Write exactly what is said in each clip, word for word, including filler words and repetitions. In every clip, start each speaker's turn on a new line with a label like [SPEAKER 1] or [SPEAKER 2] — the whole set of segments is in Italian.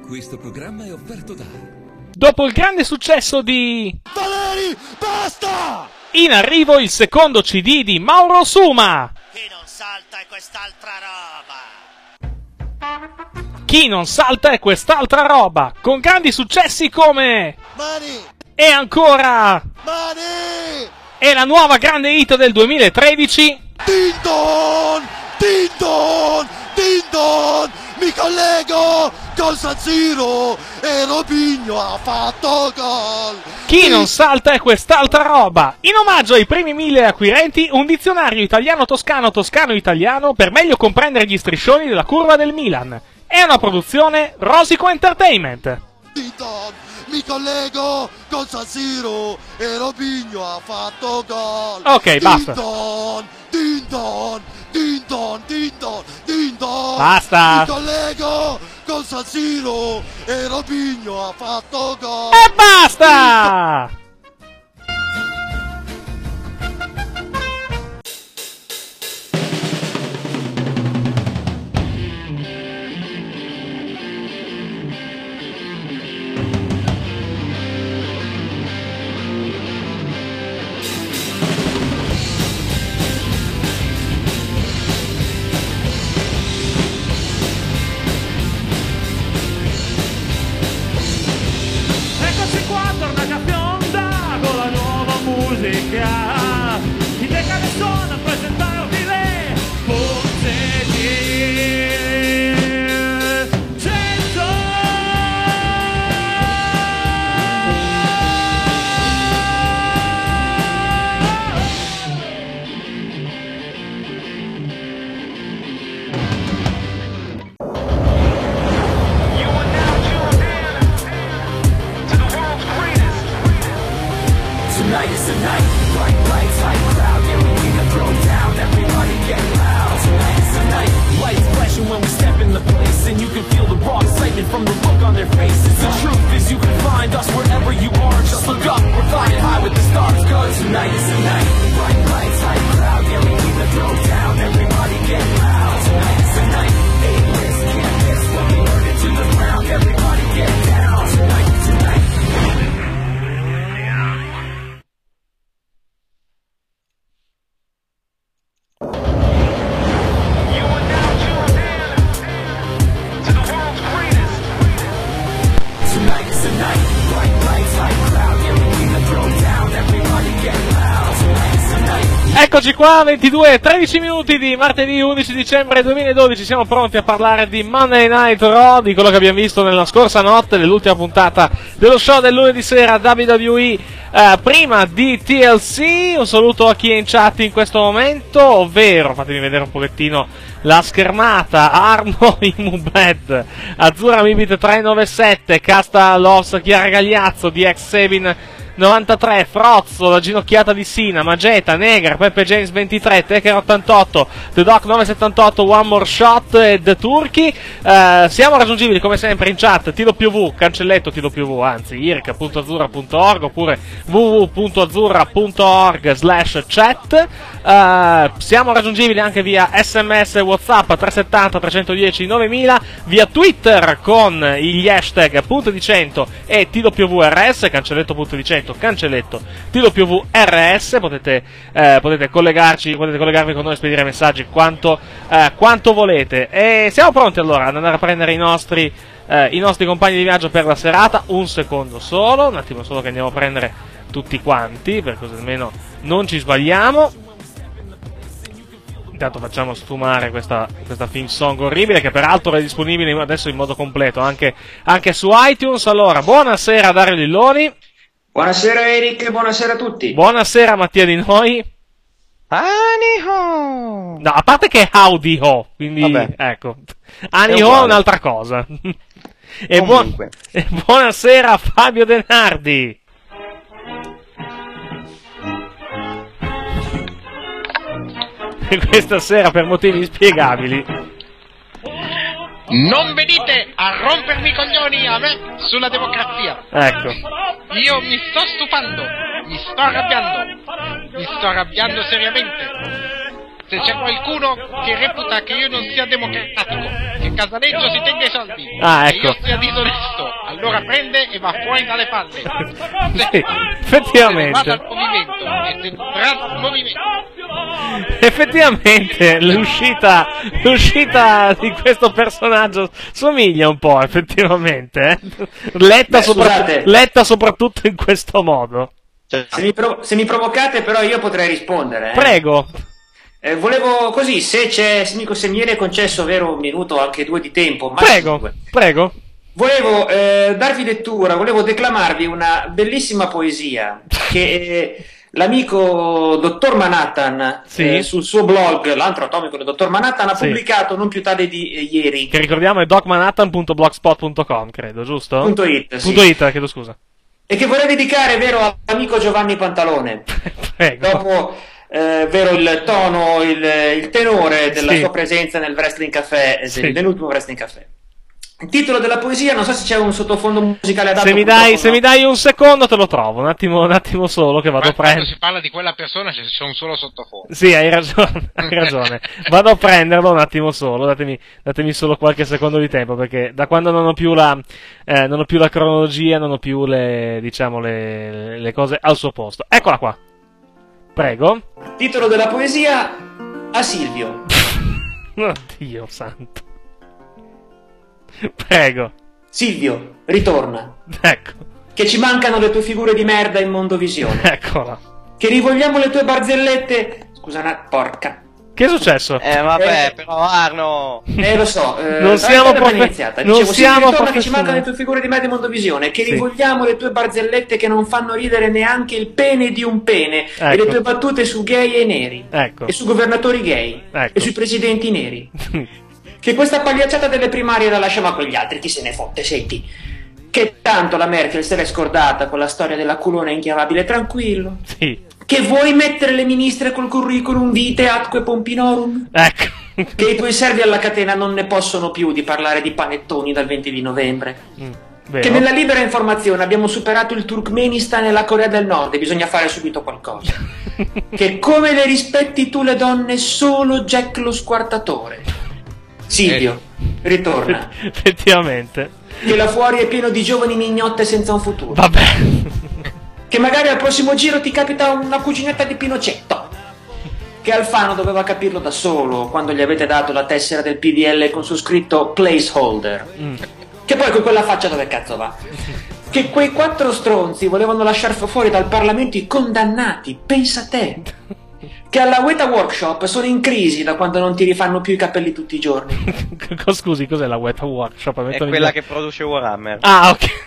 [SPEAKER 1] Questo programma è offerto da...
[SPEAKER 2] Dopo il grande successo di...
[SPEAKER 3] Valeri, basta!
[SPEAKER 2] In arrivo il secondo C D di Mauro Suma.
[SPEAKER 4] Chi non salta è quest'altra roba.
[SPEAKER 2] Chi non salta è quest'altra roba. Con grandi successi come...
[SPEAKER 3] Mani!
[SPEAKER 2] E ancora...
[SPEAKER 3] Mani!
[SPEAKER 2] E la nuova grande hit del duemilatredici...
[SPEAKER 3] Din don! Din don! Din don! Mi collego con San Siro e Robinho ha fatto gol.
[SPEAKER 2] Chi non salta è quest'altra roba. In omaggio ai primi mille acquirenti, un dizionario italiano-toscano toscano-italiano per meglio comprendere gli striscioni della curva del Milan. È una produzione Rosico Entertainment.
[SPEAKER 3] Din don! Mi collego con San Siro e Robinho ha fatto gol.
[SPEAKER 2] Ok,
[SPEAKER 3] din
[SPEAKER 2] basta.
[SPEAKER 3] Don, din don, din don, din don, din don.
[SPEAKER 2] Basta.
[SPEAKER 3] Mi collego con San Siro e Robinho ha fatto gol.
[SPEAKER 2] E basta!
[SPEAKER 5] Eccoci qua, tornati a Fionda con la nuova musica. I Decade sono a presentarvi le forze di cento.
[SPEAKER 6] Tonight is the night, bright lights, high crowd, yeah, we need to throw down, everybody get loud. Tonight is the night, lights flashing when we step in the place, and you can feel the raw excitement from the look on their faces. The truth is you can find us wherever you are, just look up, we're flying high with the stars, cause tonight is the night, bright lights, high crowd, yeah, we need to throw down, everybody get loud. Tonight is the night, A-list, can't miss, when we burn it to the ground, everybody get down. Tonight is the night. Tonight is the night, bright lights, high crowd, yeah, we need to throw down, everybody get loud. Tonight is the night.
[SPEAKER 2] Eccoci qua, ventidue e tredici minuti di martedì undici dicembre duemiladodici, siamo pronti a parlare di Monday Night Raw, di quello che abbiamo visto nella scorsa notte, nell'ultima puntata dello show del lunedì sera W W E, eh, prima di T L C. Un saluto a chi è in chat in questo momento, ovvero, fatemi vedere un pochettino la schermata, Arno Imubed, Azzurra Mibit tre nove sette, Casta Loves, Chiara Gagliazzo, D X Sevin novantatré, Frozzo, La Ginocchiata di Sina, Mageta, Negra, Peppe James ventitré, Teker ottantotto, The Doc novecentosettantotto, One More Shot e The Turkey. Eh, siamo raggiungibili come sempre in chat T W W, cancelletto T W W, anzi I R C punto azzurra punto org oppure w w w punto azzurra punto org slash chat. Eh, siamo raggiungibili anche via S M S e WhatsApp tre settanta tre dieci novemila, via Twitter con gli hashtag punto di cento e T W W R S, cancelletto punto di cento, cancelletto T W W R S. Potete, eh, potete collegarci, potete collegarvi con noi e spedire messaggi quanto, eh, quanto volete. E siamo pronti allora ad andare a prendere i nostri, eh, i nostri compagni di viaggio per la serata. Un secondo solo, un attimo solo che andiamo a prendere tutti quanti, per così almeno non ci sbagliamo. Intanto facciamo sfumare questa, questa theme song orribile, che peraltro è disponibile adesso in modo completo anche, anche su iTunes. Allora, buonasera Dario Lilloni.
[SPEAKER 7] Buonasera Eric, buonasera a tutti.
[SPEAKER 2] Buonasera Mattia Di Noi.
[SPEAKER 8] Aniho!
[SPEAKER 2] No, a parte che è howdy ho, quindi
[SPEAKER 8] Vabbè.
[SPEAKER 2] ecco. Aniho è un'altra cosa. E, buon, e buonasera Fabio Denardi. E questa sera per motivi inspiegabili
[SPEAKER 9] non venite a rompermi i coglioni a me sulla democrazia.
[SPEAKER 2] Ecco.
[SPEAKER 9] Io mi sto stufando, mi sto arrabbiando, mi sto arrabbiando seriamente. Se c'è qualcuno che reputa che io non sia democratico, che il casaleggio si tenga i soldi.
[SPEAKER 2] Ah, ecco.
[SPEAKER 9] E io sia disonesto, allora prende e va fuori dalle palle.
[SPEAKER 2] Sì, effettivamente.
[SPEAKER 9] Se vada al movimento e se vada al movimento.
[SPEAKER 2] Effettivamente l'uscita, l'uscita di questo personaggio somiglia un po', effettivamente, eh? letta,
[SPEAKER 7] Beh,
[SPEAKER 2] sopra-
[SPEAKER 7] scusate.
[SPEAKER 2] letta soprattutto in questo modo.
[SPEAKER 7] Se mi, pro- se mi provocate, però, io potrei rispondere. Eh.
[SPEAKER 2] Prego.
[SPEAKER 7] Eh, volevo così, se c'è, se mi, se mi viene concesso, vero, un minuto, anche due di tempo. ma
[SPEAKER 2] Prego,
[SPEAKER 7] due.
[SPEAKER 2] prego.
[SPEAKER 7] Volevo eh, darvi lettura, volevo declamarvi una bellissima poesia che eh, l'amico dottor Manhattan
[SPEAKER 2] Sì.
[SPEAKER 7] eh, sul suo blog, l'antro atomico del dottor Manhattan, ha
[SPEAKER 2] Sì.
[SPEAKER 7] pubblicato non più tardi di eh, ieri.
[SPEAKER 2] Che ricordiamo è doc manhattan punto blogspot punto com, credo, giusto?
[SPEAKER 7] Punto it, sì.
[SPEAKER 2] Punto it, chiedo scusa.
[SPEAKER 7] E che vorrei dedicare, vero, all'amico Giovanni Pantalone.
[SPEAKER 2] Prego.
[SPEAKER 7] Dopo, eh, vero, il tono, il, il tenore della
[SPEAKER 2] Sì.
[SPEAKER 7] sua presenza nel Wrestling Café, eh,
[SPEAKER 2] Sì.
[SPEAKER 7] nell'ultimo Wrestling Café. Il titolo della poesia, non so se c'è un sottofondo musicale adatto.
[SPEAKER 2] Se mi, dai,
[SPEAKER 7] purtroppo
[SPEAKER 2] se
[SPEAKER 7] no.
[SPEAKER 2] mi dai un secondo te lo trovo, un attimo, un attimo solo che vado a
[SPEAKER 9] Quando
[SPEAKER 2] prendere.
[SPEAKER 9] si parla di quella persona c'è, c'è un solo sottofondo.
[SPEAKER 2] Sì, hai ragione, hai ragione. Vado a prenderlo un attimo solo, datemi, datemi solo qualche secondo di tempo, perché da quando non ho più la, eh, non ho più la cronologia, non ho più le, diciamo, le, le cose al suo posto. Eccola qua. Prego.
[SPEAKER 7] Titolo della poesia: a Silvio.
[SPEAKER 2] Oddio santo. Prego.
[SPEAKER 7] Silvio, ritorna.
[SPEAKER 2] Ecco,
[SPEAKER 7] Che ci mancano le tue figure di merda in Mondovisione.
[SPEAKER 2] eccola.
[SPEAKER 7] Che rivogliamo le tue barzellette. Scusa, una porca.
[SPEAKER 2] Che è successo?
[SPEAKER 8] Eh vabbè,
[SPEAKER 7] Eh.
[SPEAKER 8] però Arno.
[SPEAKER 7] Eh, lo so. Eh,
[SPEAKER 2] Non siamo
[SPEAKER 7] appena
[SPEAKER 2] profe-
[SPEAKER 7] iniziata.
[SPEAKER 2] non
[SPEAKER 7] Dicevo,
[SPEAKER 2] siamo
[SPEAKER 7] Silvio, ritorna, che ci
[SPEAKER 2] professionali.
[SPEAKER 7] mancano le tue figure di merda in Mondovisione. Che
[SPEAKER 2] Sì.
[SPEAKER 7] rivogliamo le tue barzellette che non fanno ridere neanche il pene di un pene. E
[SPEAKER 2] Ecco.
[SPEAKER 7] le tue battute su gay e neri.
[SPEAKER 2] Ecco.
[SPEAKER 7] E su governatori gay.
[SPEAKER 2] Ecco.
[SPEAKER 7] E sui presidenti neri. Che questa pagliacciata delle primarie la lasciamo a quegli altri, chi se ne fotte, senti. Che tanto la Merkel se l'è scordata con la storia della culona inchiavabile, tranquillo.
[SPEAKER 2] Sì,
[SPEAKER 7] Che vuoi mettere le ministre col curriculum vitae atque pompinorum?
[SPEAKER 2] ecco.
[SPEAKER 7] Che i tuoi servi alla catena non ne possono più di parlare di panettoni dal venti di novembre.
[SPEAKER 2] Mm,
[SPEAKER 7] Che
[SPEAKER 2] vero.
[SPEAKER 7] nella libera informazione abbiamo superato il Turkmenistan e la Corea del Nord e bisogna fare subito qualcosa. Che come le rispetti tu le donne solo Jack lo squartatore. Silvio, ritorna.
[SPEAKER 2] Effettivamente.
[SPEAKER 7] Che là fuori è pieno di giovani mignotte senza un futuro.
[SPEAKER 2] Vabbè.
[SPEAKER 7] Che magari al prossimo giro ti capita una cuginetta di Pinochetto. Che Alfano doveva capirlo da solo quando gli avete dato la tessera del P D L con su scritto placeholder.
[SPEAKER 2] Mm.
[SPEAKER 7] Che poi con quella faccia dove cazzo va? Che quei quattro stronzi volevano lasciar fuori dal Parlamento i condannati, pensa te. Che alla Weta Workshop sono in crisi da quando non ti rifanno più i capelli tutti i giorni.
[SPEAKER 2] Co- Scusi, cos'è la Weta Workshop?
[SPEAKER 8] È
[SPEAKER 2] Metto in-
[SPEAKER 8] quella che produce Warhammer.
[SPEAKER 2] Ah, ok.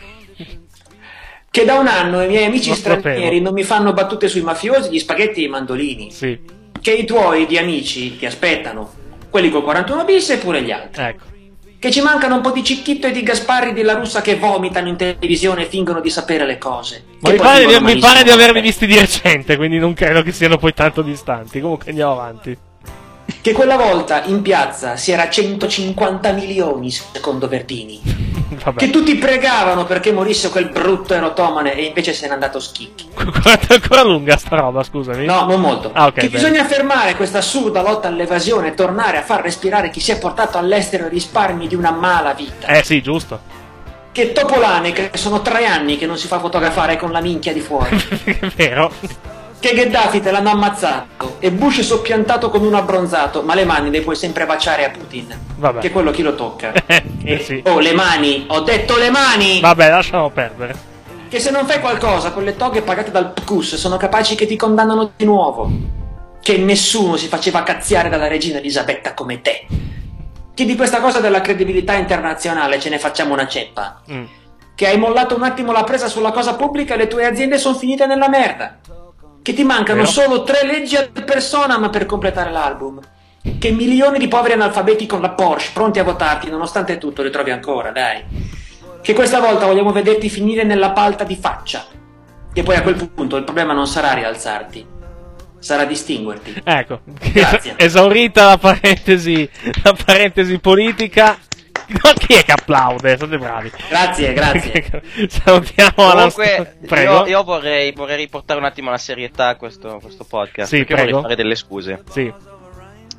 [SPEAKER 7] Che da un anno i miei amici
[SPEAKER 2] Non sapevo.
[SPEAKER 7] stranieri non mi fanno battute sui mafiosi, gli spaghetti e i mandolini.
[SPEAKER 2] Sì,
[SPEAKER 7] Che i tuoi di amici ti aspettano, quelli col quarantuno bis e pure gli altri.
[SPEAKER 2] ecco.
[SPEAKER 7] Che ci mancano un po' di Cicchitto e di Gasparri della Russa che vomitano in televisione e fingono di sapere le cose.
[SPEAKER 2] Ma
[SPEAKER 7] Che
[SPEAKER 2] mi
[SPEAKER 7] poi
[SPEAKER 2] pare, di,
[SPEAKER 7] fingono
[SPEAKER 2] mi pare di
[SPEAKER 7] malissimo.
[SPEAKER 2] averli visti di recente, quindi non credo che siano poi tanto distanti. Comunque andiamo avanti.
[SPEAKER 7] Che quella volta in piazza si era centocinquanta milioni, secondo Verdini.
[SPEAKER 2] Vabbè.
[SPEAKER 7] Che tutti pregavano perché morisse quel brutto erotomane e invece se n'è andato schicchi.
[SPEAKER 2] Quanto è ancora lunga sta roba, scusami?
[SPEAKER 7] No, non molto.
[SPEAKER 2] Ah, ok,
[SPEAKER 7] che
[SPEAKER 2] bene.
[SPEAKER 7] bisogna fermare questa assurda lotta all'evasione e tornare a far respirare chi si è portato all'estero i risparmi di una mala vita.
[SPEAKER 2] Eh sì, giusto.
[SPEAKER 7] Che Topolane, che sono tre anni che non si fa fotografare con la minchia di fuori.
[SPEAKER 2] È vero.
[SPEAKER 7] Che Gheddafi te l'hanno ammazzato e Bush è soppiantato come un abbronzato, ma le mani le puoi sempre baciare a Putin.
[SPEAKER 2] Vabbè.
[SPEAKER 7] Che quello chi lo tocca.
[SPEAKER 2] Eh, sì.
[SPEAKER 7] Oh, le mani! Ho detto le mani!
[SPEAKER 2] Vabbè, lasciamo perdere.
[SPEAKER 7] Che se non fai qualcosa con le toghe pagate dal P C U S sono capaci che ti condannano di nuovo. Che nessuno si faceva cazziare dalla regina Elisabetta come te. Che di questa cosa della credibilità internazionale ce ne facciamo una ceppa.
[SPEAKER 2] Mm.
[SPEAKER 7] Che hai mollato un attimo la presa sulla cosa pubblica e le tue aziende sono finite nella merda. Che ti mancano
[SPEAKER 2] Vero.
[SPEAKER 7] solo tre leggi ad personam per completare l'album. Che milioni di poveri analfabeti con la Porsche pronti a votarti, nonostante tutto li trovi ancora, dai. Che questa volta vogliamo vederti finire nella palta di faccia. E poi a quel punto il problema non sarà rialzarti, sarà distinguerti.
[SPEAKER 2] Ecco,
[SPEAKER 7] Grazie.
[SPEAKER 2] esaurita la parentesi, la parentesi politica. Ma chi è che applaude? State bravi.
[SPEAKER 7] Grazie, grazie.
[SPEAKER 2] Salutiamo la
[SPEAKER 8] Comunque,
[SPEAKER 2] Prego.
[SPEAKER 8] io, io vorrei, vorrei riportare un attimo la serietà a questo, questo podcast.
[SPEAKER 2] Sì,
[SPEAKER 8] perché
[SPEAKER 2] prego.
[SPEAKER 8] vorrei fare delle scuse.
[SPEAKER 2] Sì.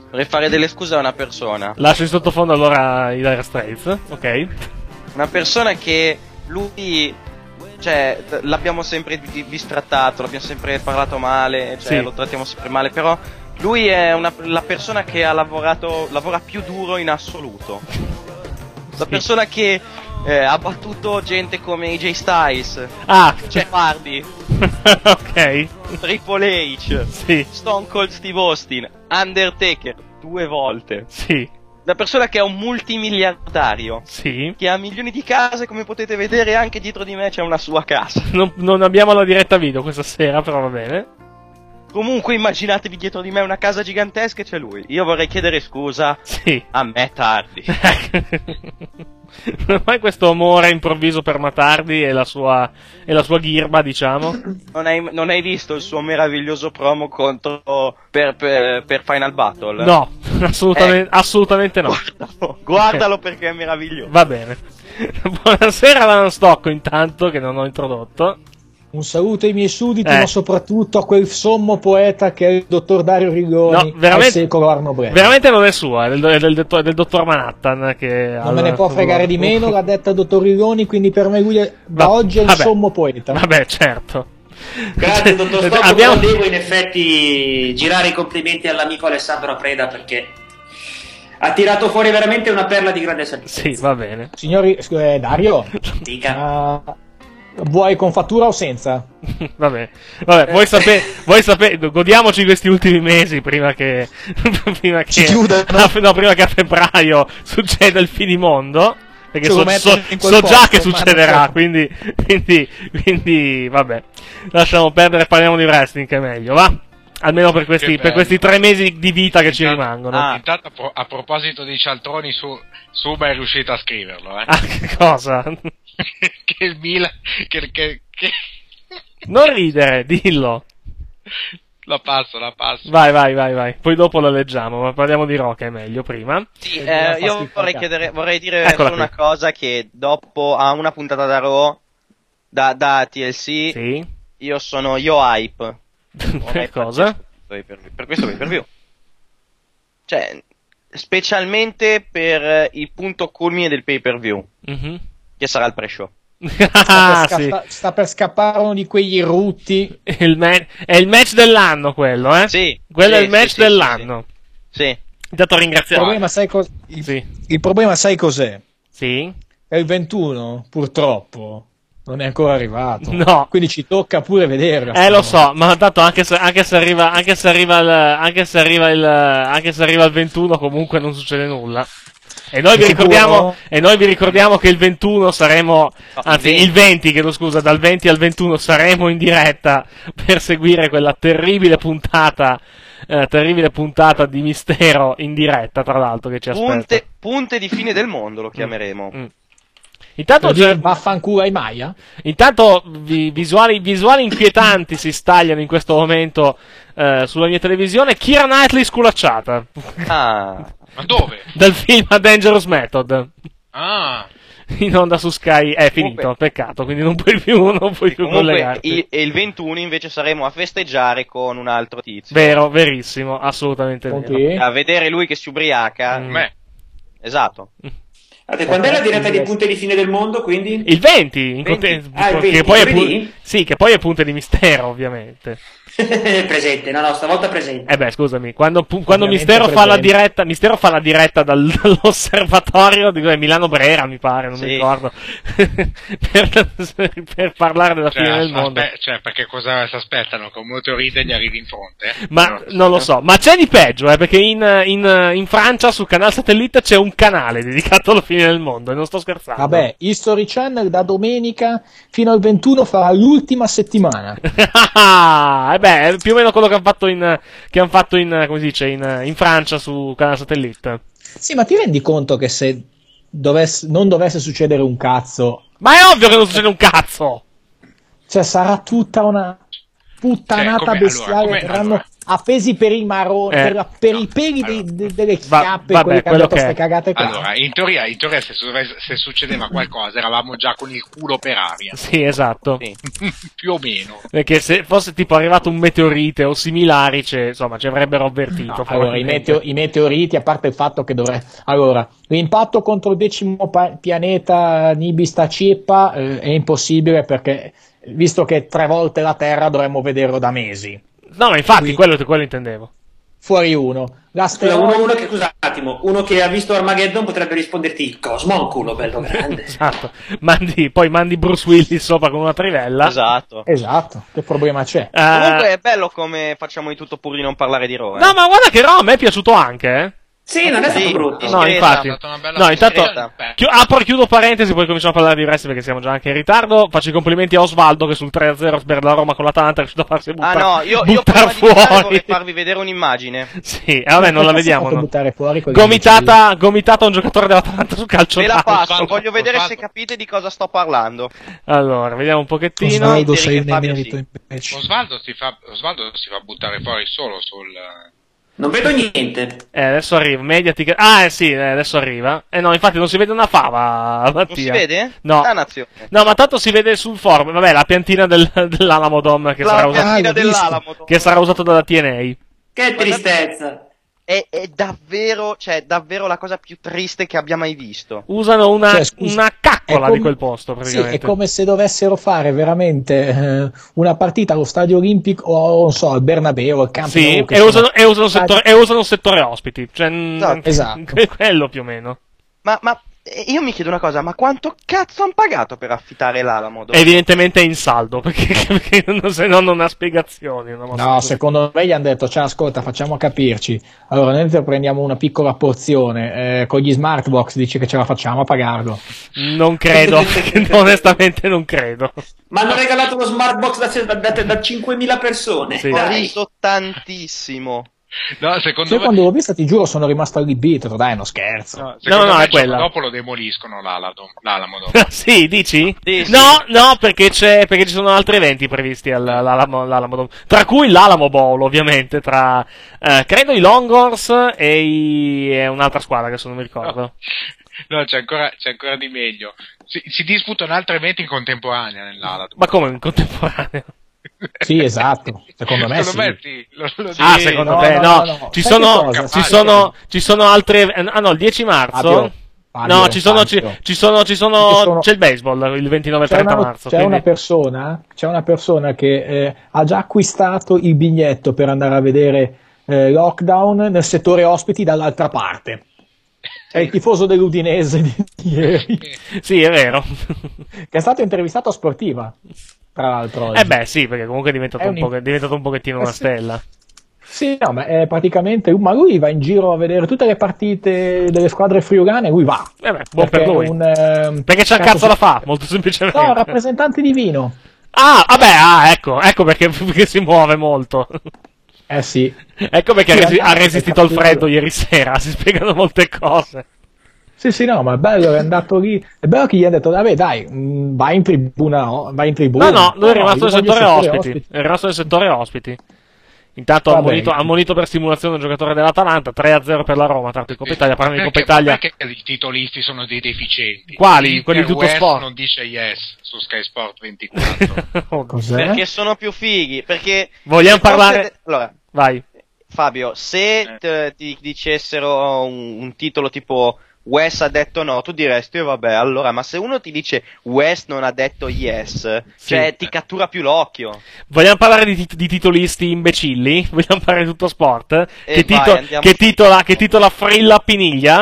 [SPEAKER 8] Vorrei fare delle scuse a una persona.
[SPEAKER 2] Lascio in sottofondo allora i Dire Straits, ok?
[SPEAKER 8] Una persona che lui, cioè, l'abbiamo sempre bistrattato, l'abbiamo sempre parlato male, cioè,
[SPEAKER 2] sì.
[SPEAKER 8] lo trattiamo sempre male, però lui è una, la persona che ha lavorato, lavora più duro in assoluto. La
[SPEAKER 2] sì.
[SPEAKER 8] persona che eh, ha battuto gente come A J Styles,
[SPEAKER 2] ah.
[SPEAKER 8] Jeff Hardy,
[SPEAKER 2] ok,
[SPEAKER 8] Triple H,
[SPEAKER 2] sì.
[SPEAKER 8] Stone Cold Steve Austin, Undertaker, due volte.
[SPEAKER 2] Sì.
[SPEAKER 8] La persona che è un multimiliardario,
[SPEAKER 2] sì.
[SPEAKER 8] che ha milioni di case, come potete vedere anche dietro di me c'è una sua casa.
[SPEAKER 2] Non, non abbiamo la diretta video questa sera, però va bene.
[SPEAKER 8] Comunque immaginatevi dietro di me una casa gigantesca e c'è lui. Io vorrei chiedere scusa
[SPEAKER 2] sì.
[SPEAKER 8] a Matt Hardy.
[SPEAKER 2] Non hai questo amore improvviso per Matt Hardy e la sua, e la sua ghirba, diciamo?
[SPEAKER 8] Non hai, non hai visto il suo meraviglioso promo contro per, per, per Final Battle?
[SPEAKER 2] No, assolutamente,
[SPEAKER 8] eh,
[SPEAKER 2] assolutamente no.
[SPEAKER 8] Guardalo, guardalo perché è meraviglioso.
[SPEAKER 2] Va bene. Buonasera Alan Stocco, intanto, che non ho introdotto.
[SPEAKER 10] Un saluto ai miei sudditi,
[SPEAKER 2] eh.
[SPEAKER 10] ma soprattutto a quel sommo poeta che è il dottor Dario Rigoni,
[SPEAKER 2] no,
[SPEAKER 10] al secolo Arno Breno.
[SPEAKER 2] Veramente non è sua, è del, del, del, del, del dottor Manhattan. Che
[SPEAKER 10] non me ne può fregare di meno, l'ha detta il dottor Rigoni, quindi per me lui è, da Va, oggi è il
[SPEAKER 2] vabbè,
[SPEAKER 10] sommo poeta.
[SPEAKER 2] Vabbè, certo.
[SPEAKER 7] Grazie dottor Stocco,
[SPEAKER 2] abbiamo...
[SPEAKER 7] devo in effetti girare i complimenti all'amico Alessandro Preda perché ha tirato fuori veramente una perla di grande sapienza.
[SPEAKER 2] Sì, va bene.
[SPEAKER 10] Signori, eh, Dario,
[SPEAKER 7] dica.
[SPEAKER 10] Uh, vuoi con fattura o senza?
[SPEAKER 2] Vabbè, vabbè, vuoi sapere, vuoi sapere, godiamoci questi ultimi mesi prima che, prima che, no, prima che a febbraio succeda il finimondo, perché so, so, so già che succederà, quindi, quindi, quindi, vabbè, lasciamo perdere, parliamo di wrestling che è meglio, va? Almeno per questi, per questi tre mesi di vita che intanto, ci rimangono.
[SPEAKER 9] Ah, intanto a, pro- a proposito di cialtroni, su, Suba è riuscito a scriverlo, eh.
[SPEAKER 2] Ah, che cosa?
[SPEAKER 9] che il Milan, che, che, che...
[SPEAKER 2] Non ridere, dillo.
[SPEAKER 9] La passo, la passo.
[SPEAKER 2] Vai, vai, vai, vai. Poi dopo la leggiamo, ma parliamo di Rock, è meglio prima.
[SPEAKER 8] Sì, eh, io vorrei chiedere, vorrei dire
[SPEAKER 2] Eccola
[SPEAKER 8] solo una cosa, che dopo a una puntata da Raw, da, da T L C,
[SPEAKER 2] sì.
[SPEAKER 8] Io sono io hype.
[SPEAKER 2] Per cosa?
[SPEAKER 8] Per, per questo pay per view. Cioè, specialmente per il punto culmine del pay per view,
[SPEAKER 2] mm-hmm.
[SPEAKER 8] che sarà il pre-show.
[SPEAKER 2] Ah,
[SPEAKER 10] sta, per scappa-
[SPEAKER 2] sì.
[SPEAKER 10] sta per scappare uno di quegli rutti.
[SPEAKER 2] Il ma- è il match dell'anno quello, eh?
[SPEAKER 8] Sì.
[SPEAKER 2] Quello
[SPEAKER 8] sì,
[SPEAKER 2] è il match
[SPEAKER 8] sì,
[SPEAKER 2] dell'anno.
[SPEAKER 8] Sì. sì.
[SPEAKER 2] Intanto ringraziamo.
[SPEAKER 10] Il problema, sai cos- il,
[SPEAKER 2] sì.
[SPEAKER 10] il problema sai cos'è?
[SPEAKER 2] Sì.
[SPEAKER 10] È il ventuno, purtroppo. Non è ancora arrivato.
[SPEAKER 2] No.
[SPEAKER 10] Quindi ci tocca pure vederlo.
[SPEAKER 2] Eh, lo so, ma tanto anche se, anche se arriva, anche se arriva il, anche se arriva il, anche se arriva il ventuno comunque non succede nulla. E noi vi ricordiamo, e noi vi ricordiamo che il ventuno saremo, anzi il venti, chiedo scusa, dal venti al ventuno saremo in diretta per seguire quella terribile puntata, eh, terribile puntata di mistero in diretta, tra l'altro, che ci aspetta.
[SPEAKER 8] Punte, punte di fine del mondo lo chiameremo.
[SPEAKER 2] Mm. Intanto
[SPEAKER 10] c'è... vaffanculo ai Maya.
[SPEAKER 2] Intanto vi, visuali, visuali inquietanti si stagliano in questo momento eh, sulla mia televisione. Keira Knightley sculacciata.
[SPEAKER 8] Ah,
[SPEAKER 9] ma dove?
[SPEAKER 2] Dal film A Dangerous Method.
[SPEAKER 9] Ah.
[SPEAKER 2] In onda su Sky è finito, comunque, peccato, quindi non puoi più, non puoi più collegarti.
[SPEAKER 8] E il ventuno invece saremo a festeggiare con un altro tizio.
[SPEAKER 2] Vero, verissimo, assolutamente okay. vero.
[SPEAKER 8] A vedere lui che si ubriaca.
[SPEAKER 2] Mm.
[SPEAKER 9] Beh.
[SPEAKER 8] Esatto.
[SPEAKER 7] Allora, quando è la diretta di punte di fine del mondo, quindi?
[SPEAKER 2] Il venti, in
[SPEAKER 7] venti.
[SPEAKER 2] Conte...
[SPEAKER 7] Ah, il venti.
[SPEAKER 2] Che poi è pu... Sì, che poi è punte di mistero, ovviamente.
[SPEAKER 7] Presente, no, no, stavolta presente.
[SPEAKER 2] Eh beh, scusami, quando, quando Mistero fa la diretta, Mistero fa la diretta dal, dall'osservatorio di Milano Brera, mi pare, non sì. mi ricordo, per, per parlare della
[SPEAKER 9] cioè,
[SPEAKER 2] fine del mondo.
[SPEAKER 9] Aspe- cioè, perché cosa si aspettano? Che un meteorite gli arrivi in fronte? Eh?
[SPEAKER 2] Ma no, non lo so, ma c'è di peggio, eh, perché in, in, in Francia sul canale satellite c'è un canale dedicato alla fine del mondo, e non sto scherzando.
[SPEAKER 10] Vabbè, History Channel da domenica fino al ventuno farà l'ultima settimana.
[SPEAKER 2] Ah, eh beh, è più o meno quello che hanno fatto in, che hanno fatto in, come si dice, in, in Francia su canale satellite.
[SPEAKER 10] Sì, ma ti rendi conto che se dovesse, non dovesse succedere un cazzo...
[SPEAKER 2] Ma è ovvio che non succede un cazzo!
[SPEAKER 10] Cioè, sarà tutta una puttanata
[SPEAKER 9] cioè, come,
[SPEAKER 10] bestiale.
[SPEAKER 9] allora, come,
[SPEAKER 10] verranno,
[SPEAKER 9] allora.
[SPEAKER 10] appesi per i maroni,
[SPEAKER 11] Eh,
[SPEAKER 10] per, la- per
[SPEAKER 11] no,
[SPEAKER 10] i peli
[SPEAKER 11] allora.
[SPEAKER 10] dei- de- delle
[SPEAKER 11] Va-
[SPEAKER 10] chiappe,
[SPEAKER 11] vabbè,
[SPEAKER 10] quelli che hanno
[SPEAKER 11] quello
[SPEAKER 10] detto
[SPEAKER 11] che
[SPEAKER 10] ste
[SPEAKER 11] è.
[SPEAKER 10] cagate qua.
[SPEAKER 11] Allora, in teoria, in teoria se, su- se succedeva qualcosa eravamo già con il culo per aria.
[SPEAKER 2] Sì, esatto.
[SPEAKER 11] Più o meno.
[SPEAKER 2] Perché se fosse tipo arrivato un meteorite o similari, cioè, insomma, ci avrebbero avvertito.
[SPEAKER 10] No, allora, i, meteo- i meteoriti, a parte il fatto che dovrebbe... Allora, l'impatto contro il decimo pa- pianeta Nibista Ceppa eh, è impossibile perché, visto che tre volte la Terra, dovremmo vederlo da mesi.
[SPEAKER 2] No, ma infatti,
[SPEAKER 10] Quindi-
[SPEAKER 2] quello, quello intendevo.
[SPEAKER 10] Fuori uno.
[SPEAKER 7] Scusa,
[SPEAKER 10] L'asteroide...
[SPEAKER 7] uno, uno che, scusa un attimo, uno che ha visto Armageddon potrebbe risponderti Cosmo, un culo bello grande.
[SPEAKER 2] Esatto. Mandi, poi mandi Bruce Willis sopra con una trivella.
[SPEAKER 8] Esatto.
[SPEAKER 10] Esatto, che problema c'è?
[SPEAKER 2] Eh,
[SPEAKER 8] Comunque è bello come facciamo di tutto pur di non parlare di Raw. eh.
[SPEAKER 2] No, ma guarda che Raw a me è piaciuto anche, eh.
[SPEAKER 7] Sì, non è stato
[SPEAKER 8] Sì,
[SPEAKER 7] brutto.
[SPEAKER 2] No,
[SPEAKER 8] discreta.
[SPEAKER 2] infatti.
[SPEAKER 11] È stata una bella
[SPEAKER 2] No, intanto
[SPEAKER 11] discreta.
[SPEAKER 2] chi- apro e chiudo parentesi, poi cominciamo a parlare di wrestling perché siamo già anche in ritardo. Faccio i complimenti a Osvaldo che sul tre a zero per la Roma con l'Atalanta è riuscito a farsi
[SPEAKER 8] Ah
[SPEAKER 2] buttare,
[SPEAKER 8] no, io, io
[SPEAKER 2] buttar
[SPEAKER 8] prima di iniziare
[SPEAKER 2] fuori.
[SPEAKER 8] vorrei farvi vedere un'immagine.
[SPEAKER 2] Sì, eh, vabbè, non la
[SPEAKER 10] Perché si è
[SPEAKER 2] vediamo.
[SPEAKER 10] fatto
[SPEAKER 2] No.
[SPEAKER 10] buttare fuori con gli
[SPEAKER 2] Gomitata, gomitata a un giocatore dell'Atalanta su calcio
[SPEAKER 8] Ve la
[SPEAKER 2] d'angolo.
[SPEAKER 8] passo, voglio vedere se capite di cosa sto parlando.
[SPEAKER 2] Allora, vediamo un pochettino.
[SPEAKER 10] Osvaldo,
[SPEAKER 8] Direi
[SPEAKER 10] sei
[SPEAKER 8] che
[SPEAKER 10] un
[SPEAKER 8] Fabio
[SPEAKER 10] emerito
[SPEAKER 8] sì.
[SPEAKER 10] invece.
[SPEAKER 11] Osvaldo si, fa, Osvaldo si fa buttare fuori solo sul...
[SPEAKER 7] Non vedo niente.
[SPEAKER 2] Eh, adesso arriva. Mediatic. Ah, eh sì, eh, adesso arriva. Eh no, infatti non si vede una fava, Mattia.
[SPEAKER 8] Non si vede?
[SPEAKER 2] No.
[SPEAKER 8] Dannazione.
[SPEAKER 2] No, ma tanto si vede sul forum. Vabbè, la piantina del, dell'Alamo Dome che,
[SPEAKER 8] La
[SPEAKER 2] sarà usata,
[SPEAKER 8] piantina
[SPEAKER 10] Ah, l'ho visto.
[SPEAKER 8] dell'Alamo.
[SPEAKER 2] che sarà usato dalla T N A.
[SPEAKER 7] Che tristezza.
[SPEAKER 8] È, è davvero, cioè, davvero la cosa più triste che abbia mai visto.
[SPEAKER 2] Usano una,
[SPEAKER 10] Cioè, scusi,
[SPEAKER 2] una
[SPEAKER 10] è
[SPEAKER 2] caccola
[SPEAKER 10] come-
[SPEAKER 2] di quel posto,
[SPEAKER 10] Sì,
[SPEAKER 2] praticamente.
[SPEAKER 10] è come se dovessero fare veramente eh, una partita allo Stadio Olimpico o non so, al Bernabeu, al Camp
[SPEAKER 2] Sì,
[SPEAKER 10] Nou, che
[SPEAKER 2] e
[SPEAKER 10] sono-
[SPEAKER 2] usano, e, usano settore, e usano settore ospiti. Cioè, n-
[SPEAKER 10] Esatto.
[SPEAKER 2] quello più o meno.
[SPEAKER 8] Ma, ma eh, io mi chiedo una cosa, ma quanto cazzo hanno pagato per affittare l'Alamo?
[SPEAKER 2] Evidentemente è in saldo, perché, perché non- se no non ha spiegazioni. una mossa
[SPEAKER 10] No,
[SPEAKER 2] così.
[SPEAKER 10] secondo me gli hanno detto, ciao, ascolta, facciamo capirci. Allora, noi te prendiamo una piccola porzione, eh, con gli smart box dici che ce la facciamo a pagarlo.
[SPEAKER 2] Non credo, onestamente non credo.
[SPEAKER 7] Ma hanno regalato lo smart box da, da, da, da cinquemila persone.
[SPEAKER 2] Sì.
[SPEAKER 8] Ho
[SPEAKER 7] Dai.
[SPEAKER 8] riso tantissimo.
[SPEAKER 11] No, secondo
[SPEAKER 10] Cioè,
[SPEAKER 11] me...
[SPEAKER 10] quando l'ho vista, ti giuro, sono rimasto allibito. Dai, è uno scherzo.
[SPEAKER 11] No, secondo
[SPEAKER 2] No, no,
[SPEAKER 11] me
[SPEAKER 2] è
[SPEAKER 11] il giorno
[SPEAKER 2] quella.
[SPEAKER 11] dopo lo demoliscono l'Alamo l'Alamo Dome.
[SPEAKER 2] Sì, dici?
[SPEAKER 8] Sì, sì.
[SPEAKER 2] No, no, perché c'è, perché ci sono altri eventi previsti al- all'Alamo, all'Alamo Dome. Tra cui l'Alamo Bowl, ovviamente, tra, eh, credo i Longhorns e, i, e un'altra squadra che adesso non mi ricordo.
[SPEAKER 11] No, c'è ancora, c'è ancora di meglio. Si, si disputano altri eventi in contemporanea nell'Alamo.
[SPEAKER 2] Ma come in contemporaneo?
[SPEAKER 10] Sì, esatto. Secondo me sì.
[SPEAKER 11] Secondo me sì. Lo, lo
[SPEAKER 2] Ah,
[SPEAKER 11] dico.
[SPEAKER 2] secondo
[SPEAKER 10] no,
[SPEAKER 2] te?
[SPEAKER 10] no,
[SPEAKER 2] No,
[SPEAKER 10] no, no.
[SPEAKER 2] ci
[SPEAKER 10] Sai
[SPEAKER 2] sono,
[SPEAKER 10] che cosa?
[SPEAKER 2] ci
[SPEAKER 10] Sai
[SPEAKER 2] sono,
[SPEAKER 10] che-
[SPEAKER 2] ci sono altre, ah no, il dieci marzo.
[SPEAKER 10] Fabio, Fabio,
[SPEAKER 2] No, ci sono, ci,
[SPEAKER 10] Fabio.
[SPEAKER 2] ci sono, ci sono,
[SPEAKER 10] Ci sono-
[SPEAKER 2] c'è il baseball il ventinove e
[SPEAKER 10] C'è,
[SPEAKER 2] trenta
[SPEAKER 10] una,
[SPEAKER 2] marzo.
[SPEAKER 10] c'è
[SPEAKER 2] quindi-
[SPEAKER 10] una persona, c'è una persona che eh, ha già acquistato il biglietto per andare a vedere eh, Lockdown nel settore ospiti dall'altra parte. È il tifoso dell'Udinese di ieri,
[SPEAKER 2] Sì, è vero.
[SPEAKER 10] che è stato intervistato a Sportiva, tra l'altro. Oggi.
[SPEAKER 2] Eh beh, sì, perché comunque è diventato,
[SPEAKER 10] È
[SPEAKER 2] un,
[SPEAKER 10] un-
[SPEAKER 2] po', è diventato un pochettino una
[SPEAKER 10] Eh sì.
[SPEAKER 2] stella.
[SPEAKER 10] Sì, no, ma è praticamente, ma lui va in giro a vedere tutte le partite delle squadre friulane, lui va.
[SPEAKER 2] Eh beh, buon
[SPEAKER 10] Perché
[SPEAKER 2] per lui.
[SPEAKER 10] è un, ehm,
[SPEAKER 2] Perché c'è il cazzo da fa, molto semplicemente.
[SPEAKER 10] No, rappresentante di vino.
[SPEAKER 2] Ah, vabbè, ah, ecco, ecco perché, perché si muove molto.
[SPEAKER 10] Eh sì.
[SPEAKER 2] Ecco perché
[SPEAKER 10] Sì,
[SPEAKER 2] ha, resi-
[SPEAKER 10] anche
[SPEAKER 2] ha resistito al
[SPEAKER 10] perché-
[SPEAKER 2] freddo ieri sera, si spiegano molte cose.
[SPEAKER 10] Sì, sì, no, ma è bello, è andato lì. È bello che gli ha detto, vabbè, dai, mh, vai in tribuna, no? Vai in tribuna.
[SPEAKER 2] No, no, lui è rimasto
[SPEAKER 10] io
[SPEAKER 2] nel
[SPEAKER 10] voglio
[SPEAKER 2] settore
[SPEAKER 10] settore
[SPEAKER 2] ospiti. È rimasto nel settore ospiti. Intanto
[SPEAKER 10] Va
[SPEAKER 2] ha ammonito,
[SPEAKER 10] bene.
[SPEAKER 2] ha ammonito per simulazione il giocatore dell'Atalanta, tre a zero per la Roma, tanto in Coppa Italia, parlando di
[SPEAKER 11] Perché-
[SPEAKER 2] Coppa Italia.
[SPEAKER 11] Perché i titolisti sono dei deficienti?
[SPEAKER 2] Quali? Quelli di
[SPEAKER 11] Inter
[SPEAKER 2] tutto
[SPEAKER 11] West
[SPEAKER 2] sport?
[SPEAKER 11] non dice yes su Sky Sport ventiquattro.
[SPEAKER 2] Oh,
[SPEAKER 10] Cos'è?
[SPEAKER 8] Perché sono più fighi. Perché
[SPEAKER 2] Vogliamo
[SPEAKER 8] se fosse
[SPEAKER 2] parlare-
[SPEAKER 8] de- Allora,
[SPEAKER 2] Vai.
[SPEAKER 8] Fabio, se t- ti dicessero un, un titolo tipo West ha detto no, tu diresti "Eh, vabbè, allora, ma se uno ti dice West non ha detto yes, cioè ti cattura più l'occhio.
[SPEAKER 2] Vogliamo parlare di, tit- di titolisti imbecilli? Vogliamo parlare di tutto sport?
[SPEAKER 8] E
[SPEAKER 2] che,
[SPEAKER 8] vai,
[SPEAKER 2] tito-
[SPEAKER 8] andiamo
[SPEAKER 2] che
[SPEAKER 8] su.
[SPEAKER 2] titola, che titola Frilla Piniglia?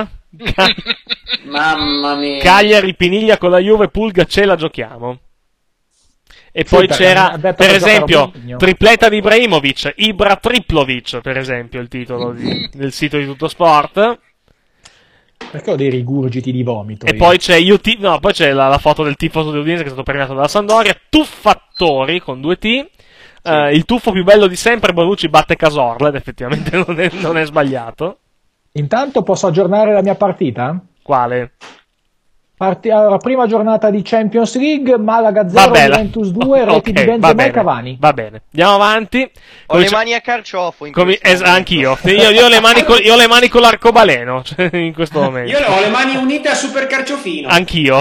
[SPEAKER 7] Mamma mia.
[SPEAKER 2] Cagliari Piniglia con la Juve, Pulga ce la giochiamo. E
[SPEAKER 10] Sì,
[SPEAKER 2] poi
[SPEAKER 10] perché
[SPEAKER 2] c'era,
[SPEAKER 10] ha detto
[SPEAKER 2] per
[SPEAKER 10] che gioca
[SPEAKER 2] esempio,
[SPEAKER 10] Robinho.
[SPEAKER 2] tripletta di Ibrahimovic, Ibra Triplovic, per esempio, il titolo di- del sito di Tutto Sport.
[SPEAKER 10] Perché ho dei rigurgiti di vomito.
[SPEAKER 2] E
[SPEAKER 10] io?
[SPEAKER 2] poi c'è, U T no, poi c'è la, la foto del tifoso dell'Udinese che è stato premiato dalla Sampdoria, Tuffattori con due T. Eh, il tuffo più bello di sempre, Bonucci batte Casorla, ed effettivamente non è, non è sbagliato.
[SPEAKER 10] Intanto posso aggiornare la mia partita?
[SPEAKER 2] Quale?
[SPEAKER 10] Parti- allora, prima giornata di Champions League, Malaga zero,
[SPEAKER 2] Vabbè, la-
[SPEAKER 10] Juventus due, reti
[SPEAKER 2] ok,
[SPEAKER 10] di
[SPEAKER 2] va
[SPEAKER 10] Benzema
[SPEAKER 2] bene,
[SPEAKER 10] e Cavani.
[SPEAKER 2] Va bene, andiamo avanti.
[SPEAKER 8] Ho
[SPEAKER 2] Come
[SPEAKER 8] le
[SPEAKER 2] c'è-
[SPEAKER 8] mani a carciofo in
[SPEAKER 2] come-
[SPEAKER 8] questo
[SPEAKER 2] es-
[SPEAKER 8] momento.
[SPEAKER 2] anch'io. Io, io ho le mani col- io ho le mani con l'arcobaleno, cioè, in questo momento.
[SPEAKER 7] Io ho le mani unite a super carciofino.
[SPEAKER 2] Anch'io.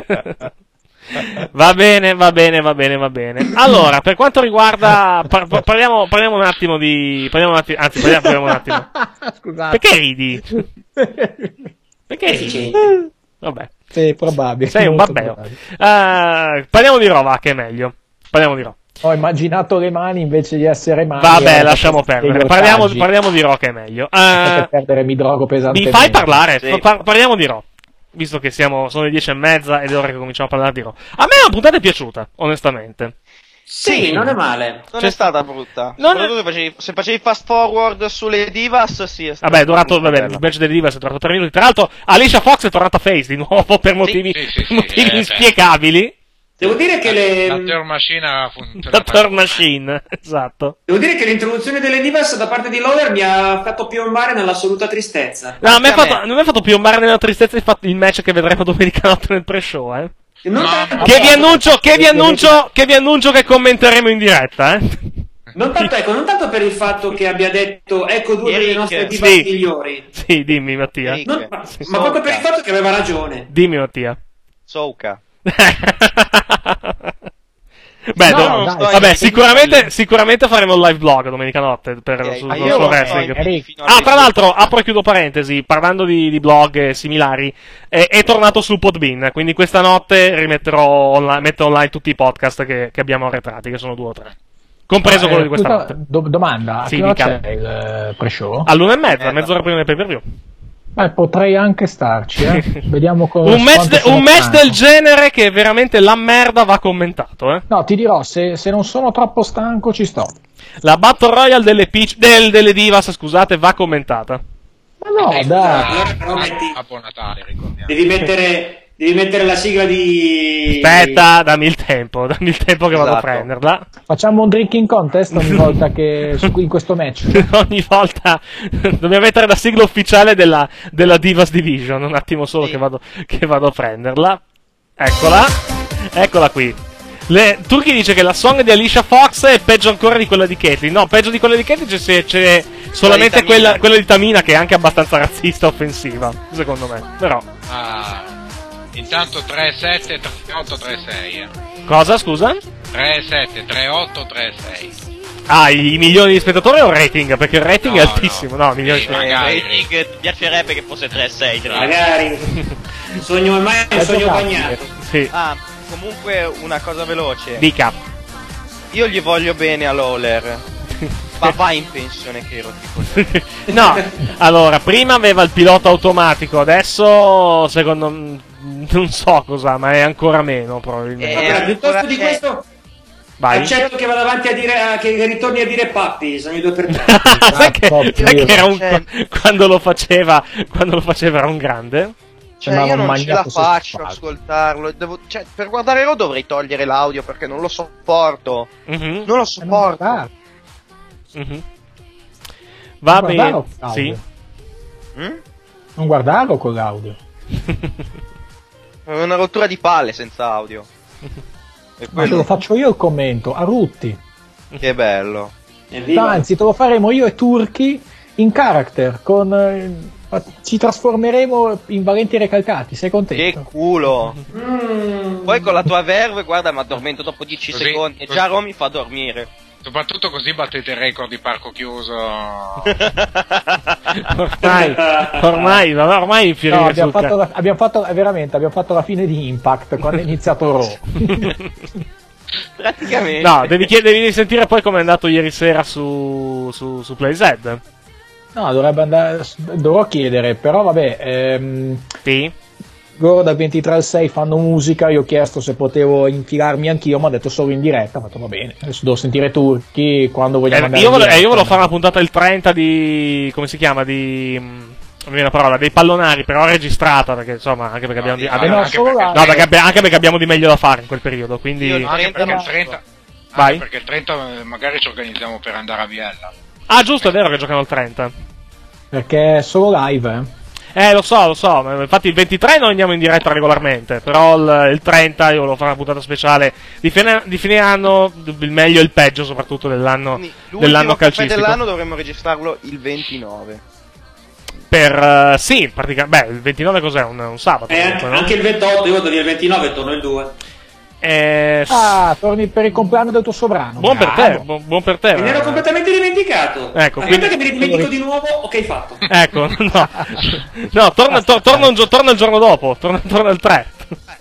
[SPEAKER 2] Va bene, va bene, va bene, va bene. Allora, per quanto riguarda par- par- parliamo, parliamo un attimo di parliamo un attimo, anzi, parliamo, parliamo un attimo.
[SPEAKER 10] Scusate.
[SPEAKER 2] Perché ridi? Perché ridi? Vabbè.
[SPEAKER 10] Sì, probabile.
[SPEAKER 2] Sei un
[SPEAKER 10] molto
[SPEAKER 2] babbeo.
[SPEAKER 10] probabile.
[SPEAKER 2] Eh, parliamo di Rova, che è meglio. Parliamo di Rova.
[SPEAKER 10] Ho immaginato le mani invece di essere mani.
[SPEAKER 2] Vabbè,
[SPEAKER 10] eh,
[SPEAKER 2] lasciamo
[SPEAKER 10] degli
[SPEAKER 2] perdere. Parliamo,
[SPEAKER 10] ortaggi.
[SPEAKER 2] parliamo di Ro, che è meglio.
[SPEAKER 10] Lasciate
[SPEAKER 2] Eh,
[SPEAKER 10] perdere, mi drogo
[SPEAKER 2] mi
[SPEAKER 10] pesantemente.
[SPEAKER 2] fai parlare?
[SPEAKER 8] Sì.
[SPEAKER 2] Par- parliamo di Ro. Visto che siamo, sono le dieci e mezza ed è ora che cominciamo a parlare di Ro. A me la puntata è piaciuta, onestamente.
[SPEAKER 7] Sì, non è male.
[SPEAKER 8] Non
[SPEAKER 2] Cioè-
[SPEAKER 8] è stata brutta.
[SPEAKER 2] Non è-
[SPEAKER 8] Soprattutto se facevi, se facevi fast forward sulle divas, sì. È stata
[SPEAKER 2] Vabbè, è durato,
[SPEAKER 8] molto
[SPEAKER 2] vabbè,
[SPEAKER 8] bella.
[SPEAKER 2] il match delle Divas è durato tre minuti. Tra l'altro, Alicia Fox è tornata face di nuovo per motivi,
[SPEAKER 11] sì, sì, sì,
[SPEAKER 2] motivi
[SPEAKER 11] eh, beh.
[SPEAKER 2] inspiegabili.
[SPEAKER 7] Devo dire che le...
[SPEAKER 11] La Terror Machine ha funzionato.
[SPEAKER 2] La Thor Machine, esatto.
[SPEAKER 7] Devo dire che l'introduzione delle Divas da parte di Lawler mi ha fatto piombare nell'assoluta tristezza.
[SPEAKER 2] No, a me ha
[SPEAKER 8] Anche a
[SPEAKER 2] fatto,
[SPEAKER 8] me.
[SPEAKER 2] non mi ha fatto piombare nella tristezza il, fatto- il match che vedremo domenica notte nel pre-show, eh.
[SPEAKER 7] Non
[SPEAKER 11] Ma-
[SPEAKER 7] tanto,
[SPEAKER 2] Che vi annuncio, che vi annuncio, che vi annuncio che commenteremo in diretta, eh.
[SPEAKER 7] non tanto, ecco, non tanto per il fatto che abbia detto ecco due delle
[SPEAKER 8] Eric,
[SPEAKER 7] nostre Divas
[SPEAKER 2] sì.
[SPEAKER 7] migliori,
[SPEAKER 2] Sì, dimmi Mattia.
[SPEAKER 8] Eric.
[SPEAKER 7] Non- ma,
[SPEAKER 8] Sì.
[SPEAKER 7] ma proprio per il fatto che aveva ragione.
[SPEAKER 2] Dimmi Mattia.
[SPEAKER 8] Souka.
[SPEAKER 2] Beh,
[SPEAKER 10] No,
[SPEAKER 2] do-
[SPEAKER 10] no, dai,
[SPEAKER 2] vabbè,
[SPEAKER 10] sì,
[SPEAKER 2] sicuramente, sicuramente faremo il live blog domenica notte per,
[SPEAKER 8] Ok,
[SPEAKER 2] su,
[SPEAKER 8] ma
[SPEAKER 2] sul
[SPEAKER 8] io
[SPEAKER 2] suo
[SPEAKER 8] non so
[SPEAKER 2] wrestling.
[SPEAKER 10] Eric.
[SPEAKER 8] fino
[SPEAKER 2] Ah,
[SPEAKER 8] alle-
[SPEAKER 2] tra l'altro, apro e chiudo parentesi, parlando di, di blog similari, è, è tornato su Podbean, quindi questa notte rimetterò online, metto online tutti i podcast che, che abbiamo arretrati, che sono due o tre. Compreso
[SPEAKER 10] Eh,
[SPEAKER 2] quello di questa
[SPEAKER 10] tutta-
[SPEAKER 2] notte.
[SPEAKER 10] do- domanda, a
[SPEAKER 2] Sì,
[SPEAKER 10] che ora
[SPEAKER 2] dica.
[SPEAKER 10] c'è il eh, pre-show?
[SPEAKER 2] All'una e mezza,
[SPEAKER 8] Eh,
[SPEAKER 2] mezz'ora prima del pay per view.
[SPEAKER 10] Beh, potrei anche starci, eh. Vediamo come
[SPEAKER 2] Un match,
[SPEAKER 10] quanto
[SPEAKER 2] de-
[SPEAKER 10] sono
[SPEAKER 2] un match
[SPEAKER 10] stanco.
[SPEAKER 2] del genere che veramente la merda va commentato, eh.
[SPEAKER 10] No, ti dirò, se, se non sono troppo stanco ci sto.
[SPEAKER 2] La Battle Royale delle, Peach, del, delle Divas, scusate, va commentata.
[SPEAKER 10] Ma no,
[SPEAKER 7] Eh,
[SPEAKER 10] dai.
[SPEAKER 7] allora però metti-
[SPEAKER 11] A buon Natale, ricordiamo.
[SPEAKER 7] Devi mettere, devi mettere la sigla di...
[SPEAKER 2] Aspetta, dammi il tempo, dammi il tempo che vado a
[SPEAKER 8] Esatto.
[SPEAKER 2] prenderla.
[SPEAKER 10] Facciamo un drinking contest ogni volta che su- in questo match.
[SPEAKER 2] Ogni volta dobbiamo mettere la sigla ufficiale della, della Divas Division. Un attimo solo
[SPEAKER 8] Sì.
[SPEAKER 2] che, vado, che vado a prenderla. Eccola, eccola qui. Le, Turchi dice che la song di Alicia Fox è peggio ancora di quella di Caitlyn. No, peggio di quella di Caitlyn c'è, c'è- c'è solamente
[SPEAKER 8] Tamina.
[SPEAKER 2] quella, quella di Tamina, che è anche abbastanza razzista e offensiva, secondo me. Però,
[SPEAKER 11] Ah, intanto tre sette tre otto tre sei. Eh.
[SPEAKER 2] cosa, scusa?
[SPEAKER 11] tre sette tre otto tre sei.
[SPEAKER 2] Ah, i, i milioni di spettatori o il rating? Perché il rating
[SPEAKER 11] No,
[SPEAKER 2] è altissimo. No,
[SPEAKER 11] no.
[SPEAKER 2] milioni di
[SPEAKER 11] Sì,
[SPEAKER 2] spettatori.
[SPEAKER 8] Eh,
[SPEAKER 11] magari.
[SPEAKER 8] rating, ti piacerebbe che fosse tre sei. tra l'altro.
[SPEAKER 7] Magari. Sogno ormai è un
[SPEAKER 10] È
[SPEAKER 7] sogno
[SPEAKER 10] giocabile.
[SPEAKER 7] bagnato.
[SPEAKER 2] Sì,
[SPEAKER 8] Ah, comunque una cosa veloce.
[SPEAKER 2] dica.
[SPEAKER 8] Io gli voglio bene a Lawler. Ma vai in pensione che ero tipo.
[SPEAKER 2] No, allora, prima aveva il pilota automatico, adesso secondo me non so cosa, ma è ancora meno probabilmente.
[SPEAKER 8] Eh,
[SPEAKER 7] Allora, piuttosto
[SPEAKER 8] ancora
[SPEAKER 7] di
[SPEAKER 8] c'è.
[SPEAKER 7] questo
[SPEAKER 2] Vai.
[SPEAKER 7] accetto che vada avanti a dire a- che ritorni a dire pappi, sono i due per tre.
[SPEAKER 2] sai che,
[SPEAKER 10] Esatto,
[SPEAKER 2] sai che era un,
[SPEAKER 8] cioè-
[SPEAKER 2] quando lo faceva, quando lo faceva era un grande?
[SPEAKER 8] Cioè,
[SPEAKER 10] Sembrava
[SPEAKER 8] io
[SPEAKER 10] un
[SPEAKER 8] non ce la
[SPEAKER 10] maniaco
[SPEAKER 8] faccio a
[SPEAKER 10] sessuale.
[SPEAKER 8] ascoltarlo. Devo- cioè, per guardare Raw dovrei togliere l'audio perché non lo sopporto.
[SPEAKER 2] Mhm,
[SPEAKER 8] Non lo
[SPEAKER 10] Eh, non
[SPEAKER 8] sopporto.
[SPEAKER 10] guardare,
[SPEAKER 2] mhm. Va
[SPEAKER 10] non
[SPEAKER 2] bene,
[SPEAKER 10] guardarlo con
[SPEAKER 2] sì.
[SPEAKER 10] l'audio.
[SPEAKER 8] Mm?
[SPEAKER 10] Non guardarlo con l'audio.
[SPEAKER 8] È una rottura di palle senza audio. E
[SPEAKER 10] Ma te
[SPEAKER 8] quello
[SPEAKER 10] lo faccio io il commento, a Rutti.
[SPEAKER 8] che bello.
[SPEAKER 7] Evviva.
[SPEAKER 10] Anzi, te lo faremo io e Turchi in character, con... eh, ci trasformeremo in valenti recalcati, sei
[SPEAKER 8] Che
[SPEAKER 10] contento?
[SPEAKER 8] culo.
[SPEAKER 7] Mm.
[SPEAKER 8] Poi con la tua verve, guarda, mi addormento dopo dieci
[SPEAKER 11] Così,
[SPEAKER 8] secondi. E
[SPEAKER 11] così.
[SPEAKER 8] già Raw mi fa dormire.
[SPEAKER 11] Soprattutto così battete il record di parco chiuso.
[SPEAKER 2] Ormai, ormai, vabbè, ormai infierire
[SPEAKER 10] No, abbiamo
[SPEAKER 2] sul
[SPEAKER 10] fatto,
[SPEAKER 2] ca-
[SPEAKER 10] la, abbiamo fatto eh, veramente, abbiamo fatto la fine di Impact quando è iniziato Raw.
[SPEAKER 8] Praticamente.
[SPEAKER 2] No, devi, chied- devi sentire poi come è andato ieri sera su, su, su PlayZ.
[SPEAKER 10] No, dovrebbe andare, dovrò chiedere, però vabbè, ehm,
[SPEAKER 2] Sì.
[SPEAKER 10] loro dal ventitré al sei fanno musica, io ho chiesto se potevo infilarmi anch'io, mi ha detto solo in diretta, ho fatto va bene, adesso devo sentire Turchi quando vogliamo
[SPEAKER 2] Eh,
[SPEAKER 10] andare
[SPEAKER 2] io,
[SPEAKER 10] in
[SPEAKER 2] volevo, eh,
[SPEAKER 10] diretta.
[SPEAKER 2] io volevo fare una puntata il trenta di. Come si chiama? Di. mm, Non mi viene la parola, dei pallonari, però registrata, perché insomma, anche perché
[SPEAKER 11] No,
[SPEAKER 2] abbiamo di,
[SPEAKER 11] di-
[SPEAKER 2] abbiamo-
[SPEAKER 10] no,
[SPEAKER 11] anche
[SPEAKER 10] solo
[SPEAKER 11] perché-
[SPEAKER 10] là.
[SPEAKER 2] no, perché abbi- anche perché abbiamo di meglio da fare in quel periodo, quindi.
[SPEAKER 8] Io-
[SPEAKER 11] No, anche perché il
[SPEAKER 8] trenta
[SPEAKER 11] trenta.
[SPEAKER 2] Vai.
[SPEAKER 11] Anche perché il trenta eh, magari ci organizziamo per andare a Biella.
[SPEAKER 2] Ah, giusto, è vero che giocano il trenta.
[SPEAKER 10] Perché è solo live, eh.
[SPEAKER 2] Eh, lo so, lo so, ma infatti il ventitré noi andiamo in diretta regolarmente, però il, il trenta io volevo fare una puntata speciale di fine, di fine anno, il meglio e il peggio soprattutto dell'anno, dell'anno calcistico.
[SPEAKER 8] dell'anno dovremmo registrarlo il ventinove.
[SPEAKER 2] Per, uh, sì, praticamente, beh, il ventinove cos'è? Un, un sabato?
[SPEAKER 7] Eh,
[SPEAKER 2] comunque, no?
[SPEAKER 7] Anche il ventotto, io vado via il ventinove e torno il due.
[SPEAKER 2] Eh,
[SPEAKER 10] Ah, torni per il compleanno del tuo sovrano.
[SPEAKER 2] buon per te, buon, buon per te.
[SPEAKER 7] Me ne ero completamente dimenticato.
[SPEAKER 2] Ecco,
[SPEAKER 7] Aspetta
[SPEAKER 2] quindi-
[SPEAKER 7] che mi ridimentico di nuovo, ok fatto.
[SPEAKER 2] Ecco, no, no torna, to- torna, un gio- torna il giorno dopo, torna, torna il tre.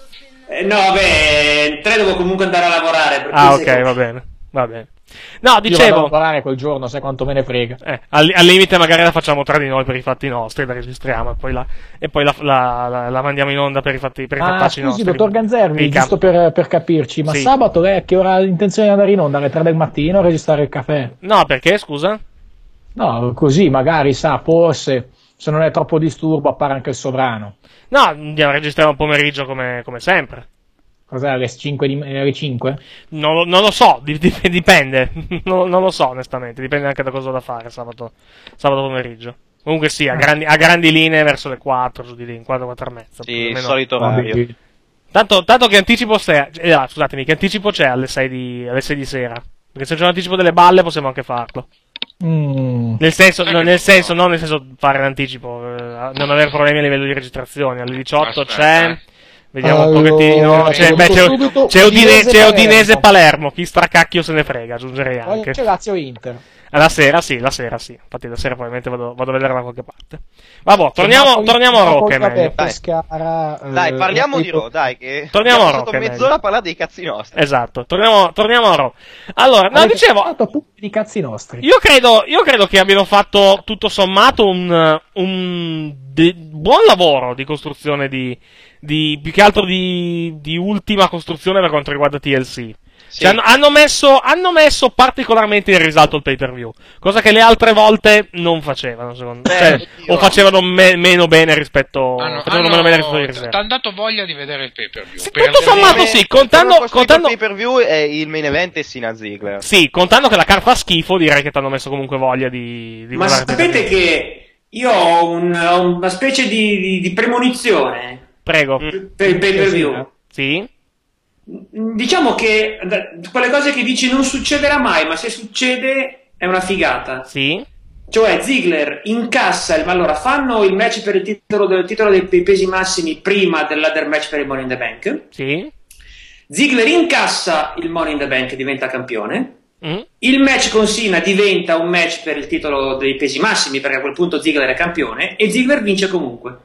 [SPEAKER 7] Eh, no, vabbè, il tre devo comunque andare a lavorare. per
[SPEAKER 2] Ah,
[SPEAKER 7] cui sei-
[SPEAKER 2] ok, va bene, va bene. No,
[SPEAKER 10] Io vado a
[SPEAKER 2] dicevo,
[SPEAKER 10] lavorare quel giorno, sai quanto me ne frega.
[SPEAKER 2] eh, al, al limite magari la facciamo tra di noi per i fatti nostri, la registriamo e poi la, e poi la, la, la, la mandiamo in onda per i fatti per i
[SPEAKER 10] Ah,
[SPEAKER 2] fattacci
[SPEAKER 10] scusi,
[SPEAKER 2] nostri.
[SPEAKER 10] dottor Ganzervi,
[SPEAKER 2] Dica.
[SPEAKER 10] giusto per, per capirci, ma
[SPEAKER 2] Sì.
[SPEAKER 10] sabato lei a che ora ha intenzione di andare in onda? Alle tre del mattino a registrare il caffè?
[SPEAKER 2] No, perché, scusa?
[SPEAKER 10] No, così magari sa, forse, se non è troppo disturbo, appare anche il sovrano.
[SPEAKER 2] No, andiamo a registrare un pomeriggio come, come sempre.
[SPEAKER 10] Cos'è, alle cinque? Di, alle cinque?
[SPEAKER 2] Non, lo- non lo so, di- di- dipende. non, non lo so, onestamente. Dipende anche da cosa ho da fare sabato, sabato pomeriggio. Comunque sì, a grandi, a grandi linee verso le quattro, giù di lì, in quattro, quattro e mezza.
[SPEAKER 8] Sì,
[SPEAKER 2] più o
[SPEAKER 8] il
[SPEAKER 2] meno.
[SPEAKER 8] solito orario.
[SPEAKER 2] Tanto, tanto che anticipo c'è, eh, ah, scusatemi, che anticipo c'è alle sei di, alle sei di sera? Perché se c'è un anticipo delle balle possiamo anche farlo.
[SPEAKER 10] Mm.
[SPEAKER 2] Nel senso, no, nel senso, non nel senso fare l'anticipo, eh, non avere problemi a livello di registrazione. Alle diciotto
[SPEAKER 11] Aspetta,
[SPEAKER 2] c'è.
[SPEAKER 11] eh.
[SPEAKER 2] Vediamo un
[SPEAKER 10] Allora,
[SPEAKER 2] pochettino. C'è, beh, c'è,
[SPEAKER 10] subito,
[SPEAKER 2] c'è Udine-
[SPEAKER 10] Udinese
[SPEAKER 2] c'è Udinese
[SPEAKER 10] Palermo.
[SPEAKER 2] Palermo. Chi stracacchio se ne frega, aggiungerei
[SPEAKER 10] Poi
[SPEAKER 2] anche.
[SPEAKER 10] c'è Lazio Inter.
[SPEAKER 2] La sera sì, la sera sì. Infatti la sera probabilmente vado, vado a vedere da qualche parte. Vabbè, torniamo,
[SPEAKER 10] Napoli-
[SPEAKER 2] torniamo a Raw, che è
[SPEAKER 10] Napoli,
[SPEAKER 2] meglio.
[SPEAKER 10] vabbè, Pescara, eh,
[SPEAKER 8] Dai, parliamo di
[SPEAKER 10] Napoli-
[SPEAKER 8] Raw, dai, che
[SPEAKER 2] Torniamo
[SPEAKER 8] abbiamo
[SPEAKER 2] a Raw,
[SPEAKER 8] passato
[SPEAKER 2] che è
[SPEAKER 8] mezz'ora
[SPEAKER 2] meglio.
[SPEAKER 8] a parlare dei cazzi nostri.
[SPEAKER 2] Esatto, torniamo, torniamo a Raw. Allora, no,
[SPEAKER 10] Avete
[SPEAKER 2] dicevo,
[SPEAKER 10] fatto appunto di cazzi nostri.
[SPEAKER 2] io credo, io credo che abbiano fatto tutto sommato un, un de- buon lavoro di costruzione di, di più che altro di, di ultima costruzione per quanto riguarda T L C.
[SPEAKER 8] Sì.
[SPEAKER 2] Cioè, hanno, hanno messo, hanno messo particolarmente in risalto il pay per view, cosa che le altre volte non facevano, secondo me.
[SPEAKER 8] Beh,
[SPEAKER 2] Cioè,
[SPEAKER 8] oddio.
[SPEAKER 2] o facevano me- meno bene rispetto,
[SPEAKER 11] Hanno,
[SPEAKER 2] facevano
[SPEAKER 11] hanno-
[SPEAKER 2] meno bene rispetto a ieri
[SPEAKER 11] ti
[SPEAKER 2] sera.
[SPEAKER 11] hanno dato voglia di vedere il pay per view.
[SPEAKER 2] Sì, tutto sommato
[SPEAKER 8] Come-
[SPEAKER 2] sì, contando,
[SPEAKER 8] come costruito
[SPEAKER 2] contando,
[SPEAKER 8] il pay per view è il main event e Sina Ziggler.
[SPEAKER 2] sì, contando che la carta fa schifo, direi che ti hanno messo comunque voglia di, di
[SPEAKER 7] Ma
[SPEAKER 2] guardare il
[SPEAKER 7] sapete
[SPEAKER 2] pay-per-view.
[SPEAKER 7] che io ho, un- ho una specie di, di- di premonizione
[SPEAKER 2] Prego.
[SPEAKER 7] per il pay per view.
[SPEAKER 2] Sì?
[SPEAKER 7] Diciamo che da- quelle cose che dici non succederà mai, ma se succede è una figata.
[SPEAKER 2] Sì?
[SPEAKER 7] Cioè Ziggler incassa il, allora fanno il match per il titolo, del titolo dei, dei pesi massimi prima del ladder match per il Money in the Bank.
[SPEAKER 2] Sì?
[SPEAKER 7] Ziggler incassa il Money in the Bank e diventa campione.
[SPEAKER 2] Mm?
[SPEAKER 7] Il match con Cena diventa un match per il titolo dei pesi massimi, perché a quel punto Ziggler è campione e Ziggler vince comunque.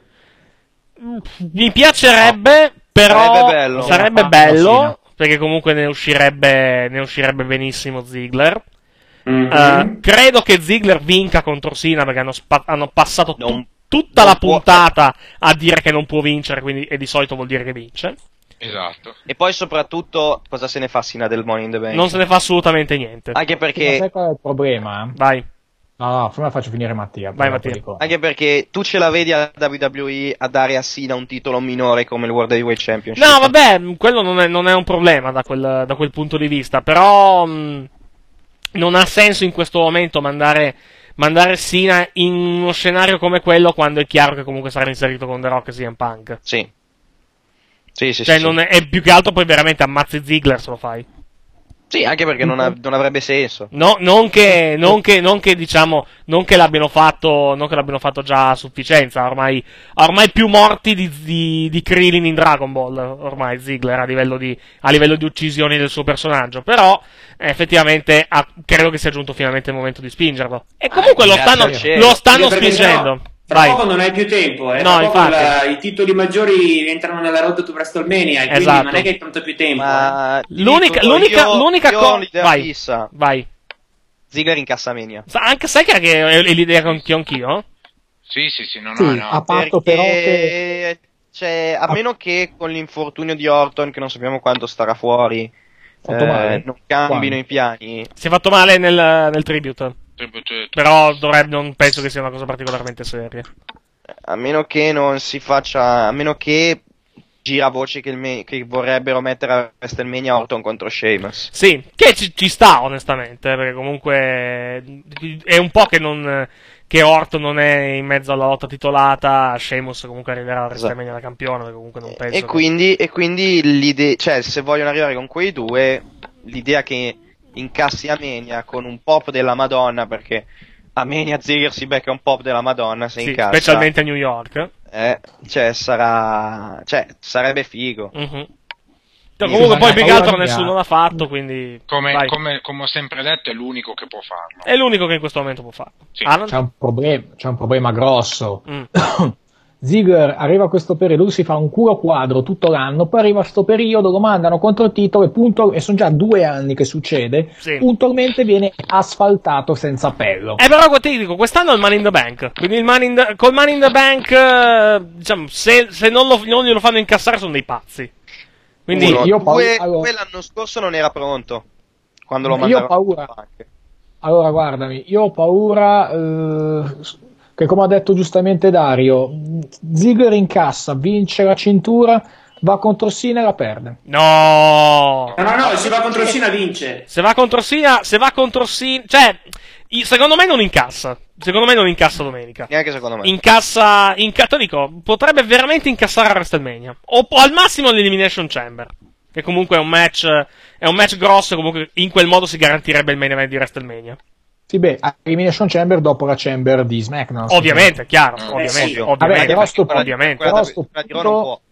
[SPEAKER 2] Mi piacerebbe, però
[SPEAKER 8] Sarebbe bello.
[SPEAKER 2] sarebbe
[SPEAKER 10] Ah,
[SPEAKER 2] bello,
[SPEAKER 10] sì, no.
[SPEAKER 2] perché comunque ne uscirebbe, ne uscirebbe benissimo Ziggler.
[SPEAKER 7] Mhm.
[SPEAKER 2] Eh, credo che Ziggler vinca contro Cena perché hanno, spa- hanno passato tu-
[SPEAKER 8] Non-
[SPEAKER 2] tutta
[SPEAKER 8] non
[SPEAKER 2] la
[SPEAKER 8] può-
[SPEAKER 2] puntata a dire che non può vincere, quindi, e di solito vuol dire che vince.
[SPEAKER 11] Esatto.
[SPEAKER 8] E poi soprattutto cosa se ne fa Sina del Money in the Bank?
[SPEAKER 2] Non se ne fa assolutamente niente.
[SPEAKER 8] Anche
[SPEAKER 10] Ma
[SPEAKER 8] perché
[SPEAKER 10] sai qual è il problema?
[SPEAKER 2] Vai.
[SPEAKER 10] No, no, prima faccio finire Mattia. poi
[SPEAKER 2] Vai,
[SPEAKER 10] dopo
[SPEAKER 2] Mattia.
[SPEAKER 10] dico.
[SPEAKER 8] Anche perché tu ce la vedi a W W E a dare a Cena un titolo minore come il World Heavyweight Championship.
[SPEAKER 2] No, vabbè, quello non è, non è un problema da quel, da quel punto di vista, però mh, non ha senso in questo momento mandare, mandare Cena in uno scenario come quello quando è chiaro che comunque sarà inserito con The Rock e C M Punk.
[SPEAKER 8] Sì. Sì, sì,
[SPEAKER 2] Cioè,
[SPEAKER 8] sì,
[SPEAKER 2] non
[SPEAKER 8] sì.
[SPEAKER 2] è, è più che altro poi veramente ammazzi Ziggler se lo fai.
[SPEAKER 8] Sì, anche perché non, ha- non avrebbe senso.
[SPEAKER 2] No, non che, non che, non che diciamo, non che l'abbiano fatto, non che l'abbiano fatto già a sufficienza, ormai, ormai più morti di, di, di Krillin in Dragon Ball, ormai Ziggler a livello di, a livello di uccisioni del suo personaggio, però, eh, effettivamente, ha- credo che sia giunto finalmente il momento di spingerlo. E comunque lo
[SPEAKER 8] grazie
[SPEAKER 2] stanno,
[SPEAKER 8] al cielo.
[SPEAKER 2] lo stanno
[SPEAKER 7] Perché
[SPEAKER 2] spingendo.
[SPEAKER 7] sennò Tra
[SPEAKER 2] Vai.
[SPEAKER 7] poco non hai più tempo, eh.
[SPEAKER 2] No,
[SPEAKER 7] Tra poco
[SPEAKER 2] infatti.
[SPEAKER 7] la- i titoli maggiori entrano nella road to WrestleMania e quindi
[SPEAKER 2] Esatto.
[SPEAKER 7] non è che hai tanto più tempo.
[SPEAKER 8] Ma ti
[SPEAKER 2] L'unica,
[SPEAKER 8] dico,
[SPEAKER 2] l'unica,
[SPEAKER 8] io-
[SPEAKER 2] l'unica
[SPEAKER 8] io ho
[SPEAKER 2] cosa.
[SPEAKER 8] l'idea
[SPEAKER 2] Vai.
[SPEAKER 8] fissa.
[SPEAKER 2] Vai.
[SPEAKER 8] Ziggler in Cassamania.
[SPEAKER 2] Sa- Anche sai che è è l'idea che anch'io anch'io?
[SPEAKER 11] Sì, sì, sì, no,
[SPEAKER 10] Sì,
[SPEAKER 11] no, no.
[SPEAKER 10] a patto però che...
[SPEAKER 8] Perché, cioè, a meno che con l'infortunio di Orton, che non sappiamo quando starà fuori,
[SPEAKER 10] Fatto
[SPEAKER 8] eh,
[SPEAKER 10] male?
[SPEAKER 8] non cambino
[SPEAKER 10] Quando?
[SPEAKER 8] i piani.
[SPEAKER 2] Si è fatto male nel, nel tribute.
[SPEAKER 11] Tribute-
[SPEAKER 2] Però dovrebbe, non penso che sia una cosa particolarmente seria.
[SPEAKER 8] A meno che non si faccia, a meno che gira voci che, il me- che vorrebbero mettere a WrestleMania Orton contro Sheamus.
[SPEAKER 2] Sì, che ci, ci sta onestamente, perché comunque è un po' che non che Orton non è in mezzo alla lotta titolata, Sheamus comunque arriverà a WrestleMania da campione, perché comunque non penso
[SPEAKER 8] E
[SPEAKER 2] che...
[SPEAKER 8] quindi, e quindi l'idea, cioè, se vogliono arrivare con quei due, l'idea che incassi a Mania con un pop della Madonna, perché a Mania Ziggler si becca un pop della Madonna se
[SPEAKER 2] Sì,
[SPEAKER 8] incassa.
[SPEAKER 2] specialmente a New York.
[SPEAKER 8] Eh, cioè, sarà, cioè, sarebbe figo.
[SPEAKER 2] Mm-hmm. Cioè, comunque poi più che altro nessuno l'ha fatto, quindi
[SPEAKER 11] come, come, come ho sempre detto è l'unico che può farlo.
[SPEAKER 2] È l'unico che in questo momento può farlo.
[SPEAKER 11] Sì.
[SPEAKER 2] Ah, non...
[SPEAKER 10] c'è, un problem- c'è un problema grosso.
[SPEAKER 2] Mm.
[SPEAKER 10] Ziggler arriva a questo periodo, lui si fa un culo quadro tutto l'anno, poi arriva a questo periodo, lo mandano contro il titolo e, punto, e sono già due anni che succede,
[SPEAKER 2] sì.
[SPEAKER 10] puntualmente viene asfaltato senza appello.
[SPEAKER 2] Eh però ti dico, quest'anno è il Money in the Bank, quindi il money in the, col Money in the Bank, eh, diciamo, se, se non, lo, non glielo fanno incassare sono dei pazzi. Quindi
[SPEAKER 8] Uno,
[SPEAKER 10] io ho paura,
[SPEAKER 8] due,
[SPEAKER 10] allora,
[SPEAKER 8] due l'anno scorso non era pronto, quando lo
[SPEAKER 10] io
[SPEAKER 8] mandarono.
[SPEAKER 10] ho paura, allora guardami, io ho paura... Eh, che come ha detto giustamente Dario, Ziggler incassa, vince la cintura, va contro Cena e la perde.
[SPEAKER 2] No!
[SPEAKER 7] No, no, no, se va contro Cena vince.
[SPEAKER 2] Se va contro Cena, se va contro Cena, cioè, secondo me non incassa. Secondo me non incassa domenica.
[SPEAKER 8] Neanche secondo me.
[SPEAKER 2] Incassa, inca- te dico, potrebbe veramente incassare a WrestleMania. O, o al massimo all'Elimination Chamber. Che comunque è un match, è un match grosso, comunque in quel modo si garantirebbe il main event di WrestleMania.
[SPEAKER 10] Sì, beh, Elimination Chamber dopo la Chamber di SmackDown.
[SPEAKER 2] Ovviamente, chiaro,
[SPEAKER 8] Mm,
[SPEAKER 2] ovviamente,
[SPEAKER 8] sì.
[SPEAKER 2] ovviamente,
[SPEAKER 10] Vabbè, però a sto
[SPEAKER 2] perché-
[SPEAKER 10] punto-
[SPEAKER 2] ovviamente.
[SPEAKER 10] però a sto
[SPEAKER 8] quella di
[SPEAKER 10] punto-
[SPEAKER 8] Raw non può.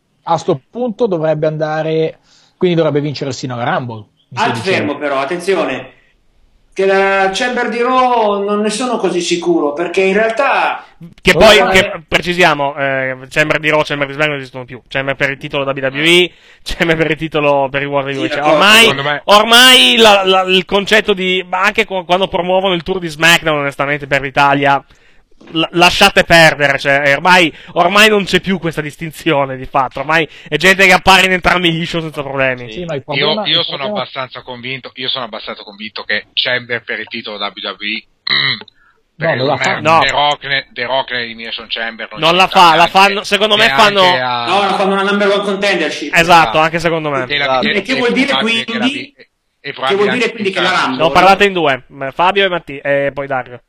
[SPEAKER 10] A sto punto dovrebbe andare, quindi dovrebbe vincere sino alla Rumble. mi stai
[SPEAKER 7] Al
[SPEAKER 10] dicendo.
[SPEAKER 7] fermo però, attenzione, che la Chamber di Raw non ne sono così sicuro, perché in realtà...
[SPEAKER 2] Che poi,
[SPEAKER 7] Eh,
[SPEAKER 2] che, precisiamo, eh, Chamber di Raw, Chamber di SmackDown non esistono più. Chamber per il titolo W W E, Chamber per il titolo per il World Heavyweight.
[SPEAKER 7] Sì,
[SPEAKER 2] Cioè,
[SPEAKER 7] d'accordo,
[SPEAKER 2] ormai,
[SPEAKER 11] secondo me-
[SPEAKER 2] ormai la- la- il concetto di, ma anche qu- quando promuovono il tour di SmackDown, onestamente, per l'Italia, la- lasciate perdere, cioè, ormai, ormai non c'è più questa distinzione, di fatto. Ormai è gente che appare in entrambi gli show senza problemi.
[SPEAKER 10] Sì, ma il
[SPEAKER 11] Io,
[SPEAKER 10] problema,
[SPEAKER 11] io
[SPEAKER 10] il
[SPEAKER 11] sono
[SPEAKER 10] problema-
[SPEAKER 11] abbastanza convinto, io sono abbastanza convinto che Chamber per il titolo W W E mm,
[SPEAKER 10] No,
[SPEAKER 11] perché
[SPEAKER 10] non la
[SPEAKER 11] secondo me
[SPEAKER 10] fa.
[SPEAKER 2] No.
[SPEAKER 11] The Rock, ne- The Rock nell'Elimination Chamber
[SPEAKER 2] Non
[SPEAKER 11] ci
[SPEAKER 2] la
[SPEAKER 11] sta
[SPEAKER 2] fa, la
[SPEAKER 11] neanche-
[SPEAKER 2] fanno- secondo me
[SPEAKER 11] neanche
[SPEAKER 2] fanno-
[SPEAKER 11] a-
[SPEAKER 7] No, no, fanno una number one contendership.
[SPEAKER 2] Esatto, anche secondo me.
[SPEAKER 11] e la-
[SPEAKER 7] E che vuol
[SPEAKER 11] è
[SPEAKER 7] dire
[SPEAKER 11] probabile che la
[SPEAKER 7] quindi-
[SPEAKER 11] vi- è
[SPEAKER 7] che
[SPEAKER 11] probabile
[SPEAKER 7] vuol dire
[SPEAKER 11] anche
[SPEAKER 7] quindi che la
[SPEAKER 11] sarà-
[SPEAKER 7] Rumble-
[SPEAKER 2] No, parlate in due, Fabio e Mattia, e poi Dario.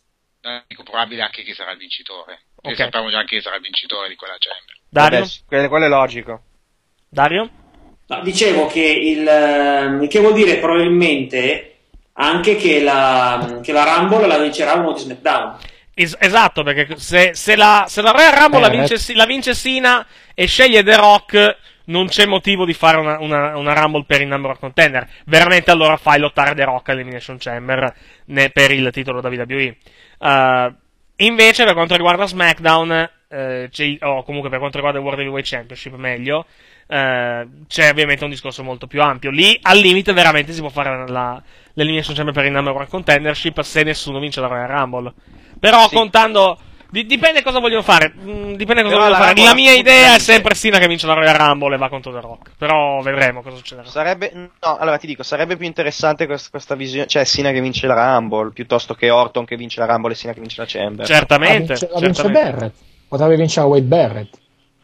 [SPEAKER 11] eh, dico, probabile anche chi sarà il vincitore. E
[SPEAKER 2] Ok.
[SPEAKER 11] sappiamo già chi sarà il vincitore di quella Chamber.
[SPEAKER 2] Dario?
[SPEAKER 8] Vabbè, quello, quello è logico.
[SPEAKER 2] Dario?
[SPEAKER 7] No, dicevo che il ehm, che vuol dire probabilmente anche che la, che la Rumble la vincerà uno di SmackDown.
[SPEAKER 2] Es- esatto, perché se, se la, se la Royal Rumble la
[SPEAKER 10] Eh,
[SPEAKER 2] vince, la vince Cena e sceglie The Rock, non c'è motivo di fare una, una, una Rumble per il number one contender. Veramente allora fai lottare The Rock all'Elimination Chamber ne- per il titolo W W E. Uh, invece, per quanto riguarda SmackDown, eh, c'è- o comunque per quanto riguarda il World Heavyweight Championship, meglio, eh, c'è ovviamente un discorso molto più ampio. Lì, al limite, veramente si può fare la, l'Elimination Chamber per il number one contendership se nessuno vince la Royal Rumble. Però,
[SPEAKER 8] Sì.
[SPEAKER 2] contando... di- dipende cosa vogliono fare. Mm, dipende cosa
[SPEAKER 8] Però
[SPEAKER 2] vogliono
[SPEAKER 8] la
[SPEAKER 2] fare.
[SPEAKER 8] Rumble
[SPEAKER 2] La mia
[SPEAKER 8] appunto
[SPEAKER 2] idea è
[SPEAKER 8] vince.
[SPEAKER 2] sempre Cena che vince la Royal Rumble e va contro The Rock. Però vedremo cosa succederà.
[SPEAKER 8] Sarebbe, no, allora ti dico, sarebbe più interessante quest- questa visione, cioè Cena che vince la Rumble, piuttosto che Orton che vince la Rumble e Cena che vince la Chamber.
[SPEAKER 10] La
[SPEAKER 2] Certamente.
[SPEAKER 10] vince, la vince
[SPEAKER 2] certamente.
[SPEAKER 10] Barrett. Potrebbe vincere Wade Barrett.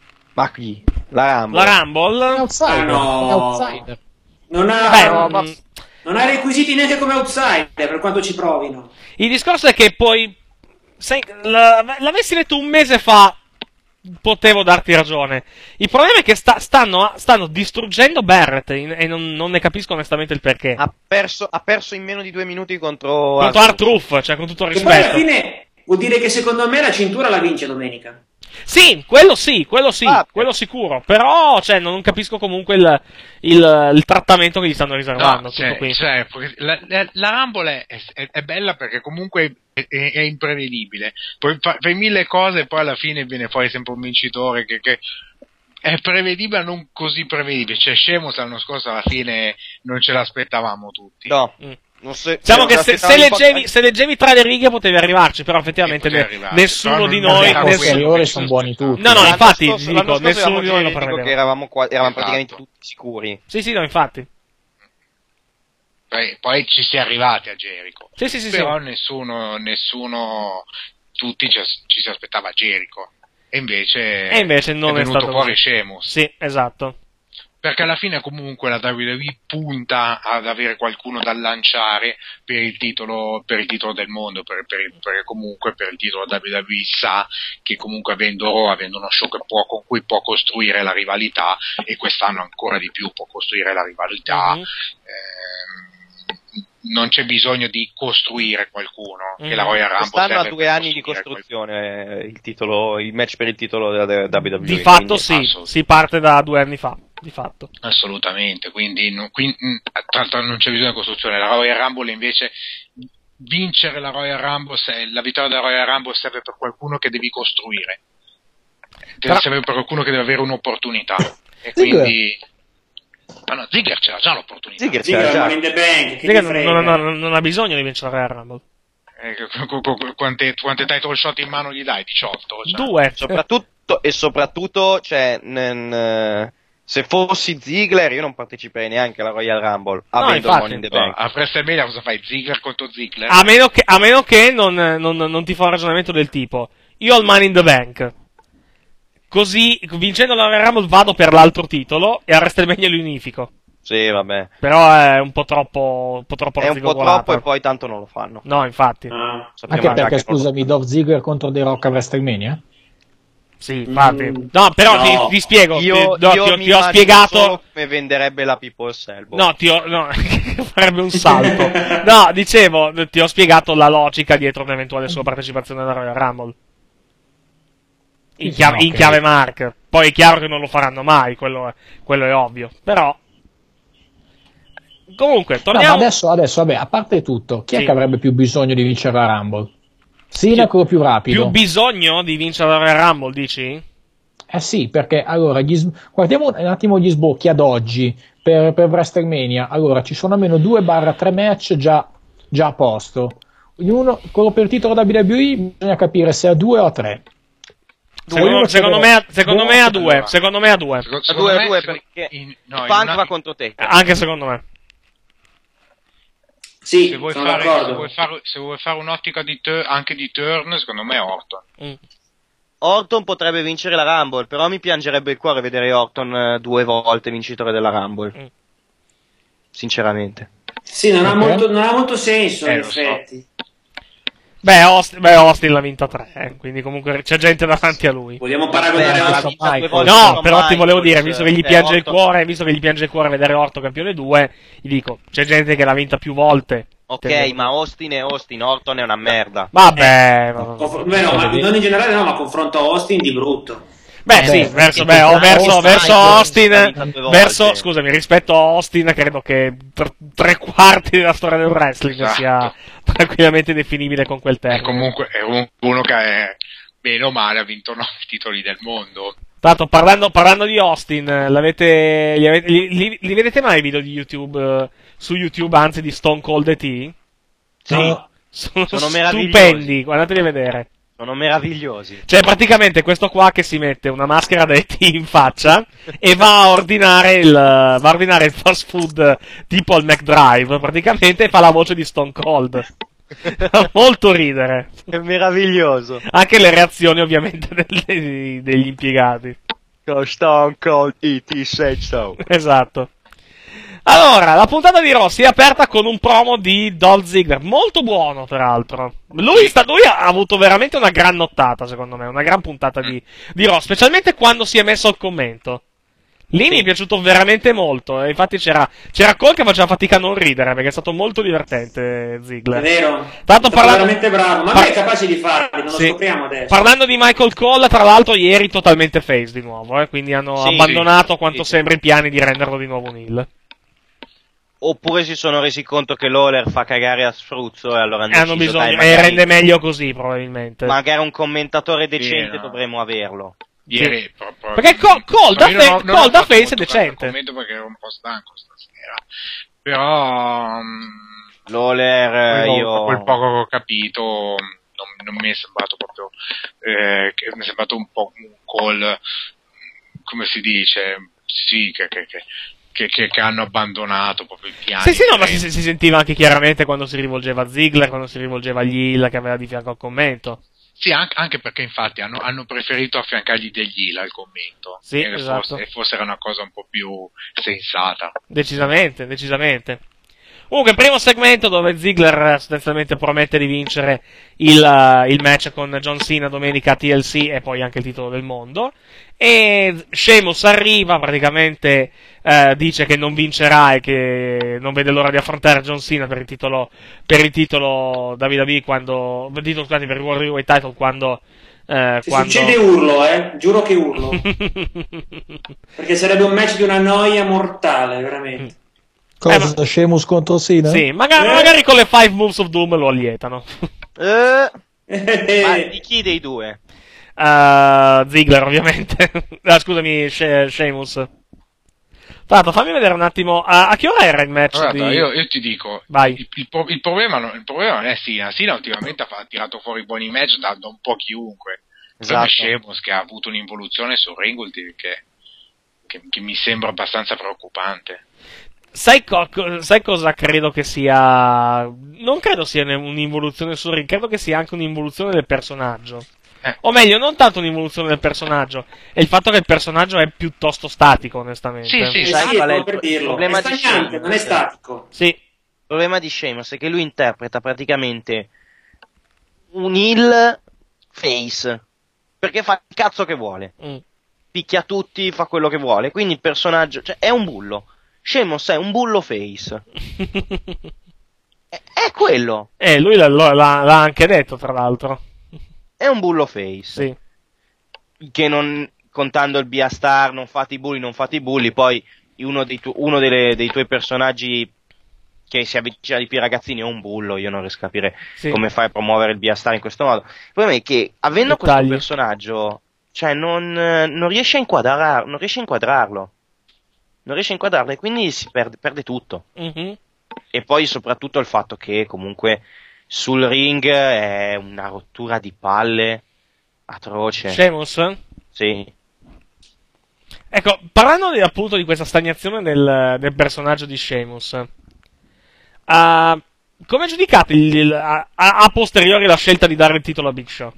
[SPEAKER 8] Ma chi? La Rumble?
[SPEAKER 2] La
[SPEAKER 10] È
[SPEAKER 2] Rumble...
[SPEAKER 10] outsider.
[SPEAKER 7] Ah, no.
[SPEAKER 10] È outsider.
[SPEAKER 7] Non ha,
[SPEAKER 2] Beh,
[SPEAKER 7] non-
[SPEAKER 2] mm,
[SPEAKER 7] non ha requisiti neanche come outsider, per quanto ci provino.
[SPEAKER 2] il discorso è che poi... sai, la- l'avessi letto un mese fa, potevo darti ragione. Il problema è che sta- stanno, stanno distruggendo Barrett in- e non, non ne capisco onestamente il perché.
[SPEAKER 8] Ha perso, ha perso in meno di due minuti contro...
[SPEAKER 2] Contro R-Truth, cioè con tutto il
[SPEAKER 7] Che poi alla
[SPEAKER 2] rispetto.
[SPEAKER 7] fine vuol dire che secondo me la cintura la vince domenica.
[SPEAKER 2] Sì, quello sì, quello sì,
[SPEAKER 8] Ah,
[SPEAKER 2] quello sicuro. Però, cioè, non capisco comunque il, il, il trattamento che gli stanno riservando.
[SPEAKER 11] No,
[SPEAKER 2] tutto
[SPEAKER 11] cioè,
[SPEAKER 2] qui.
[SPEAKER 11] cioè, la, la, la Rumble è, è, è bella perché comunque è, è, è imprevedibile. Poi fa- fai mille cose e poi alla fine viene fuori sempre un vincitore che, che è prevedibile, ma non così prevedibile. Cioè, Sheamus l'anno scorso alla fine non ce l'aspettavamo tutti.
[SPEAKER 8] No.
[SPEAKER 2] Mm.
[SPEAKER 8] Non se,
[SPEAKER 2] Diciamo
[SPEAKER 8] non
[SPEAKER 2] che se, se
[SPEAKER 8] aspettavo un po'-
[SPEAKER 2] leggevi, se leggevi tra le righe potevi arrivarci, però effettivamente
[SPEAKER 11] Sì, potevi
[SPEAKER 2] ne-
[SPEAKER 11] arrivarci,
[SPEAKER 2] nessuno
[SPEAKER 11] però
[SPEAKER 2] di
[SPEAKER 11] non-
[SPEAKER 2] noi...
[SPEAKER 11] non
[SPEAKER 10] I
[SPEAKER 11] era
[SPEAKER 2] nessuno-
[SPEAKER 11] quello.
[SPEAKER 10] posteriori sono buoni tutti.
[SPEAKER 2] No, no,
[SPEAKER 8] L'anno
[SPEAKER 2] infatti,
[SPEAKER 8] scorso-
[SPEAKER 2] ti
[SPEAKER 8] l'anno
[SPEAKER 2] dico,
[SPEAKER 8] scorso
[SPEAKER 2] nessuno
[SPEAKER 8] eravamo
[SPEAKER 2] di noi lo
[SPEAKER 8] Jerry, dico
[SPEAKER 2] prevedeva.
[SPEAKER 8] che eravamo, qua, eravamo
[SPEAKER 11] Esatto.
[SPEAKER 8] praticamente tutti sicuri.
[SPEAKER 2] Sì, sì, no, infatti.
[SPEAKER 11] Poi, poi ci si è arrivati a Jericho.
[SPEAKER 2] Sì, sì, sì,
[SPEAKER 11] Però
[SPEAKER 2] sì.
[SPEAKER 11] nessuno, nessuno, tutti ci, ci si aspettava Jericho. e invece,
[SPEAKER 2] e invece non
[SPEAKER 11] è
[SPEAKER 2] è,
[SPEAKER 11] venuto
[SPEAKER 2] stato
[SPEAKER 11] fuori
[SPEAKER 2] così.
[SPEAKER 11] Sheamus.
[SPEAKER 2] Sì, esatto.
[SPEAKER 11] Perché alla fine comunque la W W E punta ad avere qualcuno da lanciare per il titolo, per il titolo del mondo, per, per, perché comunque per il titolo W W E sa che comunque avendo Raw, avendo uno show che può, con cui può costruire la rivalità, e quest'anno ancora di più può costruire la rivalità, mm-hmm. eh, non c'è bisogno di costruire qualcuno, mm-hmm. che la Royal Rumble
[SPEAKER 8] quest'anno ha due anni di costruzione qualcuno. il titolo, il match per il titolo della W W E.
[SPEAKER 2] Di fatto sì, si parte da due anni fa. Di fatto.
[SPEAKER 11] Assolutamente, quindi, non, quindi tra l'altro non c'è bisogno di costruzione. La Royal Rumble invece, vincere la Royal Rumble, la vittoria della Royal Rumble serve per qualcuno che devi costruire, Però... serve per qualcuno che deve avere un'opportunità, e quindi ma no, Ziggler c'era già l'opportunità.
[SPEAKER 7] Ziggler c'era già in the bank,
[SPEAKER 2] Ziggler non, non, non ha bisogno di vincere la Royal Rumble.
[SPEAKER 11] Eh, quante, quante title shot in mano gli dai? diciotto? Cioè.
[SPEAKER 2] Due.
[SPEAKER 8] Soprattutto, e soprattutto, cioè, n- se fossi Ziggler io non parteciperei neanche alla Royal Rumble,
[SPEAKER 2] no,
[SPEAKER 8] avendo
[SPEAKER 2] infatti,
[SPEAKER 8] Money in the Bank.
[SPEAKER 11] A WrestleMania cosa fai? Ziggler contro Ziggler?
[SPEAKER 2] A meno che, a meno che non, non, non ti fa un ragionamento del tipo: io ho il Money in the Bank, così vincendo la Royal Rumble vado per l'altro titolo e a WrestleMania li unifico.
[SPEAKER 8] Sì, vabbè.
[SPEAKER 2] Però è un po' troppo, un po' troppo
[SPEAKER 8] È un po' troppo e poi tanto non lo fanno.
[SPEAKER 2] No, infatti.
[SPEAKER 10] Ah. Anche perché, scusami, Dolph Ziggler contro The Rock a WrestleMania?
[SPEAKER 2] Sì, infatti. No, però
[SPEAKER 8] no.
[SPEAKER 2] Ti, ti spiego.
[SPEAKER 8] Io,
[SPEAKER 2] ti, no,
[SPEAKER 8] io
[SPEAKER 2] ti, ti ho spiegato
[SPEAKER 8] come venderebbe la People's Elbow.
[SPEAKER 2] No, ti ho, no, farebbe un salto. No, dicevo, ti ho spiegato la logica dietro un'eventuale sua partecipazione alla Royal Rumble. In chiave, okay. in chiave Mark. Poi è chiaro che non lo faranno mai, quello è, quello è ovvio. Però comunque, torniamo.
[SPEAKER 10] No, ma adesso, adesso, vabbè, a parte tutto, chi
[SPEAKER 2] sì.
[SPEAKER 10] è che avrebbe più bisogno di vincere la Rumble? Cena quello più rapido.
[SPEAKER 2] Più bisogno di vincere la Royal Rumble, dici?
[SPEAKER 10] Eh sì, perché allora gli, guardiamo un attimo gli sbocchi ad oggi per, per WrestleMania. Allora ci sono almeno due barra tre match già, già a posto. Ognuno, quello per il titolo W W E bisogna capire se a due o a tre.
[SPEAKER 2] Secondo, secondo, me, secondo me a due. Secondo me a due.
[SPEAKER 8] Secondo, a due, a due perché
[SPEAKER 11] in, no,
[SPEAKER 8] Punk
[SPEAKER 11] una...
[SPEAKER 8] va contro te.
[SPEAKER 2] Anche secondo me.
[SPEAKER 7] Sì,
[SPEAKER 11] se vuoi,
[SPEAKER 7] sono
[SPEAKER 11] fare,
[SPEAKER 7] d'accordo.
[SPEAKER 11] Se vuoi fare, se vuoi fare un'ottica di tur- anche di turn, secondo me è Orton.
[SPEAKER 2] Mm.
[SPEAKER 8] Orton potrebbe vincere la Rumble, però mi piangerebbe il cuore vedere Orton uh, due volte vincitore della Rumble. Mm. Sinceramente.
[SPEAKER 7] Sì, non, okay. ha, molto, non ha molto senso,
[SPEAKER 11] eh,
[SPEAKER 7] in effetti.
[SPEAKER 2] So. Beh, Austin, beh, Austin l'ha vinta tre, eh, quindi comunque c'è gente davanti a lui.
[SPEAKER 7] Vogliamo paragonare Austin?
[SPEAKER 2] No, però ti volevo dire, visto che gli piange il cuore, visto che gli piange il cuore vedere Orton campione due, gli dico, c'è gente che l'ha vinta più volte.
[SPEAKER 8] Ok, Te ma Austin è Austin, Orton è una merda.
[SPEAKER 2] Vabbè,
[SPEAKER 7] eh, Conf- beh, no, ma non in generale no, ma confronto Austin di brutto.
[SPEAKER 2] Beh, sì, verso, beh, oh, verso, verso Austin, verso, scusami, rispetto a Austin, credo che tre, tre quarti della storia del wrestling esatto. sia tranquillamente definibile con quel termine.
[SPEAKER 11] E comunque è un, uno che è, bene o male ha vinto nove titoli del mondo.
[SPEAKER 2] Tanto, parlando, parlando di Austin, l'avete, li, avete, li, li, li vedete mai i video di YouTube, uh, su YouTube, anzi di Stone Cold E T?
[SPEAKER 8] Sì.
[SPEAKER 2] No, sono,
[SPEAKER 8] sono
[SPEAKER 2] stupendi, guardateli a vedere.
[SPEAKER 8] Sono meravigliosi.
[SPEAKER 2] Cioè, praticamente questo qua che si mette una maschera da E T in faccia e va a ordinare il, va a ordinare il fast food tipo al McDrive, praticamente, e fa la voce di Stone Cold. Fa molto ridere.
[SPEAKER 8] È meraviglioso.
[SPEAKER 2] Anche le reazioni, ovviamente, degli, degli impiegati.
[SPEAKER 8] Stone Cold E T said so.
[SPEAKER 2] Esatto. Allora, la puntata di Raw si è aperta con un promo di Dolph Ziggler, molto buono peraltro. Lui, sta, lui ha avuto veramente una gran nottata, secondo me, una gran puntata di, di Raw, specialmente quando si è messo al commento. Lì sì. Mi è piaciuto veramente molto, e infatti c'era, c'era Cole che faceva fatica a non ridere, perché è stato molto divertente Ziggler.
[SPEAKER 7] È vero,
[SPEAKER 2] Tanto
[SPEAKER 7] è
[SPEAKER 2] parlando...
[SPEAKER 7] veramente bravo, ma
[SPEAKER 2] Par-
[SPEAKER 7] lui è capace di farli, non
[SPEAKER 2] sì.
[SPEAKER 7] lo scopriamo adesso.
[SPEAKER 2] Parlando di Michael Cole, tra l'altro ieri totalmente face di nuovo, eh, quindi hanno
[SPEAKER 8] sì,
[SPEAKER 2] abbandonato
[SPEAKER 8] sì,
[SPEAKER 2] quanto
[SPEAKER 8] sì.
[SPEAKER 2] sembra i piani di renderlo di nuovo un heel.
[SPEAKER 8] Oppure si sono resi conto che Lawler fa cagare a spruzzo e allora hanno,
[SPEAKER 2] hanno
[SPEAKER 8] deciso,
[SPEAKER 2] bisogno,
[SPEAKER 8] dai,
[SPEAKER 2] e rende meglio così probabilmente.
[SPEAKER 8] Magari un commentatore decente
[SPEAKER 11] sì, no.
[SPEAKER 8] dovremmo averlo.
[SPEAKER 11] Ieri,
[SPEAKER 2] sì.
[SPEAKER 11] proprio,
[SPEAKER 2] perché Cole, Cole da, fe- Cole da face è decente.
[SPEAKER 11] Commento perché ero un po' stanco stasera. Però um,
[SPEAKER 8] Lawler
[SPEAKER 11] quello,
[SPEAKER 8] io
[SPEAKER 11] quel poco che ho capito non, non mi è sembrato proprio eh, che mi è sembrato un po' un Cole, come si dice, sì, che, che, che Che, che, che hanno abbandonato proprio i piani.
[SPEAKER 2] Sì, sì, no, ma si, si sentiva anche chiaramente quando si rivolgeva a Ziggler, quando si rivolgeva agli heel che aveva di fianco al commento.
[SPEAKER 11] Sì, anche, anche perché infatti hanno, hanno preferito affiancargli degli heal al commento.
[SPEAKER 2] Sì,
[SPEAKER 11] e
[SPEAKER 2] esatto.
[SPEAKER 11] forse, e forse era una cosa un po' più sensata.
[SPEAKER 2] Decisamente, decisamente. Comunque, primo segmento dove Ziggler sostanzialmente promette di vincere il, uh, il match con John Cena domenica a T L C e poi anche il titolo del mondo. E Sheamus arriva, praticamente uh, dice che non vincerà e che non vede l'ora di affrontare John Cena per il titolo, per il titolo W W E quando, per il titolo, scusate, per il World Heavyweight Title quando... Uh,
[SPEAKER 7] Se
[SPEAKER 2] quando...
[SPEAKER 7] succede urlo, eh, giuro che urlo. Perché sarebbe un match di una noia mortale, veramente.
[SPEAKER 10] Cosa,
[SPEAKER 2] eh, ma...
[SPEAKER 10] Sheamus contro Cena?
[SPEAKER 2] Sì, magari, eh. magari con le five moves of doom lo allietano.
[SPEAKER 8] Eh, ma di chi dei due?
[SPEAKER 2] Uh, Ziggler, ovviamente. ah, scusami, She- Sheamus. Tra l'altro, fammi vedere un attimo. A, a che ora era il match?
[SPEAKER 11] Guarda,
[SPEAKER 2] di...
[SPEAKER 11] io, io ti dico,
[SPEAKER 2] Vai.
[SPEAKER 11] Il, il, il, problema non, il problema non è Cena. Cena ultimamente ha tirato fuori buoni match da, da un po' chiunque.
[SPEAKER 8] Esatto.
[SPEAKER 11] È Sheamus che ha avuto un'involuzione su Ringleton che, che, che mi sembra abbastanza preoccupante.
[SPEAKER 2] Sai, co- sai cosa credo che sia? Non credo sia un'involuzione su Ring, credo che sia anche un'involuzione del personaggio.
[SPEAKER 11] Eh.
[SPEAKER 2] O meglio, non tanto un'involuzione del personaggio, è il fatto che il personaggio è piuttosto statico, onestamente.
[SPEAKER 11] Sì, sì,
[SPEAKER 7] Sai qual è il
[SPEAKER 8] per
[SPEAKER 7] dirlo?
[SPEAKER 8] problema
[SPEAKER 7] È
[SPEAKER 8] di
[SPEAKER 7] stagnante,
[SPEAKER 8] Sheamus?
[SPEAKER 7] non è statico.
[SPEAKER 2] Sì.
[SPEAKER 8] Il problema di Sheamus è che lui interpreta praticamente un heel face, perché fa il cazzo che vuole.
[SPEAKER 2] Mm.
[SPEAKER 8] Picchia tutti, fa quello che vuole, quindi il personaggio, cioè, è un bullo. Sheamus è un bullo face. è, è quello.
[SPEAKER 2] Eh, lui l'ha, l'ha, l'ha anche detto, tra l'altro.
[SPEAKER 8] È un bullo face.
[SPEAKER 2] Sì.
[SPEAKER 8] Che non, contando il Beastar, non fate i bulli, non fate i bulli, poi uno dei, tu, uno delle, dei tuoi personaggi che si avvicina di più ai ragazzini è un bullo, io non riesco a capire
[SPEAKER 2] Sì.
[SPEAKER 8] come fai a promuovere il Beastar in questo modo. Il problema è che, avendo
[SPEAKER 2] Dettagli.
[SPEAKER 8] questo personaggio, cioè, non, non riesce a inquadrar, non riesce a inquadrarlo. Non riesce a inquadrarlo e quindi si perde, perde tutto.
[SPEAKER 2] Mm-hmm.
[SPEAKER 8] E poi soprattutto il fatto che comunque sul ring è una rottura di palle atroce.
[SPEAKER 2] Sheamus?
[SPEAKER 8] Sì.
[SPEAKER 2] Ecco, parlando di, appunto di questa stagnazione del, del personaggio di Sheamus, uh, come giudicate il, il, a, a posteriori la scelta di dare il titolo a Big Show?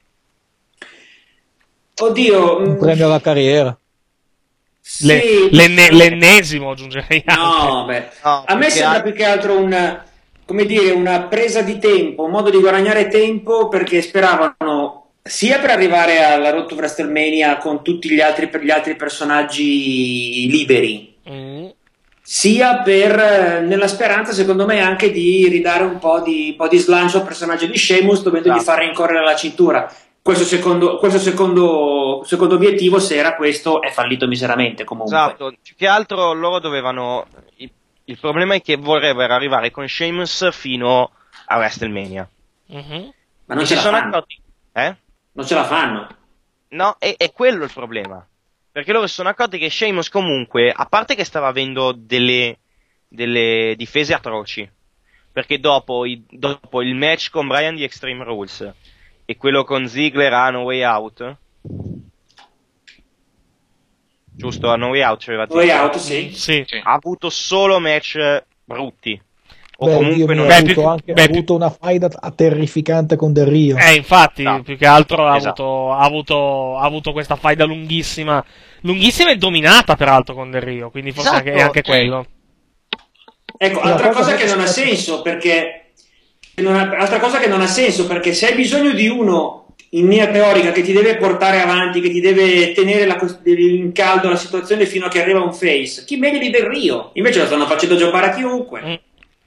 [SPEAKER 7] Oddio.
[SPEAKER 10] Un premio alla carriera.
[SPEAKER 2] Le,
[SPEAKER 7] Sì.
[SPEAKER 2] l'enne, l'ennesimo, aggiungerei anche.
[SPEAKER 7] No, beh.
[SPEAKER 8] No,
[SPEAKER 7] A me
[SPEAKER 8] perché
[SPEAKER 7] sembra
[SPEAKER 8] ha-
[SPEAKER 7] più che altro un, come dire, una presa di tempo, un modo di guadagnare tempo perché speravano sia per arrivare alla Road to WrestleMania con tutti gli altri, per gli altri personaggi liberi,
[SPEAKER 2] Mm.
[SPEAKER 7] sia per, nella speranza secondo me anche di ridare un po' di, po' di slancio al personaggio di Sheamus dovendogli
[SPEAKER 8] Esatto.
[SPEAKER 7] far rincorrere la cintura. Questo secondo, questo secondo, secondo obiettivo, se era questo, è fallito miseramente comunque.
[SPEAKER 8] Esatto, più che altro loro dovevano. Il, il problema è che vorrebbero arrivare con Sheamus fino a WrestleMania.
[SPEAKER 2] Mm-hmm.
[SPEAKER 7] Ma non
[SPEAKER 8] E
[SPEAKER 7] ce
[SPEAKER 8] si
[SPEAKER 7] la
[SPEAKER 8] sono
[SPEAKER 7] fanno.
[SPEAKER 8] accorti. Eh?
[SPEAKER 7] Non ce la fanno.
[SPEAKER 8] No, è, è quello il problema. Perché loro si sono accorti che Sheamus comunque, a parte che stava avendo delle, delle difese atroci, perché dopo, i, dopo il match con Brian di Extreme Rules e quello con Ziggler a No Way Out, giusto, a No Way Out c'aveva
[SPEAKER 7] Way
[SPEAKER 8] Ziggler,
[SPEAKER 7] Out, sì.
[SPEAKER 2] Sì.
[SPEAKER 11] Sì.
[SPEAKER 8] ha avuto solo match brutti. O
[SPEAKER 10] Beh,
[SPEAKER 8] comunque
[SPEAKER 10] Dio
[SPEAKER 8] non
[SPEAKER 10] mio,
[SPEAKER 2] Beh,
[SPEAKER 10] ha
[SPEAKER 2] più-
[SPEAKER 10] avuto, anche,
[SPEAKER 2] beh,
[SPEAKER 10] ha
[SPEAKER 2] più-
[SPEAKER 10] avuto una faida terrificante con Del Rio.
[SPEAKER 2] Eh, infatti,
[SPEAKER 8] No.
[SPEAKER 2] più che altro ha,
[SPEAKER 8] Esatto.
[SPEAKER 2] avuto, ha, avuto, ha avuto questa faida lunghissima, lunghissima e dominata peraltro con Del Rio, quindi forse
[SPEAKER 8] Esatto,
[SPEAKER 2] anche, è anche
[SPEAKER 11] sì.
[SPEAKER 2] quello.
[SPEAKER 7] Ecco,
[SPEAKER 10] Una
[SPEAKER 7] altra
[SPEAKER 10] cosa
[SPEAKER 7] cosa
[SPEAKER 10] che-
[SPEAKER 7] che non ha senso perché che non ha- altra cosa che non ha senso perché se hai bisogno di uno in linea teorica che ti deve portare avanti, che ti deve tenere la, cos- in caldo la situazione fino a che arriva un face, chi meglio di Del Rio? Invece lo stanno facendo giocare a chiunque.
[SPEAKER 2] Mm.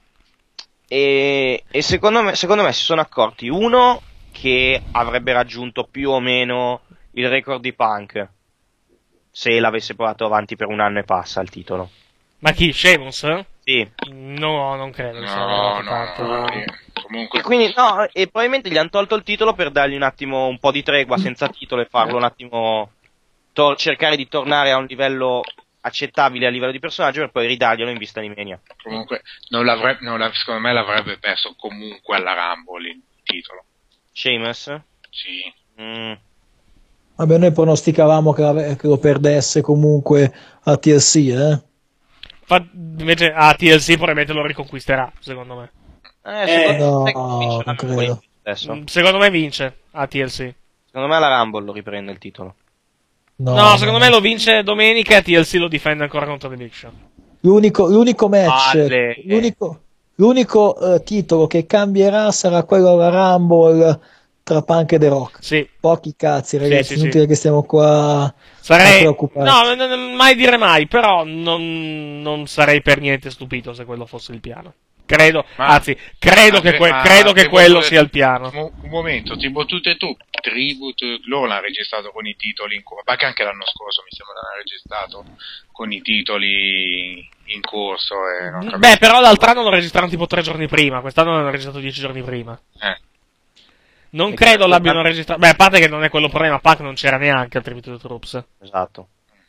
[SPEAKER 8] E, e secondo me, secondo me si sono accorti, uno, che avrebbe raggiunto più o meno il record di Punk se l'avesse portato avanti per un anno e passa il titolo.
[SPEAKER 2] Ma chi? Sheamus?
[SPEAKER 8] Sì.
[SPEAKER 2] No, non credo che sia
[SPEAKER 11] No,
[SPEAKER 2] arrivato
[SPEAKER 11] no,
[SPEAKER 2] tanto.
[SPEAKER 11] no, sì. Comunque,
[SPEAKER 8] E quindi no, e probabilmente gli hanno tolto il titolo per dargli un attimo un po' di tregua senza titolo e farlo un attimo tor- cercare di tornare a un livello accettabile a livello di personaggio per poi ridarglielo in vista di Mania.
[SPEAKER 11] comunque non l'avrebbe, non l'av- secondo me l'avrebbe perso comunque alla Rumble il titolo.
[SPEAKER 8] Sheamus?
[SPEAKER 11] Sì.
[SPEAKER 8] Mm.
[SPEAKER 10] Vabbè, noi pronosticavamo che, ave- che lo perdesse comunque a T L C, eh?
[SPEAKER 2] Fa- invece a T L C probabilmente lo riconquisterà, secondo me.
[SPEAKER 8] Eh, secondo
[SPEAKER 10] No,
[SPEAKER 8] me convinceranno
[SPEAKER 10] non credo.
[SPEAKER 8] quelli. adesso?
[SPEAKER 2] Secondo me vince a T L C.
[SPEAKER 8] Secondo me la Rumble lo riprende il titolo.
[SPEAKER 2] No, no secondo no. me lo vince domenica e T L C lo difende ancora contro The Big Show.
[SPEAKER 10] L'unico, l'unico match,
[SPEAKER 8] Vale.
[SPEAKER 10] l'unico, l'unico uh, titolo che cambierà sarà quello alla Rumble tra Punk e The Rock.
[SPEAKER 2] Sì.
[SPEAKER 10] Pochi cazzi, ragazzi,
[SPEAKER 2] sì, sì,
[SPEAKER 10] inutile
[SPEAKER 2] sì.
[SPEAKER 10] che stiamo qua
[SPEAKER 2] sarei...
[SPEAKER 10] a preoccupare.
[SPEAKER 2] No, non, non, mai dire mai, però non, non sarei per niente stupito se quello fosse il piano. Credo,
[SPEAKER 11] ma,
[SPEAKER 2] anzi, credo che, que- credo che quello sia il piano.
[SPEAKER 11] Un momento, Tribute e tu, Tribute, loro l'hanno registrato con i titoli in corso, ma anche l'anno scorso mi sembra l'hanno registrato con i titoli in corso. E non
[SPEAKER 2] Beh, però l'altro anno lo registrarono tipo tre giorni prima, quest'anno l'hanno registrato dieci giorni prima.
[SPEAKER 11] Eh.
[SPEAKER 2] Non e credo l'abbiano Pac... registrato, beh, a parte che non è quello problema, Pac non c'era neanche al Tribute to the Troops.
[SPEAKER 8] Esatto.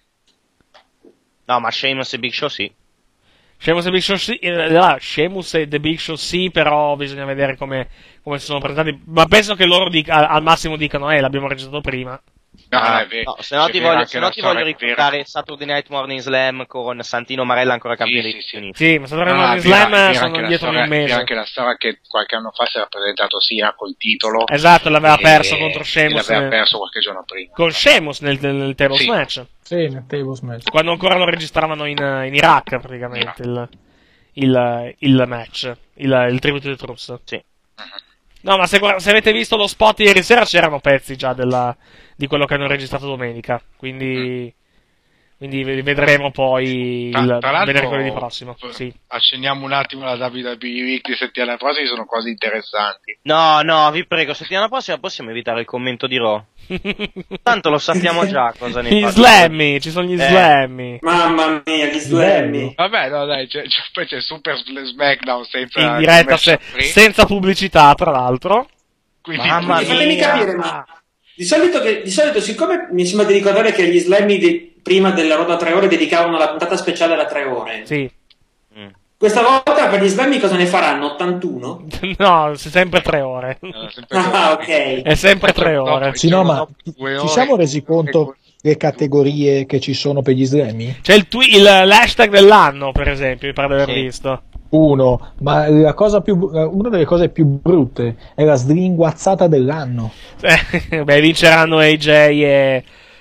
[SPEAKER 8] No, ma Sheamus e Big Show sì.
[SPEAKER 2] Sheamus e Big Show sì, eh, Sheamus e The Big Show sì, però bisogna vedere come, come si sono presentati. Ma penso che loro dica, al massimo dicano, eh, l'abbiamo registrato prima.
[SPEAKER 8] No, no, è vero. No, se no ti voglio, se no ti voglio ricordare Saturday Night Morning Slam con Santino Marella ancora campione
[SPEAKER 11] sì, sì,
[SPEAKER 8] sì.
[SPEAKER 2] sì, ma Saturday Night Morning Slam
[SPEAKER 11] vera,
[SPEAKER 2] sono
[SPEAKER 11] vera
[SPEAKER 2] dietro
[SPEAKER 11] storia,
[SPEAKER 2] un mese.
[SPEAKER 11] C'è anche la storia che qualche anno fa si era presentato sia col titolo.
[SPEAKER 2] Esatto, l'aveva
[SPEAKER 11] e,
[SPEAKER 2] perso contro Sheamus.
[SPEAKER 11] L'aveva perso qualche giorno prima.
[SPEAKER 2] Con Sheamus nel, nel, nel Tables
[SPEAKER 11] sì.
[SPEAKER 2] Match.
[SPEAKER 10] Sì, nel Tables Match.
[SPEAKER 2] Quando ancora lo registravano in, in Iraq, praticamente, il, il, il match, il, il Tribute to the Troops.
[SPEAKER 8] Sì.
[SPEAKER 2] No, ma se, se avete visto lo spot ieri sera c'erano pezzi già della, di quello che hanno registrato domenica, quindi, quindi vedremo poi
[SPEAKER 11] tra,
[SPEAKER 2] il
[SPEAKER 11] tra
[SPEAKER 2] venerdì prossimo. Sì.
[SPEAKER 11] Accenniamo un attimo la W W E Week di settimana prossima, sono cose interessanti.
[SPEAKER 8] No, no, vi prego, settimana prossima possiamo evitare il commento di Raw. Tanto lo sappiamo già cosa ne
[SPEAKER 2] Gli slammi, ci sono gli eh. slammi.
[SPEAKER 7] Mamma mia, gli slammi.
[SPEAKER 11] Vabbè, no, dai, c'è, c'è, poi c'è Super Smackdown senza
[SPEAKER 2] in diretta se, senza pubblicità, tra l'altro.
[SPEAKER 11] Quindi,
[SPEAKER 8] Mamma mia.
[SPEAKER 7] Fatemi capire, ma di solito, che, di solito, siccome mi sembra di ricordare che gli slammi di, prima della Roda tre ore dedicavano la puntata speciale alla tre ore.
[SPEAKER 2] Sì.
[SPEAKER 7] Mm. Questa volta per gli slammi cosa ne faranno? ottantuno?
[SPEAKER 2] No, sempre tre ore.
[SPEAKER 11] No, sempre
[SPEAKER 7] ah, ok.
[SPEAKER 2] È sempre tre ore.
[SPEAKER 10] Sì, no, ma ci siamo resi conto le categorie che ci sono per gli slammi?
[SPEAKER 2] C'è il, twi- il, l'hashtag dell'anno, per esempio, mi pare di aver sì. visto.
[SPEAKER 10] Uno, ma la cosa più, una delle cose più brutte è la slinguazzata dell'anno.
[SPEAKER 2] Eh, beh, vinceranno A J e...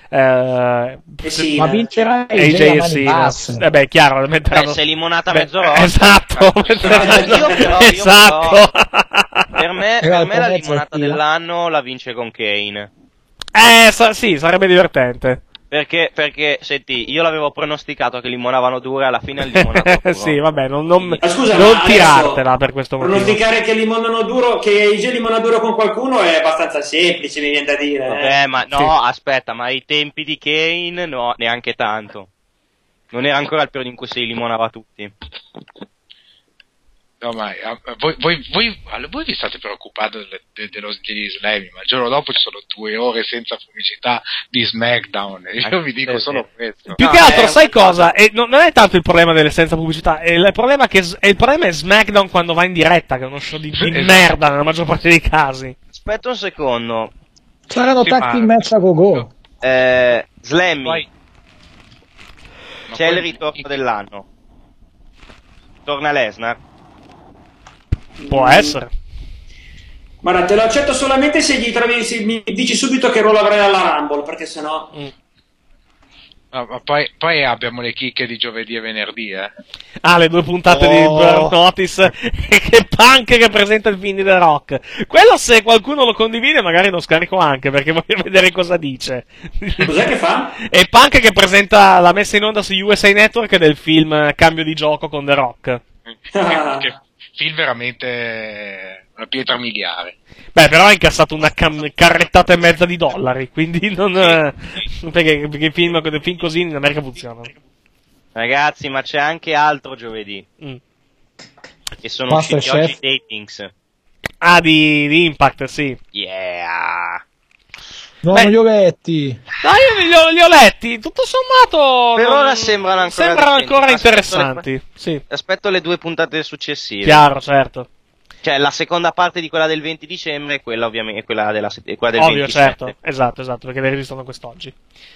[SPEAKER 2] Uh,
[SPEAKER 7] sì,
[SPEAKER 10] ma vincerà A J,
[SPEAKER 2] A J e sì, eh beh, chiaro, metteranno...
[SPEAKER 8] Beh, sei limonata beh, mezzo rosa.
[SPEAKER 2] Esatto,
[SPEAKER 8] metteranno... io però, io
[SPEAKER 2] esatto.
[SPEAKER 8] Però, per me, per me la limonata dell'anno la vince con Kane.
[SPEAKER 2] Eh, sa- sì, sarebbe divertente.
[SPEAKER 8] Perché, perché, senti, io l'avevo pronosticato che limonavano dura, alla fine il limonato duro.
[SPEAKER 2] Sì, vabbè, non, non,
[SPEAKER 7] ma scusa,
[SPEAKER 2] non
[SPEAKER 7] ma
[SPEAKER 2] tirartela per questo motivo.
[SPEAKER 7] Pronosticare che limonano duro, che A J limona duro con qualcuno è abbastanza semplice, mi viene da dire.
[SPEAKER 8] Vabbè,
[SPEAKER 7] eh.
[SPEAKER 8] ma no, sì. aspetta, ma ai tempi di Kane, no, neanche tanto. Non era ancora il periodo in cui si limonava tutti.
[SPEAKER 11] No, ma voi, voi, voi, voi vi state preoccupando de, de, dello, degli slammi, ma il giorno dopo ci sono due ore senza pubblicità di SmackDown. E io vi dico solo questo.
[SPEAKER 2] Più no, che altro, sai cosa? E non, non è tanto il problema delle senza pubblicità, è il problema che è il problema è SmackDown quando va in diretta, che è uno show di, di esatto. merda nella maggior parte dei casi.
[SPEAKER 8] Aspetta un secondo.
[SPEAKER 10] Saranno sì, tag team match a go-go.
[SPEAKER 8] Eh, Slammy.
[SPEAKER 11] Poi...
[SPEAKER 8] C'è poi... il ritorno dell'anno. Torna Lesnar.
[SPEAKER 2] Può essere.
[SPEAKER 7] Guarda, te lo accetto solamente se gli trovi, se mi dici subito che ruolo avrai alla Rumble, perché sennò... Mm.
[SPEAKER 11] No, ma poi, poi abbiamo le chicche di giovedì e venerdì, eh.
[SPEAKER 2] Ah, le due puntate oh. di Burn Notice e che Punk che presenta il film di The Rock. Quello, se qualcuno lo condivide, magari lo scarico anche, perché voglio vedere cosa dice.
[SPEAKER 7] Cos'è che fa?
[SPEAKER 2] È Punk che presenta la messa in onda su U S A Network del film Cambio di gioco con The Rock.
[SPEAKER 7] Ah.
[SPEAKER 11] Che film veramente una pietra miliare.
[SPEAKER 2] Beh, però ha incassato una cam- carrettata e mezza di dollari, quindi non... perché, perché i film, film così in America funzionano.
[SPEAKER 8] Ragazzi, ma c'è anche altro giovedì. Mm. Che sono
[SPEAKER 10] Master
[SPEAKER 8] usciti
[SPEAKER 10] Chef.
[SPEAKER 8] oggi datings.
[SPEAKER 2] Ah, di, di Impact, sì.
[SPEAKER 8] Yeah.
[SPEAKER 10] No,
[SPEAKER 2] Beh,
[SPEAKER 10] non li ho letti.
[SPEAKER 2] No, io li ho, li ho letti, tutto sommato...
[SPEAKER 8] Per
[SPEAKER 2] non...
[SPEAKER 8] ora sembrano ancora,
[SPEAKER 2] sembrano ancora
[SPEAKER 8] aspetto
[SPEAKER 2] interessanti.
[SPEAKER 8] Le...
[SPEAKER 2] Sì.
[SPEAKER 8] Aspetto le due puntate successive.
[SPEAKER 2] Chiaro, certo.
[SPEAKER 8] Cioè, la seconda parte di quella del venti dicembre e quella ovviamente quella, della, quella del
[SPEAKER 2] Ovvio,
[SPEAKER 8] ventisette.
[SPEAKER 2] certo, esatto, esatto, perché le registrano quest'oggi.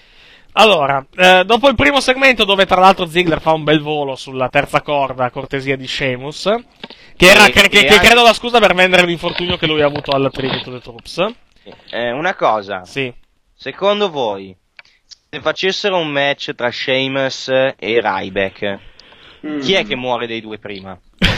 [SPEAKER 2] Allora, eh, dopo il primo segmento, dove tra l'altro Ziggler fa un bel volo sulla terza corda a cortesia di Sheamus, che, era,
[SPEAKER 8] E-
[SPEAKER 2] che, che,
[SPEAKER 8] e
[SPEAKER 2] che
[SPEAKER 8] anche-
[SPEAKER 2] credo la scusa per vendere l'infortunio che lui ha avuto al Tribute to the Troops.
[SPEAKER 8] Eh, una cosa,
[SPEAKER 2] Sì.
[SPEAKER 8] secondo voi, se facessero un match tra Sheamus e Ryback,
[SPEAKER 7] Mm.
[SPEAKER 8] chi è che muore dei due prima?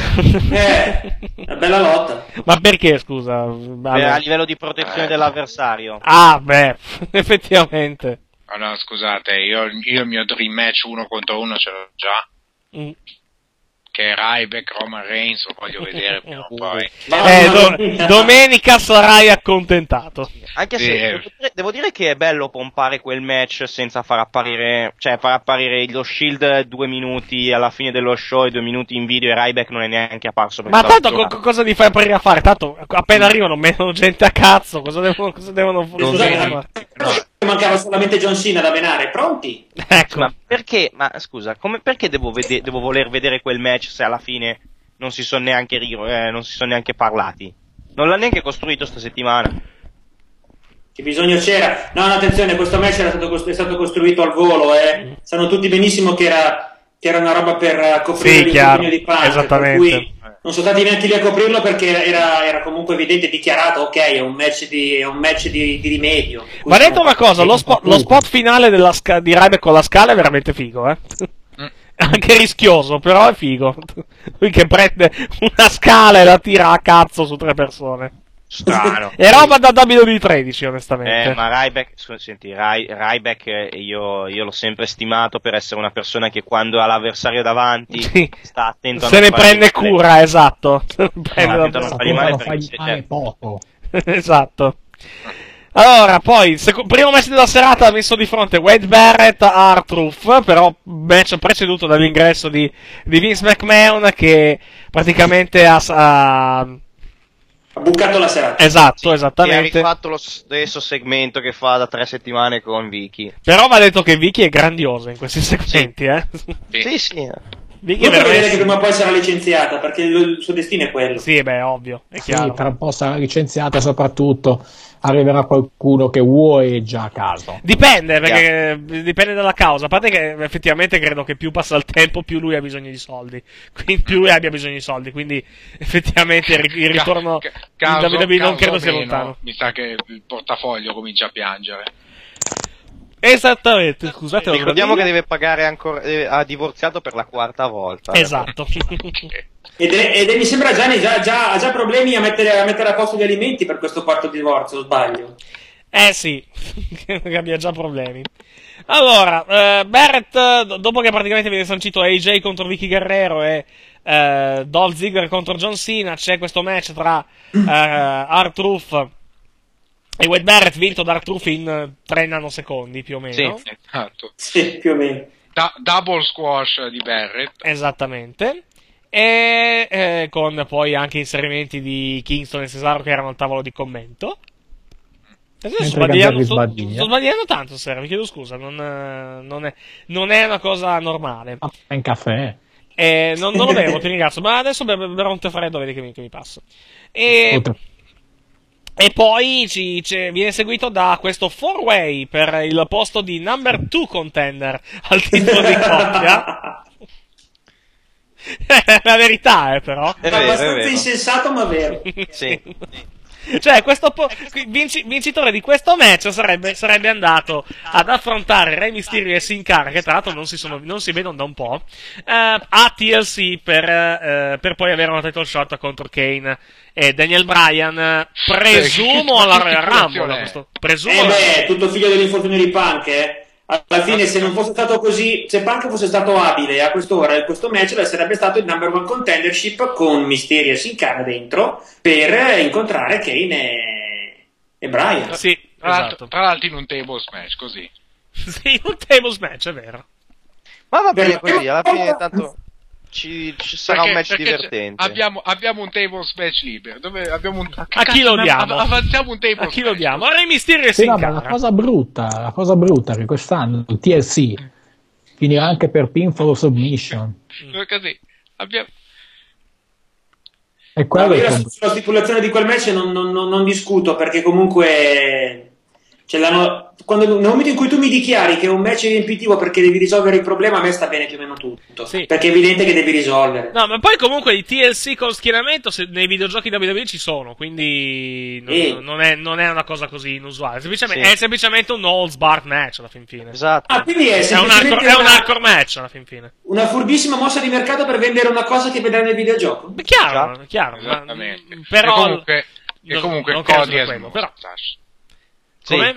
[SPEAKER 7] Eh, una bella lotta.
[SPEAKER 2] Ma perché, scusa?
[SPEAKER 8] Eh,
[SPEAKER 2] Allora-
[SPEAKER 8] a livello di protezione dell'avversario.
[SPEAKER 2] Ah, beh, effettivamente.
[SPEAKER 11] Ah, no, scusate, io, io il mio dream match uno contro uno ce l'ho già.
[SPEAKER 2] Mm.
[SPEAKER 11] Che è Ryback, Roman Reigns, lo voglio vedere prima o poi.
[SPEAKER 2] Eh, do- domenica sarai accontentato.
[SPEAKER 8] Anche se
[SPEAKER 11] Sì.
[SPEAKER 8] devo dire, devo dire che è bello pompare quel match senza far apparire, cioè far apparire lo Shield due minuti alla fine dello show e due minuti in video e Ryback non è neanche apparso. perché
[SPEAKER 2] Ma
[SPEAKER 8] stava
[SPEAKER 2] tanto co-
[SPEAKER 8] giocando.
[SPEAKER 2] co- cosa gli fai apparire a fare? Tanto appena arrivano menano gente a cazzo, cosa devono, cosa devono
[SPEAKER 8] Non
[SPEAKER 2] fare?
[SPEAKER 8] vedi.
[SPEAKER 7] Mancava solamente John Cena da menare, pronti?
[SPEAKER 2] Ecco.
[SPEAKER 8] Ma perché, ma scusa, come, perché devo, vede- devo voler vedere quel match se alla fine non si sono neanche, ri- eh, non si sono neanche parlati? Non l'ha neanche costruito sta settimana.
[SPEAKER 7] Che bisogno c'era? No, no, attenzione, questo match era stato, costru- è stato costruito al volo, eh. Sanno tutti benissimo che era, che era una roba per eh, coprire
[SPEAKER 2] Sì, chiaro.
[SPEAKER 7] l'infortunio di Punk,
[SPEAKER 2] Esattamente.
[SPEAKER 7] per cui non sono stati neanche lì a coprirlo perché era, era comunque evidente, dichiarato, ok, è un match di, è un match di, di rimedio.
[SPEAKER 2] Ma detto una cosa, lo, spo- lo spot finale della sca- di Ryback con la scala è veramente figo, eh? Anche rischioso, però è figo. Lui che prende una scala e la tira a cazzo su tre persone.
[SPEAKER 8] Strano.
[SPEAKER 2] È roba da W W E tredici, onestamente.
[SPEAKER 8] Eh, ma Ryback, scu- senti, Ry- Ryback eh, io, io l'ho sempre stimato per essere una persona che quando ha l'avversario davanti
[SPEAKER 2] Sì.
[SPEAKER 8] sta attento a
[SPEAKER 2] Se
[SPEAKER 8] non
[SPEAKER 2] ne
[SPEAKER 8] fargli
[SPEAKER 2] prende
[SPEAKER 8] male.
[SPEAKER 2] cura, esatto. Se ne
[SPEAKER 8] No,
[SPEAKER 2] prende
[SPEAKER 8] attento a
[SPEAKER 2] la-
[SPEAKER 8] non fargli male
[SPEAKER 10] Lo
[SPEAKER 8] perché
[SPEAKER 10] fai
[SPEAKER 8] se-
[SPEAKER 10] male
[SPEAKER 8] cioè,
[SPEAKER 10] poco.
[SPEAKER 2] Esatto. Allora, poi, seco- primo match della serata ha messo di fronte Wade Barrett a R-Truth, però match preceduto dall'ingresso di, di Vince McMahon che praticamente ha... ha-
[SPEAKER 7] Ha bucato la serata.
[SPEAKER 2] esatto,
[SPEAKER 8] e ha
[SPEAKER 2] esattamente.
[SPEAKER 8] rifatto lo stesso segmento che fa da tre settimane con Vicky.
[SPEAKER 2] Però va detto che Vicky è grandiosa in questi segmenti, eh.
[SPEAKER 8] Sì, sì.
[SPEAKER 2] Vicky è
[SPEAKER 7] Non per vedere che
[SPEAKER 2] veramente...
[SPEAKER 7] prima o poi sarà licenziata, perché il, il suo destino è quello.
[SPEAKER 2] Sì, beh, ovvio, è
[SPEAKER 10] Sì,
[SPEAKER 2] chiaro.
[SPEAKER 10] tra un po' sarà licenziata, soprattutto arriverà qualcuno che vuoi già a caso.
[SPEAKER 2] Dipende, perché dipende dalla causa. A parte che effettivamente credo che più passa il tempo, più lui ha bisogno di soldi. Quindi più lui abbia bisogno di soldi. Quindi effettivamente il ri- il ritorno
[SPEAKER 11] Ca-
[SPEAKER 2] in
[SPEAKER 11] caso-
[SPEAKER 2] W W E non
[SPEAKER 11] caso
[SPEAKER 2] credo sia
[SPEAKER 11] meno,
[SPEAKER 2] lontano.
[SPEAKER 11] Mi sa che il portafoglio comincia a piangere.
[SPEAKER 2] Esattamente, scusate. lo
[SPEAKER 8] Ricordiamo che
[SPEAKER 2] sbaglio.
[SPEAKER 8] deve pagare ancora, deve- ha divorziato per la quarta volta.
[SPEAKER 2] Esatto.
[SPEAKER 7] Ed, è, ed è- mi sembra Gianni già, già, ha già problemi a mettere, a mettere a posto gli alimenti per questo quarto divorzio, o sbaglio?
[SPEAKER 2] Eh sì, che abbia già problemi. Allora, eh, Barrett, do- dopo che praticamente viene sancito A J contro Vicky Guerrero e eh, Dolph Ziggler contro John Cena, c'è questo match tra eh, R-Truth e Wade Barrett, vinto da R-Truth in eh, tre nanosecondi più o meno.
[SPEAKER 8] Sì.
[SPEAKER 11] Esatto.
[SPEAKER 7] Sì, più o meno.
[SPEAKER 11] Da- double squash di Barrett.
[SPEAKER 2] Esattamente. E eh, con poi anche inserimenti di Kingston e Cesaro che erano al tavolo di commento. Adesso sto
[SPEAKER 10] Mentre
[SPEAKER 2] sbagliando,
[SPEAKER 10] Gazzarri
[SPEAKER 2] sto,
[SPEAKER 10] sbaglia.
[SPEAKER 2] sto sbagliando tanto, Sera, mi chiedo scusa, non, eh, non, è, non è una cosa normale.
[SPEAKER 10] Ah, è un caffè.
[SPEAKER 2] Eh, non, non lo bevo, ti ringrazio, ma adesso be- berò un tè freddo, vedi che mi, che mi passo. E,
[SPEAKER 10] Oltre-
[SPEAKER 2] e poi ci, c'è- viene seguito da questo four-way per il posto di number two contender al titolo di coppia. È la verità, eh, però.
[SPEAKER 8] È
[SPEAKER 7] È
[SPEAKER 8] vero, è
[SPEAKER 7] abbastanza
[SPEAKER 8] vero.
[SPEAKER 7] insensato, ma vero.
[SPEAKER 8] Sì.
[SPEAKER 2] Cioè, questo po- vinci- vincitore di questo match sarebbe, sarebbe andato ad affrontare Rey Mysterio e Sin Cara, che tra l'altro non si, sono, non si vedono da un po', eh, a T L C per, eh, per poi avere una title shot contro Kane e Daniel Bryan. Presumo alla Royal Rumble. Questo, presumo
[SPEAKER 7] Eh
[SPEAKER 2] alla-
[SPEAKER 7] beh, tutto figlio dell'infortunio di Punk, eh. Alla fine, se non fosse stato così, se Punk fosse stato abile a quest'ora in questo match, beh, sarebbe stato il number one contendership con Mysterio e Sin Cara dentro per incontrare Kane e, e Bryan.
[SPEAKER 2] Sì,
[SPEAKER 11] Tra l'altro,
[SPEAKER 2] esatto.
[SPEAKER 11] tra l'altro in un table smash, così.
[SPEAKER 2] Sì, un table match, è vero.
[SPEAKER 8] Ma va bene
[SPEAKER 7] Perché-
[SPEAKER 8] così, alla fine tanto ci, ci sarà
[SPEAKER 11] Perché-
[SPEAKER 8] un match
[SPEAKER 11] perché
[SPEAKER 8] divertente.
[SPEAKER 11] c'è- Abbiamo, abbiamo un table smash libero. Dove abbiamo un,
[SPEAKER 2] A chi lo diamo?
[SPEAKER 11] Avanziamo un table
[SPEAKER 2] A chi lo
[SPEAKER 11] smash.
[SPEAKER 2] diamo? A Rey Mysterio e
[SPEAKER 10] Sì,
[SPEAKER 2] Sin
[SPEAKER 10] no, ma la
[SPEAKER 2] Cara.
[SPEAKER 10] cosa brutta, la cosa brutta è che quest'anno il T L C finirà anche per pinfall o submission.
[SPEAKER 11] Così. Abbiamo...
[SPEAKER 10] E quello
[SPEAKER 7] No,
[SPEAKER 10] è
[SPEAKER 7] io
[SPEAKER 10] il
[SPEAKER 7] la- sulla stipulazione di quel match non, non- non- non discuto, perché comunque Cioè, l'hanno, quando, nel momento in cui tu mi dichiari che un match è riempitivo perché devi risolvere il problema, a me sta bene più o meno tutto.
[SPEAKER 2] Sì.
[SPEAKER 7] Perché è evidente che devi risolvere.
[SPEAKER 2] No, ma poi comunque i T L C con schienamento se, nei videogiochi W W E ci sono, quindi non,
[SPEAKER 7] Sì.
[SPEAKER 2] non, è, non è una cosa così inusuale. Semplicemente,
[SPEAKER 8] Sì.
[SPEAKER 2] È semplicemente un no holds barred match alla fin fine.
[SPEAKER 8] Esatto.
[SPEAKER 7] Ah, quindi è
[SPEAKER 2] È un
[SPEAKER 7] semplicemente
[SPEAKER 2] hardcore, è un
[SPEAKER 7] una,
[SPEAKER 2] hardcore match alla fin fine.
[SPEAKER 7] una furbissima mossa di mercato per vendere una cosa che vedrai nel videogioco?
[SPEAKER 2] Beh, chiaro, chiaro. ma-
[SPEAKER 11] Esattamente.
[SPEAKER 2] però
[SPEAKER 11] e comunque, e
[SPEAKER 2] non-
[SPEAKER 11] comunque
[SPEAKER 2] non credo
[SPEAKER 11] Cody
[SPEAKER 2] sia
[SPEAKER 11] è
[SPEAKER 2] quello, però.
[SPEAKER 11] mustache.
[SPEAKER 8] Sì.
[SPEAKER 2] Come?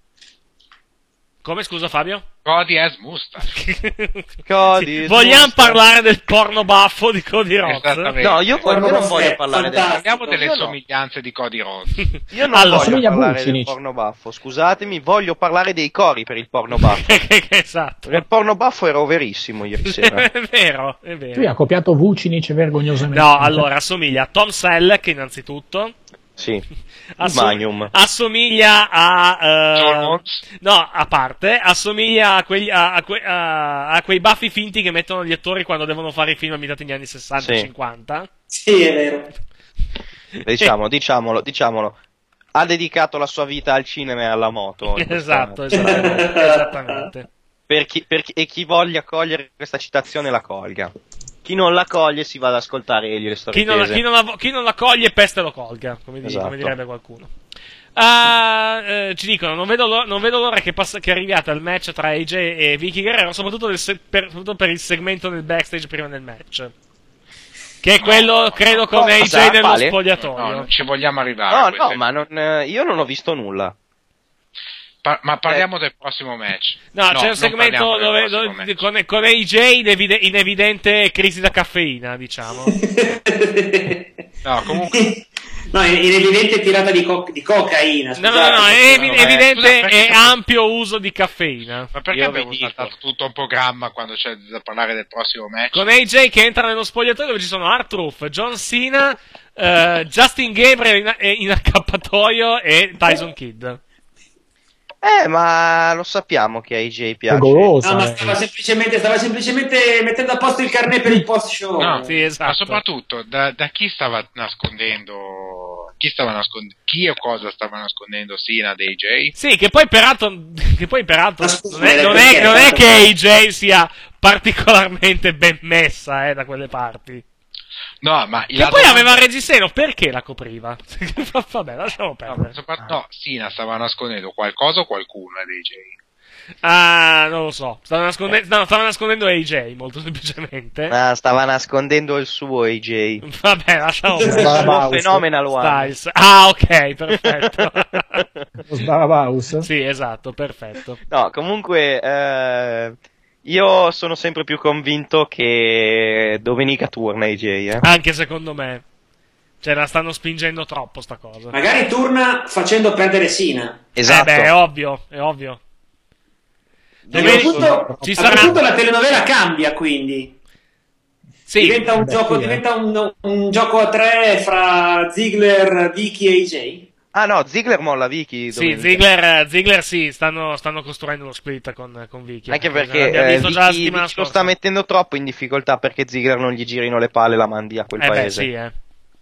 [SPEAKER 2] Come, scusa Fabio?
[SPEAKER 11] Cody has mustache.
[SPEAKER 8] Cody
[SPEAKER 2] Sì,
[SPEAKER 8] is
[SPEAKER 2] vogliamo
[SPEAKER 8] mustache.
[SPEAKER 2] parlare del porno baffo di Cody Rhodes?
[SPEAKER 11] Esattamente.
[SPEAKER 8] No, io, voglio- io non
[SPEAKER 7] Fantastico.
[SPEAKER 8] voglio parlare del
[SPEAKER 11] Parliamo delle
[SPEAKER 8] Io no.
[SPEAKER 11] somiglianze di Cody Rhodes.
[SPEAKER 8] Io non
[SPEAKER 2] Allora,
[SPEAKER 8] voglio
[SPEAKER 10] somiglia a
[SPEAKER 8] parlare del
[SPEAKER 10] Vucinic.
[SPEAKER 8] porno baffo, scusatemi, voglio parlare dei cori per il porno baffo.
[SPEAKER 2] Esatto.
[SPEAKER 8] Perché il porno baffo era overissimo ieri sera.
[SPEAKER 2] È vero, è vero.
[SPEAKER 10] Lui ha copiato Vucinic vergognosamente.
[SPEAKER 2] No, allora assomiglia a Tom Selleck innanzitutto.
[SPEAKER 8] Sì.
[SPEAKER 2] Assom-
[SPEAKER 8] Magnum.
[SPEAKER 2] assomiglia a eh,
[SPEAKER 11] John Watts.
[SPEAKER 2] no, a parte, assomiglia a, quegli, a, a que- a- a quei baffi finti che mettono gli attori quando devono fare i film ambientati negli anni sessanta e
[SPEAKER 8] Sì.
[SPEAKER 2] cinquanta.
[SPEAKER 7] Sì, è vero.
[SPEAKER 8] Diciamo, diciamolo, diciamolo. Ha dedicato la sua vita al cinema e alla moto. in
[SPEAKER 2] Esatto,
[SPEAKER 8] questa-
[SPEAKER 2] esattamente, esattamente.
[SPEAKER 8] Per chi, per chi- e chi voglia cogliere questa citazione la colga. Chi non la coglie si va ad ascoltare egli le storie
[SPEAKER 2] Chi non, la,
[SPEAKER 8] tese.
[SPEAKER 2] chi, non la, chi non la coglie peste lo colga, come, di-
[SPEAKER 8] Esatto.
[SPEAKER 2] come direbbe qualcuno. Ah, eh, ci dicono, non vedo, l'ora, non vedo l'ora che, pass- che arriviate al match tra A J e Vicky Guerrero, soprattutto, del se- per, soprattutto per il segmento del backstage prima del match. Che è quello, credo, con A J
[SPEAKER 8] Cosa?
[SPEAKER 2] nello
[SPEAKER 8] Quale?
[SPEAKER 2] spogliatoio.
[SPEAKER 11] No, non ci vogliamo arrivare. a
[SPEAKER 8] No,
[SPEAKER 11] queste-
[SPEAKER 8] no, ma non, eh, io non ho visto nulla.
[SPEAKER 11] Pa- ma parliamo del prossimo match.
[SPEAKER 2] No, c'è
[SPEAKER 11] non
[SPEAKER 2] un segmento
[SPEAKER 11] parliamo del
[SPEAKER 2] dove,
[SPEAKER 11] prossimo
[SPEAKER 2] dove-
[SPEAKER 11] match.
[SPEAKER 2] con, con A J in, evide- in evidente crisi da caffeina, diciamo.
[SPEAKER 11] No, comunque.
[SPEAKER 7] No, in, in evidente tirata di, co- di cocaina.
[SPEAKER 2] No, no,
[SPEAKER 7] scusate.
[SPEAKER 2] no, è evi-
[SPEAKER 11] No, ma è-
[SPEAKER 2] evidente
[SPEAKER 11] scusa, perché-
[SPEAKER 2] e ampio uso di caffeina.
[SPEAKER 11] Ma perché
[SPEAKER 8] Io
[SPEAKER 11] abbiamo
[SPEAKER 8] vi dico.
[SPEAKER 11] saltato tutto un programma quando c'è da parlare del prossimo match?
[SPEAKER 2] Con A J che entra nello spogliatoio dove ci sono R-Truth, John Cena, eh, Justin Gabriel in, eh, in accappatoio e Tyson Kidd.
[SPEAKER 8] Eh, ma lo sappiamo che a A J piace.
[SPEAKER 10] Golosa,
[SPEAKER 7] No, ma
[SPEAKER 10] eh.
[SPEAKER 7] stava semplicemente, stava semplicemente mettendo a posto il carnet per il post show.
[SPEAKER 11] No,
[SPEAKER 2] Sì, esatto.
[SPEAKER 11] ma soprattutto da, da chi stava nascondendo chi stava nascondendo chi o cosa stava nascondendo Cena ad A J?
[SPEAKER 2] Sì, che poi peraltro, che poi peraltro
[SPEAKER 7] Ma scusa,
[SPEAKER 2] non, è,
[SPEAKER 7] eh,
[SPEAKER 2] non,
[SPEAKER 7] perché?
[SPEAKER 2] è, non è che A J sia particolarmente ben messa eh, da quelle parti.
[SPEAKER 11] No, ma
[SPEAKER 2] Che
[SPEAKER 11] la
[SPEAKER 2] poi
[SPEAKER 11] domanda-
[SPEAKER 2] aveva il reggiseno, perché la copriva? Vabbè, lasciamo
[SPEAKER 11] no,
[SPEAKER 2] perdere.
[SPEAKER 11] ma sopra- no, Cena stava nascondendo qualcosa o qualcuno ad A J?
[SPEAKER 2] Ah, non lo so. Stava nascondendo, no, stava nascondendo A J, molto semplicemente.
[SPEAKER 8] Ah, stava nascondendo il suo A J.
[SPEAKER 2] Vabbè, lasciamo
[SPEAKER 8] Il
[SPEAKER 2] perdere.
[SPEAKER 8] suo
[SPEAKER 10] Sbarabaus.
[SPEAKER 8] Phenomenal One.
[SPEAKER 2] Styles. Ah, ok, perfetto.
[SPEAKER 10] Lo Sbarabaus.
[SPEAKER 2] Sì, esatto, perfetto.
[SPEAKER 8] No, comunque, eh, io sono sempre più convinto che domenica torna A J, eh.
[SPEAKER 2] Anche secondo me. Cioè, la stanno spingendo troppo sta cosa.
[SPEAKER 7] Magari turna facendo perdere Sina.
[SPEAKER 8] Esatto.
[SPEAKER 2] Eh beh, è ovvio, è ovvio.
[SPEAKER 7] A quel
[SPEAKER 2] Domenica-
[SPEAKER 7] punto,
[SPEAKER 2] ci
[SPEAKER 7] a
[SPEAKER 2] sarà-
[SPEAKER 7] quel punto la telenovela cambia, quindi.
[SPEAKER 2] Sì,
[SPEAKER 7] diventa un,
[SPEAKER 10] beh,
[SPEAKER 7] gioco,
[SPEAKER 10] sì, eh.
[SPEAKER 7] diventa un, un gioco a tre fra Ziggler, Vicky e A J.
[SPEAKER 8] Ah no, Ziggler molla Vicky.
[SPEAKER 2] sì,
[SPEAKER 8] domenica.
[SPEAKER 2] Ziggler, Ziggler sì, stanno, stanno costruendo lo split con, con Vicky.
[SPEAKER 8] Anche perché
[SPEAKER 2] l'abbiamo
[SPEAKER 8] eh,
[SPEAKER 2] visto già la
[SPEAKER 8] Vicky,
[SPEAKER 2] settimana
[SPEAKER 8] Vicky lo
[SPEAKER 2] scorsa.
[SPEAKER 8] sta mettendo troppo in difficoltà perché Ziggler non gli girino le palle e la mandi a quel
[SPEAKER 2] Eh beh,
[SPEAKER 8] paese.
[SPEAKER 2] sì, eh.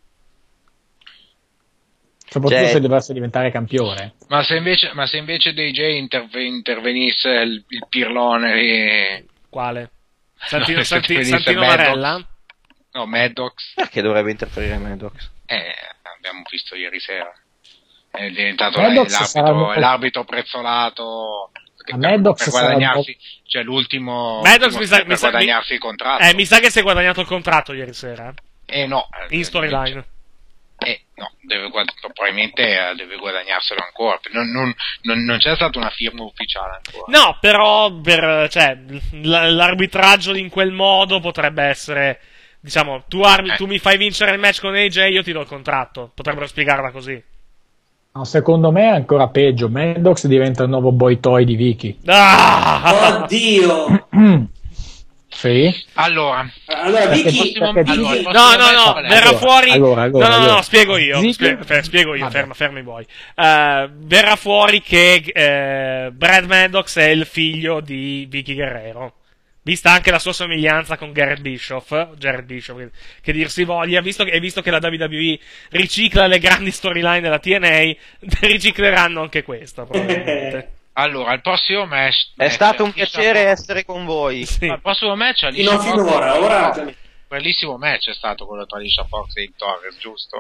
[SPEAKER 10] Soprattutto
[SPEAKER 8] Cioè-
[SPEAKER 10] se dovesse diventare campione.
[SPEAKER 11] Ma se invece, ma se invece da A J interve- intervenisse il, il pirlone e...
[SPEAKER 2] Quale? Santino,
[SPEAKER 11] No, se
[SPEAKER 2] Santi-
[SPEAKER 11] venisse
[SPEAKER 2] Santino
[SPEAKER 11] Maddox.
[SPEAKER 2] Varella?
[SPEAKER 11] No, Maddox.
[SPEAKER 8] Perché dovrebbe interferire Maddox?
[SPEAKER 11] Eh, abbiamo visto ieri sera. È diventato
[SPEAKER 10] Maddox
[SPEAKER 11] l'arbitro,
[SPEAKER 10] saranno-
[SPEAKER 11] l'arbitro prezzolato. che
[SPEAKER 10] A
[SPEAKER 11] per-
[SPEAKER 10] Maddox
[SPEAKER 11] per
[SPEAKER 10] saranno-
[SPEAKER 11] guadagnarsi, cioè l'ultimo,
[SPEAKER 2] Maddox
[SPEAKER 11] l'ultimo
[SPEAKER 2] mi sa-
[SPEAKER 11] per
[SPEAKER 2] mi sa-
[SPEAKER 11] guadagnarsi
[SPEAKER 2] mi-
[SPEAKER 11] il contratto.
[SPEAKER 2] Eh, mi sa che si è guadagnato il contratto ieri sera.
[SPEAKER 11] Eh no, eh,
[SPEAKER 2] In storyline.
[SPEAKER 11] Eh, no, deve guad- probabilmente eh, deve guadagnarselo ancora. Non, non- non- non c'è stata una firma ufficiale ancora.
[SPEAKER 2] No, però per, cioè, l- l'arbitraggio in quel modo potrebbe essere, diciamo, tu, arbi-
[SPEAKER 11] Eh.
[SPEAKER 2] tu mi fai vincere il match con A J, io ti do il contratto. Potrebbero spiegarla così.
[SPEAKER 10] No, secondo me è ancora peggio. Maddox diventa il nuovo boy toy di Vicky.
[SPEAKER 2] Ah!
[SPEAKER 7] Oddio!
[SPEAKER 10] Sì.
[SPEAKER 11] Allora,
[SPEAKER 7] Allora,
[SPEAKER 10] Perché-
[SPEAKER 7] Vicky,
[SPEAKER 11] prossimo-
[SPEAKER 10] perché-
[SPEAKER 11] allora, il
[SPEAKER 2] No,
[SPEAKER 11] prossimo
[SPEAKER 2] no, no,
[SPEAKER 11] match qual è?
[SPEAKER 2] verrà
[SPEAKER 10] Allora,
[SPEAKER 2] fuori.
[SPEAKER 10] allora, allora,
[SPEAKER 2] no, no, no,
[SPEAKER 10] allora.
[SPEAKER 2] spiego io.
[SPEAKER 10] Ziggler-
[SPEAKER 2] spie- spiego io,
[SPEAKER 10] Vabbè.
[SPEAKER 2] ferma, fermi voi. Eh, verrà fuori che eh, Brad Maddox è il figlio di Vicky Guerrero. Vista anche la sua somiglianza con Garrett Bischoff, Jared Bischoff, che, che dir si voglia, visto che, e visto che la W W E ricicla le grandi storyline della T N A, ricicleranno anche questa, probabilmente.
[SPEAKER 11] Allora, il prossimo match...
[SPEAKER 8] È stato un piacere Fox. essere con voi.
[SPEAKER 2] Sì.
[SPEAKER 11] Il prossimo match è
[SPEAKER 7] Fino finora, ora...
[SPEAKER 11] Bellissimo match è stato quello tra Alicia Fox e Torres, giusto?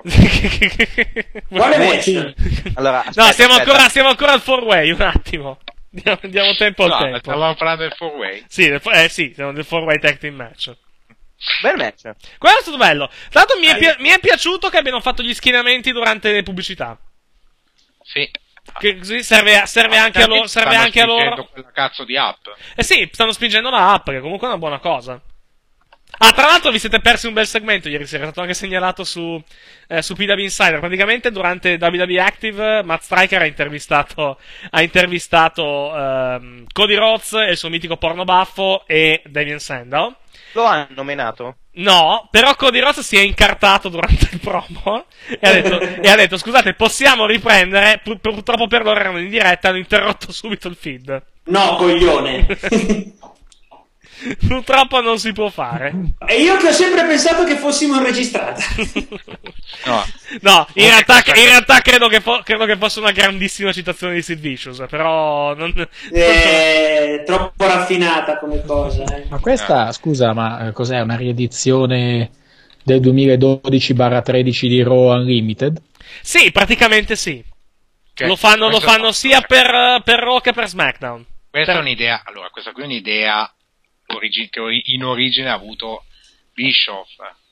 [SPEAKER 7] Quale match?
[SPEAKER 8] Allora, aspetta,
[SPEAKER 2] no, siamo
[SPEAKER 8] aspetta.
[SPEAKER 2] ancora, siamo ancora al four way, un attimo. Diamo, diamo tempo al
[SPEAKER 11] no,
[SPEAKER 2] tempo.
[SPEAKER 11] Stavamo parlando del four way.
[SPEAKER 2] Sì, del, eh, sì, siamo del four way tag team match.
[SPEAKER 8] Bel match.
[SPEAKER 2] Quello è stato bello. Tra l'altro mi è, pi- mi è piaciuto che abbiano fatto gli schienamenti durante le pubblicità.
[SPEAKER 11] Sì.
[SPEAKER 2] Che così serve, serve anche a loro. Serve anche a loro.
[SPEAKER 11] Quella cazzo di app.
[SPEAKER 2] Eh sì, stanno spingendo la app, che comunque è una buona cosa. Ah, tra l'altro vi siete persi un bel segmento ieri sera, è stato anche segnalato su, eh, su P W Insider. Praticamente durante W W E Active Matt Striker ha intervistato, ha intervistato ehm, Cody Rhodes e il suo mitico porno baffo e Damien Sandow.
[SPEAKER 8] Lo hanno menato?
[SPEAKER 2] No, però Cody Rhodes si è incartato durante il promo e ha detto, e ha detto scusate, possiamo riprendere? Pur, purtroppo per loro erano in diretta, hanno interrotto subito il feed.
[SPEAKER 7] No, coglione.
[SPEAKER 2] Purtroppo non si può fare.
[SPEAKER 7] E io che ho sempre pensato che fossimo registrati.
[SPEAKER 11] No,
[SPEAKER 2] no in, realtà, in realtà credo che, fo- credo che fosse una grandissima citazione di Sid Vicious, però non...
[SPEAKER 7] È troppo raffinata come cosa. Eh.
[SPEAKER 10] Ma questa, scusa, ma cos'è? Una riedizione del duemiladodici tredici di Raw Unlimited?
[SPEAKER 2] Sì, praticamente sì.
[SPEAKER 11] Che,
[SPEAKER 2] lo fanno, lo fanno
[SPEAKER 11] è...
[SPEAKER 2] sia per, per Raw che per SmackDown.
[SPEAKER 11] Questa
[SPEAKER 2] per...
[SPEAKER 11] è un'idea, allora, questa qui è un'idea origi- che in origine ha avuto Bischoff.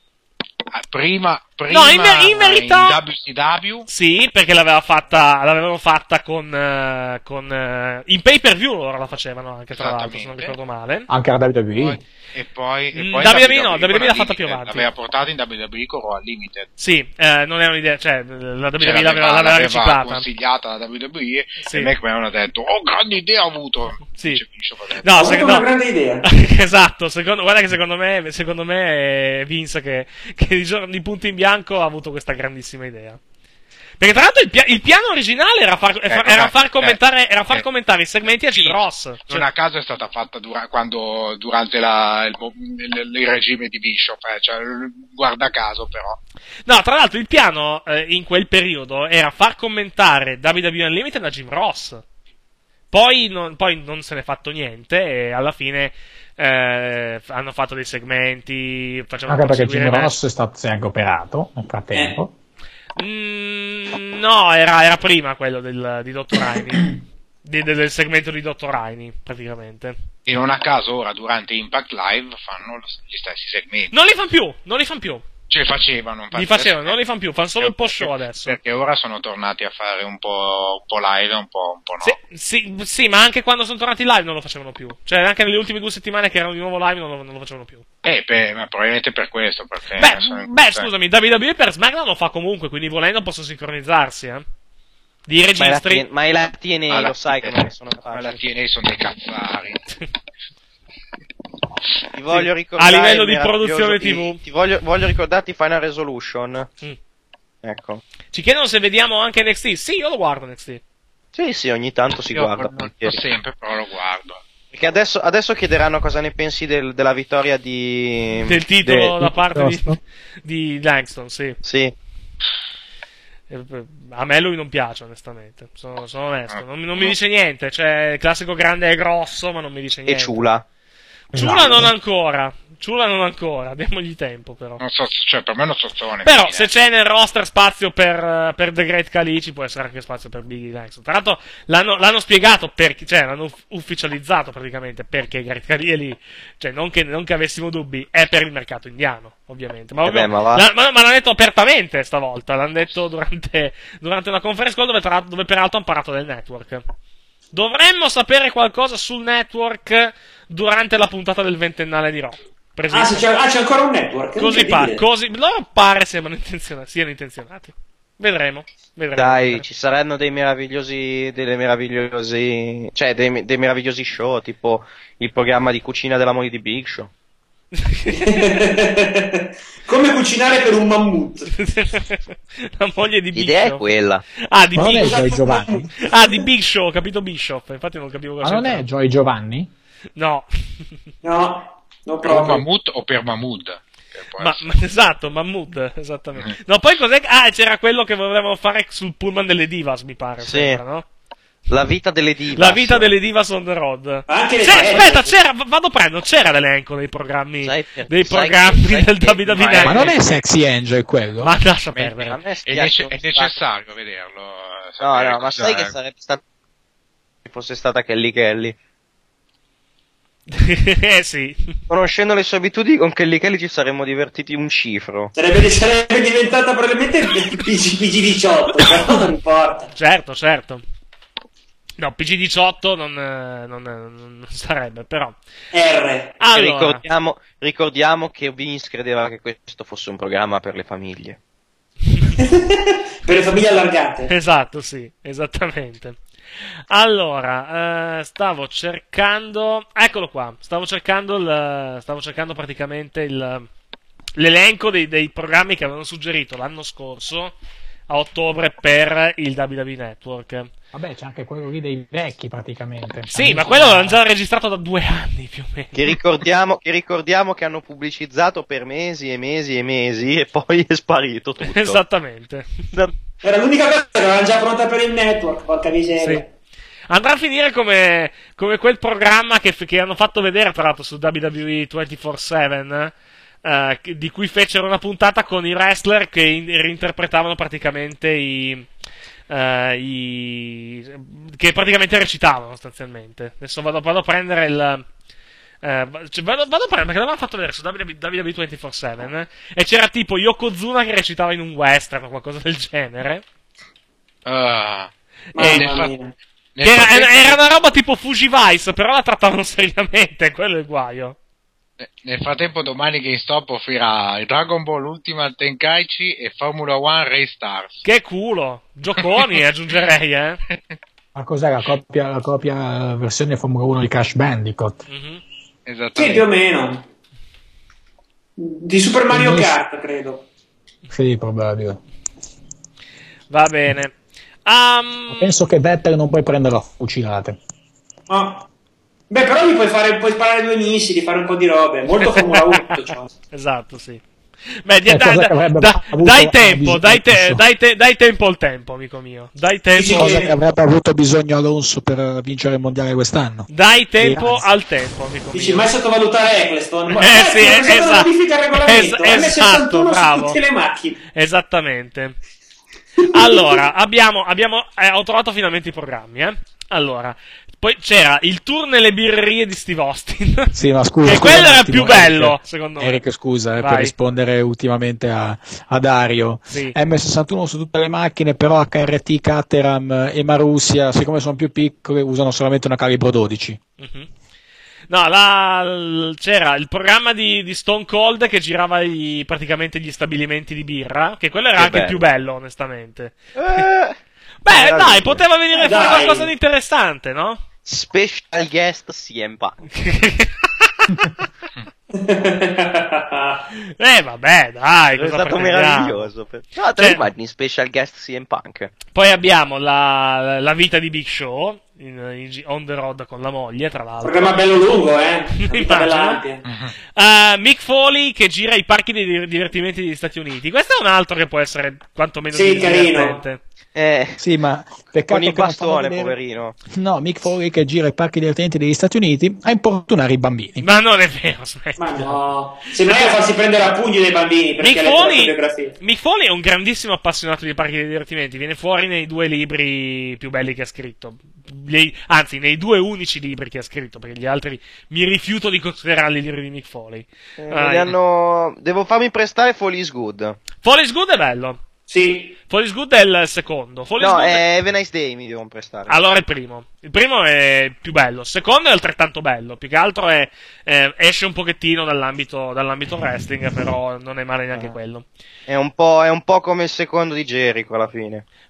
[SPEAKER 11] Prima, prima
[SPEAKER 2] no, in, ver- in verità
[SPEAKER 11] in W C W
[SPEAKER 2] sì, perché l'aveva fatta, l'avevano fatta con, uh, con uh, in pay per view loro la facevano anche, tra l'altro, se non ricordo male.
[SPEAKER 10] Anche la W W E.
[SPEAKER 11] Poi, e poi, e poi
[SPEAKER 2] W W E no, W W E l'ha fatta più avanti.
[SPEAKER 11] L'aveva portata in W W E con Raw Unlimited.
[SPEAKER 2] Sì, eh, non è un'idea, cioè la W W E
[SPEAKER 11] cioè,
[SPEAKER 2] l'aveva, l'aveva, l'aveva riciclata. L'aveva
[SPEAKER 11] consigliata la W W E
[SPEAKER 2] sì.
[SPEAKER 11] E McMahon ha detto "Oh, grande idea ho avuto".
[SPEAKER 2] Sì.
[SPEAKER 7] No, ho secondo... una grande idea.
[SPEAKER 2] Esatto, secondo, guarda che secondo me, secondo me è Vince che, che di, giorno, di punto in bianco ha avuto questa grandissima idea. Perché tra l'altro il, pia- il piano originale era far, eh, era far, commentare, era far eh, commentare i segmenti a Jim Ross.
[SPEAKER 11] Non
[SPEAKER 2] cioè...
[SPEAKER 11] a caso è stata fatta dura- quando, durante la, il, il, il regime di Bischoff, eh, cioè, guarda caso però.
[SPEAKER 2] No, tra l'altro il piano eh, in quel periodo era far commentare W W E Unlimited a Jim Ross. Poi non, poi non se n'è fatto niente e alla fine eh, hanno fatto dei segmenti.
[SPEAKER 10] Anche perché Jim Ross è stato, si è anche operato nel frattempo.
[SPEAKER 2] Eh. Mm, no, era, era prima quello del, di dottor Rainey. di, del segmento di dottor Rainey, praticamente.
[SPEAKER 11] E non a caso ora durante Impact Live fanno gli stessi segmenti.
[SPEAKER 2] Non li fanno più, non li fanno più.
[SPEAKER 11] Cioè facevano,
[SPEAKER 2] li facevano, non li fanno più, fanno solo il post show adesso.
[SPEAKER 11] Perché ora sono tornati a fare un po', un po' live, un po', un po' no.
[SPEAKER 2] Sì, sì, sì, ma anche quando sono tornati live non lo facevano più. Cioè, anche nelle ultime due settimane che erano di nuovo live non lo, non lo facevano più.
[SPEAKER 11] Eh, per, ma probabilmente per questo. Perché
[SPEAKER 2] beh, beh scusami, W W E per SmackDown lo fa comunque, quindi volendo possono sincronizzarsi, eh. Di registri.
[SPEAKER 8] Ma la T N A lo sai che non sono capaci.
[SPEAKER 11] Ma la T N A sono dei cazzari.
[SPEAKER 8] Ti voglio
[SPEAKER 2] sì,
[SPEAKER 8] ricordare
[SPEAKER 2] a livello di produzione tivù.
[SPEAKER 8] Ti voglio, voglio ricordarti Final Resolution.
[SPEAKER 2] Mm.
[SPEAKER 8] Ecco.
[SPEAKER 2] Ci chiedono se vediamo anche N X T. Sì, io lo guardo N X T.
[SPEAKER 8] Sì, sì, ogni tanto si
[SPEAKER 11] io
[SPEAKER 8] guarda.
[SPEAKER 11] Non sempre, però lo guardo.
[SPEAKER 8] Perché adesso, adesso chiederanno cosa ne pensi del, della vittoria di...
[SPEAKER 2] Del titolo
[SPEAKER 8] de...
[SPEAKER 2] da parte di, di Langston, sì.
[SPEAKER 8] Sì.
[SPEAKER 2] A me lui non piace, onestamente. Sono, sono onesto. Non, non mi dice niente. Cioè, il classico grande e grosso, ma non mi dice niente.
[SPEAKER 8] E ciula.
[SPEAKER 2] Ciula non ancora. Ciula non ancora, diamogli tempo però.
[SPEAKER 11] Non so, cioè per me non so zone.
[SPEAKER 2] Però se c'è nel roster spazio per, per The Great Khali ci può essere anche spazio per Biggie Langston. Tra l'altro l'hanno, l'hanno spiegato perché, cioè l'hanno ufficializzato praticamente perché Great Khali è lì. Cioè non che, non che avessimo dubbi, è per il mercato indiano, ovviamente. Ma,
[SPEAKER 8] eh beh, ma, va.
[SPEAKER 2] la, ma, ma l'hanno detto apertamente stavolta, l'hanno detto durante, durante una conference call dove, tra, dove peraltro hanno parlato del network. Dovremmo sapere qualcosa sul network durante la puntata del ventennale di Raw.
[SPEAKER 7] Ah, c'è, ah, c'è ancora un network?
[SPEAKER 2] Così pare, così, loro pare siano intenzionati, siano intenzionati. Vedremo, vedremo.
[SPEAKER 8] Dai,
[SPEAKER 2] vedremo.
[SPEAKER 8] Ci saranno dei meravigliosi, delle meravigliosi, cioè dei, dei meravigliosi show, tipo il programma di cucina della moglie di Big Show.
[SPEAKER 7] Come cucinare per un mammut.
[SPEAKER 2] La moglie di Big
[SPEAKER 8] L'idea
[SPEAKER 2] Show.
[SPEAKER 8] è quella.
[SPEAKER 2] Ah, di
[SPEAKER 10] Ma
[SPEAKER 2] Big
[SPEAKER 10] non è
[SPEAKER 2] Show.
[SPEAKER 10] Joy Giovanni?
[SPEAKER 2] Ah, di Big Show, capito Bischoff. Infatti non capivo cosa
[SPEAKER 10] Ma non è Joy Giovanni?
[SPEAKER 2] No.
[SPEAKER 7] No, no
[SPEAKER 11] Per
[SPEAKER 7] proprio.
[SPEAKER 11] Mammut o per Mahmood?
[SPEAKER 2] Ma, ma esatto, Mahmood, esattamente. No, poi cos'è? Ah, c'era quello che volevamo fare sul pullman delle Divas, mi pare.
[SPEAKER 8] Sì.
[SPEAKER 2] Sembra, no?
[SPEAKER 8] La vita delle Divas.
[SPEAKER 2] La vita delle Divas on the road.
[SPEAKER 7] Anche le
[SPEAKER 2] C'era,
[SPEAKER 7] serie.
[SPEAKER 2] aspetta, c'era, vado a prendere, c'era l'elenco dei programmi,
[SPEAKER 8] Sai per-
[SPEAKER 2] dei
[SPEAKER 8] sai
[SPEAKER 2] programmi
[SPEAKER 8] che- sai
[SPEAKER 2] del
[SPEAKER 8] che-
[SPEAKER 2] W W E.
[SPEAKER 10] Ma non è Sexy Angel quello?
[SPEAKER 2] Ma lascia
[SPEAKER 11] Ma-
[SPEAKER 2] perdere.
[SPEAKER 8] A me
[SPEAKER 11] È,
[SPEAKER 8] spiace
[SPEAKER 11] nece-
[SPEAKER 8] un
[SPEAKER 11] è
[SPEAKER 8] sacco.
[SPEAKER 11] necessario vederlo. eh,
[SPEAKER 8] No,
[SPEAKER 11] sapere
[SPEAKER 8] no, ma
[SPEAKER 11] cosa
[SPEAKER 8] sai che
[SPEAKER 11] è.
[SPEAKER 8] sarebbe stato se fosse stata Kelly Kelly.
[SPEAKER 2] Eh sì.
[SPEAKER 8] Conoscendo le sue abitudini con Kelly Kelly ci saremmo divertiti un cifro.
[SPEAKER 7] Sarebbe, sarebbe diventata probabilmente P G diciotto, però non importa.
[SPEAKER 2] Certo, certo. No, P G diciotto non, eh, non, eh, non sarebbe, però.
[SPEAKER 7] R.
[SPEAKER 2] Allora,
[SPEAKER 8] Ricordiamo, ricordiamo che Vince credeva che questo fosse un programma per le famiglie.
[SPEAKER 7] Per le famiglie allargate.
[SPEAKER 2] esatto, sì, esattamente. Allora, eh, stavo cercando, eccolo qua, stavo cercando il, stavo cercando praticamente il, l'elenco dei, dei programmi che avevano suggerito l'anno scorso a ottobre per il W W E Network.
[SPEAKER 10] Vabbè, c'è anche quello lì dei vecchi praticamente.
[SPEAKER 2] Sì, ma quello l'hanno già registrato da due anni più o meno.
[SPEAKER 8] Che ricordiamo, che ricordiamo che hanno pubblicizzato per mesi e mesi e mesi e poi è sparito tutto.
[SPEAKER 2] Esattamente.
[SPEAKER 7] Era l'unica cosa che avevano già pronta per il network, porca miseria.
[SPEAKER 2] Sì. Andrà a finire come, come quel programma che, che hanno fatto vedere, tra l'altro, su W W E ventiquattro sette, eh, che- di cui fecero una puntata con i wrestler che in- reinterpretavano praticamente i, eh, i. che praticamente recitavano sostanzialmente. Adesso vado, vado a prendere il. eh, cioè, vado, vado a prendere perché l'avevano fatto vedere su W W E ventiquattro sette, eh, e c'era tipo Yokozuna che recitava in un western o qualcosa del genere.
[SPEAKER 11] Ah.
[SPEAKER 2] E-
[SPEAKER 11] nel
[SPEAKER 7] Mamma
[SPEAKER 11] fa-
[SPEAKER 7] mia.
[SPEAKER 11] nel
[SPEAKER 2] Che era,
[SPEAKER 11] frattempo-
[SPEAKER 2] era una roba tipo Fujivice, però la trattavano seriamente, quello è il guaio.
[SPEAKER 11] Nel frattempo domani GameStop offrirà il Dragon Ball Ultimate Tenkaichi e Formula One Race Stars.
[SPEAKER 2] Che culo! Gioconi, aggiungerei, eh.
[SPEAKER 10] Ma cos'è la copia, la copia eh, versione Formula uno di Crash Bandicoot?
[SPEAKER 2] Mhm.
[SPEAKER 7] Sì,
[SPEAKER 11] Esattamente.
[SPEAKER 7] più o meno. Di Super Mario
[SPEAKER 10] Benissimo.
[SPEAKER 7] Kart, credo.
[SPEAKER 10] Sì, probabile.
[SPEAKER 2] Va bene. Um,
[SPEAKER 10] Penso che Vettel non puoi prenderlo a fucilate.
[SPEAKER 7] Ah. Beh, però gli puoi, fare, puoi sparare due missili, fare un po' di robe. Molto Formula uno tutto ciò.
[SPEAKER 2] esatto, sì. Beh, di-
[SPEAKER 10] Eh,
[SPEAKER 2] da-
[SPEAKER 10] cosa
[SPEAKER 2] da-
[SPEAKER 10] che avrebbe
[SPEAKER 2] da-
[SPEAKER 10] avuto
[SPEAKER 2] dai
[SPEAKER 10] a
[SPEAKER 2] tempo,
[SPEAKER 10] bisogno
[SPEAKER 2] dai, te-
[SPEAKER 10] Alonso.
[SPEAKER 2] dai, te- dai tempo al tempo, amico mio. Dai tempo,
[SPEAKER 7] Sì,
[SPEAKER 10] Cosa
[SPEAKER 7] sì.
[SPEAKER 10] che avrebbe avuto bisogno Alonso per vincere il mondiale quest'anno.
[SPEAKER 2] dai tempo
[SPEAKER 10] Grazie.
[SPEAKER 2] al tempo, amico
[SPEAKER 7] Dici,
[SPEAKER 2] mio.
[SPEAKER 7] mai sottovalutare Eccleston? Ma
[SPEAKER 2] Eh,
[SPEAKER 7] cazzo,
[SPEAKER 2] sì,
[SPEAKER 7] è
[SPEAKER 2] eh,
[SPEAKER 7] stata una
[SPEAKER 2] esatto.
[SPEAKER 7] modifica al regolamento.
[SPEAKER 2] Es-
[SPEAKER 7] M sessantuno
[SPEAKER 2] esatto,
[SPEAKER 7] su tutte le macchine.
[SPEAKER 2] Esattamente. Allora, abbiamo, abbiamo eh, ho trovato finalmente i programmi, eh. Allora, poi c'era il tour nelle birrerie di Steve Austin.
[SPEAKER 10] Sì, ma scusa.
[SPEAKER 2] Che
[SPEAKER 10] scusa
[SPEAKER 2] quello
[SPEAKER 10] un
[SPEAKER 2] era
[SPEAKER 10] attimo,
[SPEAKER 2] più bello,
[SPEAKER 10] Eric.
[SPEAKER 2] secondo me.
[SPEAKER 10] Eric, scusa, eh,
[SPEAKER 2] Vai.
[SPEAKER 10] per rispondere ultimamente a, a Dario.
[SPEAKER 2] Sì.
[SPEAKER 10] M sessantuno su tutte le macchine, però H R T, Caterham e Marussia, siccome sono più piccole, usano solamente una calibro dodici.
[SPEAKER 2] Mhm. No, la, l- c'era il programma di, di Stone Cold che girava i- praticamente gli stabilimenti di birra, che quello era
[SPEAKER 8] Che
[SPEAKER 2] anche il
[SPEAKER 8] bello.
[SPEAKER 2] più bello, onestamente.
[SPEAKER 8] Eh,
[SPEAKER 2] Beh,
[SPEAKER 8] Veramente.
[SPEAKER 2] dai, poteva venire
[SPEAKER 7] Eh,
[SPEAKER 2] fuori
[SPEAKER 7] dai.
[SPEAKER 2] qualcosa di interessante, no?
[SPEAKER 8] special guest C M Punk.
[SPEAKER 2] Eh, vabbè, dai,
[SPEAKER 8] È
[SPEAKER 2] cosa
[SPEAKER 8] stato
[SPEAKER 2] pretendiamo?
[SPEAKER 8] meraviglioso. per- No, te
[SPEAKER 2] Cioè-
[SPEAKER 8] lo immagini special guest C M Punk.
[SPEAKER 2] Poi abbiamo la, la vita di Big Show, in, in gi- on the road con la moglie, tra l'altro.
[SPEAKER 7] Programma bello lungo, eh. Una vita bella
[SPEAKER 2] Immagino.
[SPEAKER 7] ampia.
[SPEAKER 2] Uh, Mick Foley che gira i parchi dei di- divertimenti degli Stati Uniti. Questo è un altro che può essere quantomeno
[SPEAKER 7] Sì, carino.
[SPEAKER 2] divertente.
[SPEAKER 8] Eh,
[SPEAKER 10] Sì, ma peccato
[SPEAKER 8] con il
[SPEAKER 10] che non fanno
[SPEAKER 8] bastone,
[SPEAKER 10] vedere-
[SPEAKER 8] poverino.
[SPEAKER 10] No, Mick Foley che gira i parchi divertenti degli Stati Uniti a importunare i bambini.
[SPEAKER 2] Ma non è vero, smetti.
[SPEAKER 7] Ma no. Sembra che farsi prendere a pugni dai bambini perché
[SPEAKER 2] Mick
[SPEAKER 7] ha letto la
[SPEAKER 2] Foley,
[SPEAKER 7] biografia.
[SPEAKER 2] Mick Foley è un grandissimo appassionato di parchi dei divertimenti. Viene fuori nei due libri più belli che ha scritto. Nei- anzi, nei due unici libri che ha scritto, perché gli altri mi rifiuto di considerarli i libri di Mick Foley.
[SPEAKER 8] Eh,
[SPEAKER 2] Ah,
[SPEAKER 8] li hanno... Devo farmi prestare Foley is Good.
[SPEAKER 2] Foley's Good è bello.
[SPEAKER 7] Sì.
[SPEAKER 2] Foley's Good è il secondo. Foley's
[SPEAKER 8] No,
[SPEAKER 2] Good
[SPEAKER 8] è Have a Nice Day mi devono prestare.
[SPEAKER 2] Allora il primo. Il primo è più bello. Il secondo è altrettanto bello. Più che altro è, eh, esce un pochettino dall'ambito, dall'ambito wrestling, però non è male neanche quello.
[SPEAKER 8] È un po', è un po' come il secondo di Jericho alla fine.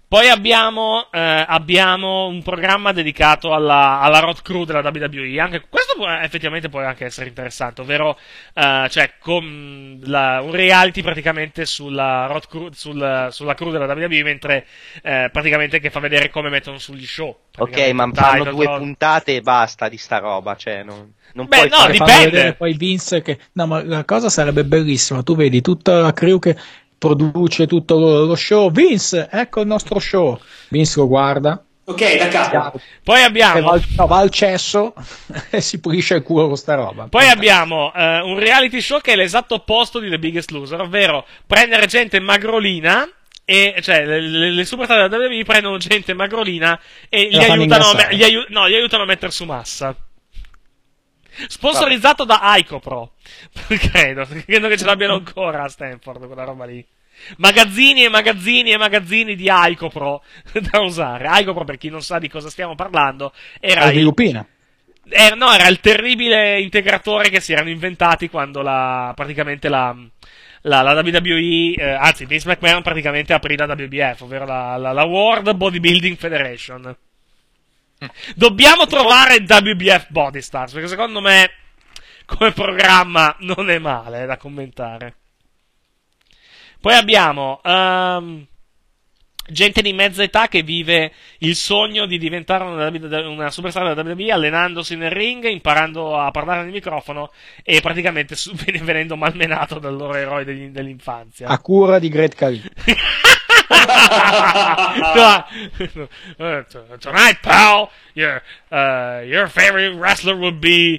[SPEAKER 2] Poi abbiamo, eh, abbiamo un programma dedicato alla, alla road crew della W W E. Anche questo può, effettivamente può anche essere interessante, ovvero eh, cioè, con la, un reality praticamente sulla road crew, sul, sulla crew della W W E, mentre eh, praticamente che fa vedere come mettono sugli show.
[SPEAKER 8] Ok, ma fanno due puntate e basta di sta roba, cioè non, non
[SPEAKER 2] Beh,
[SPEAKER 8] puoi
[SPEAKER 2] no,
[SPEAKER 8] fare...
[SPEAKER 2] dipende.
[SPEAKER 10] Vedere poi Vince che... No, ma la cosa sarebbe bellissima, tu vedi tutta la crew che produce tutto lo, lo show. Vince, ecco il nostro show. Vince lo guarda.
[SPEAKER 7] Ok, da capo.
[SPEAKER 2] Poi abbiamo...
[SPEAKER 10] E va, al- no, va al cesso e si pulisce il culo con sta roba.
[SPEAKER 2] Poi abbiamo eh, un reality show che è l'esatto opposto di The Biggest Loser, ovvero prendere gente magrolina, e cioè le, le, le superstar della W W E prendono gente magrolina e gli
[SPEAKER 10] la fanno
[SPEAKER 2] aiutano, a,
[SPEAKER 10] ingrassare.
[SPEAKER 2] me- gli, aiu- no, gli aiutano a mettere su massa. Sponsorizzato da Icopro. credo, credo che ce l'abbiano ancora a Stanford quella roba lì. Magazzini e magazzini e magazzini di Icopro da usare. Icopro, per chi non sa di cosa stiamo parlando, era
[SPEAKER 10] La
[SPEAKER 2] il,
[SPEAKER 10] sviluppina.
[SPEAKER 2] era, no, era il terribile integratore che si erano inventati quando la praticamente la La, la W W E, eh, anzi Vince McMahon praticamente aprì la W B F, ovvero la, la, la World Bodybuilding Federation. Dobbiamo trovare il W B F Body Stars, perché secondo me come programma non è male da commentare. Poi abbiamo um, gente di mezza età che vive il sogno di diventare una, una superstar della W W E allenandosi nel ring, imparando a parlare nel microfono e praticamente su- venendo malmenato dal loro eroe degli- dell'infanzia.
[SPEAKER 10] A cura di Great Khali.
[SPEAKER 2] No. Uh, t- Tonight, pal, your, uh, your favorite wrestler would be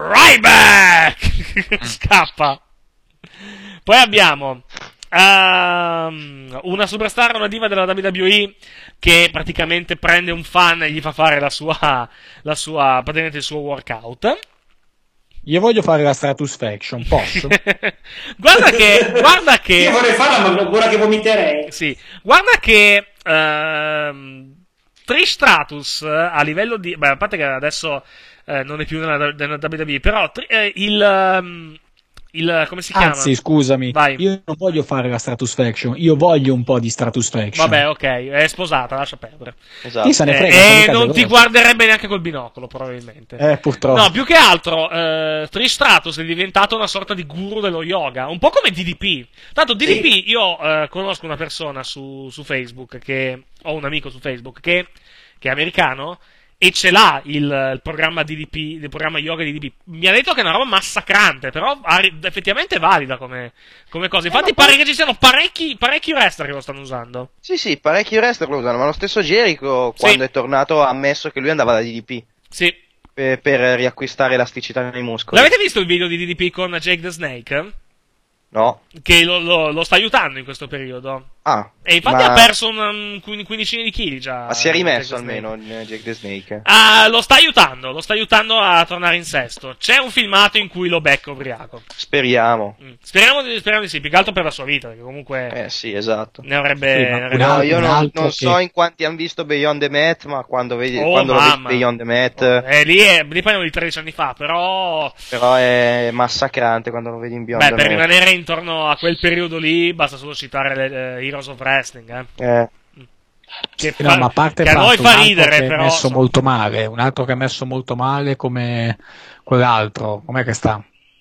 [SPEAKER 2] Ryback! Scappa. Poi abbiamo um, una superstar, una diva della W W E che praticamente prende un fan e gli fa fare la sua, la sua, praticamente il suo workout.
[SPEAKER 10] Io voglio fare la Stratus Faction, posso?
[SPEAKER 2] Guarda che, guarda che...
[SPEAKER 7] Io vorrei farla, ma ora che vomiterei.
[SPEAKER 2] Sì, guarda che ehm, Trish Stratus eh, a livello di... Beh, a parte che adesso eh, non è più nella, nella W W E, però tri- eh, il... ehm, il... come si chiama?
[SPEAKER 10] Anzi, scusami,
[SPEAKER 2] Vai.
[SPEAKER 10] io non voglio fare la Stratus Faction, io voglio un po' di Stratus Faction.
[SPEAKER 2] Vabbè, ok, è sposata, lascia perdere.
[SPEAKER 8] Esatto.
[SPEAKER 10] Chi se ne frega,
[SPEAKER 2] Eh,
[SPEAKER 10] sono
[SPEAKER 2] e
[SPEAKER 10] mica
[SPEAKER 2] non ti
[SPEAKER 10] geloso.
[SPEAKER 2] guarderebbe neanche col binocolo, probabilmente.
[SPEAKER 10] Eh, purtroppo.
[SPEAKER 2] No, più che altro, eh, Trish Stratus è diventato una sorta di guru dello yoga, un po' come D D P. Tanto D D P,
[SPEAKER 7] Sì.
[SPEAKER 2] io eh, conosco una persona su, su Facebook, che ho un amico su Facebook che, che è americano e ce l'ha il, il programma D D P, il programma yoga di D D P. Mi ha detto che è una roba massacrante, però arri- effettivamente valida come, come cosa. Infatti
[SPEAKER 8] Eh, ma
[SPEAKER 2] pare
[SPEAKER 8] poi-
[SPEAKER 2] che ci siano parecchi, parecchi wrestler che lo stanno usando.
[SPEAKER 8] Sì, sì, parecchi wrestler lo usano, ma lo stesso Jericho,
[SPEAKER 2] Sì.
[SPEAKER 8] quando è tornato, ha ammesso che lui andava da D D P
[SPEAKER 2] Sì.
[SPEAKER 8] per, per riacquistare elasticità nei muscoli.
[SPEAKER 2] L'avete visto il video di D D P con Jake the Snake?
[SPEAKER 8] No.
[SPEAKER 2] Che lo, lo- lo sta aiutando in questo periodo.
[SPEAKER 8] Ah.
[SPEAKER 2] E infatti
[SPEAKER 8] ma...
[SPEAKER 2] ha perso un, un quin- quindicina di chili già.
[SPEAKER 8] Ma si è rimesso
[SPEAKER 2] Jake the Snake.
[SPEAKER 8] almeno in Jake the Snake.
[SPEAKER 2] Ah, lo sta aiutando, lo sta aiutando a tornare in sesto. C'è un filmato in cui lo becca ubriaco.
[SPEAKER 8] Speriamo.
[SPEAKER 2] Mm. Speriamo, di, speriamo di sì, più che altro per la sua vita, perché comunque
[SPEAKER 8] Eh sì, esatto.
[SPEAKER 2] ne avrebbe...
[SPEAKER 10] Sì, ma
[SPEAKER 2] ne avrebbe-
[SPEAKER 10] un
[SPEAKER 8] No,
[SPEAKER 10] altro-
[SPEAKER 8] io
[SPEAKER 10] un
[SPEAKER 8] non,
[SPEAKER 10] altro
[SPEAKER 8] non
[SPEAKER 10] che-
[SPEAKER 8] so in quanti hanno visto Beyond the Mat, ma quando, vedi,
[SPEAKER 2] Oh,
[SPEAKER 8] quando lo vedi
[SPEAKER 2] mamma.
[SPEAKER 8] Beyond the Mat,
[SPEAKER 2] Eh, lì, è, lì parliamo di tredici anni fa, però...
[SPEAKER 8] però è massacrante quando lo vedi in Beyond
[SPEAKER 2] Beh,
[SPEAKER 8] the
[SPEAKER 2] per
[SPEAKER 8] Mat.
[SPEAKER 2] rimanere intorno a quel periodo lì, basta solo citare le eh, Heroes of Wrestling, eh.
[SPEAKER 8] Eh.
[SPEAKER 2] Che,
[SPEAKER 10] No,
[SPEAKER 2] fa-
[SPEAKER 10] ma a parte
[SPEAKER 2] che
[SPEAKER 10] il
[SPEAKER 2] a noi
[SPEAKER 10] fatto,
[SPEAKER 2] fa
[SPEAKER 10] un altro
[SPEAKER 2] ridere,
[SPEAKER 10] che è
[SPEAKER 2] però...
[SPEAKER 10] messo molto male, un altro che è messo molto male come quell'altro, com'è che sta?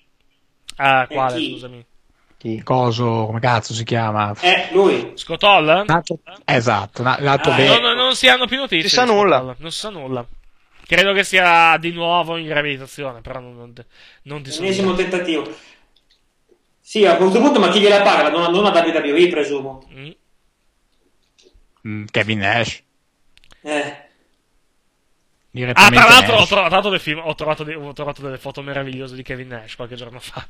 [SPEAKER 2] Ah, quale,
[SPEAKER 7] Eh, chi?
[SPEAKER 2] scusami?
[SPEAKER 8] Chi?
[SPEAKER 10] Coso, come cazzo si chiama?
[SPEAKER 7] Eh, lui.
[SPEAKER 2] Scott Hall?
[SPEAKER 10] Un altro- esatto, un l'altro
[SPEAKER 7] Ah,
[SPEAKER 10] be-
[SPEAKER 2] No, no, non si hanno più notizie.
[SPEAKER 8] Si sa
[SPEAKER 2] di Scott
[SPEAKER 8] nulla.
[SPEAKER 2] Hall. Non si sa nulla. Credo che sia di nuovo in riabilitazione, però non, non, non ti so
[SPEAKER 7] Ennesimo
[SPEAKER 2] dire.
[SPEAKER 7] tentativo. Sì, a questo punto, ma chi gliela paga? Non, non a W W E, presumo.
[SPEAKER 2] Mm.
[SPEAKER 10] Mm, Kevin Nash.
[SPEAKER 7] Eh.
[SPEAKER 2] Ah,
[SPEAKER 10] Direttamente
[SPEAKER 2] tra l'altro ho
[SPEAKER 10] Nash.
[SPEAKER 2] trovato, del film, ho, trovato de- ho trovato delle foto meravigliose di Kevin Nash qualche giorno fa.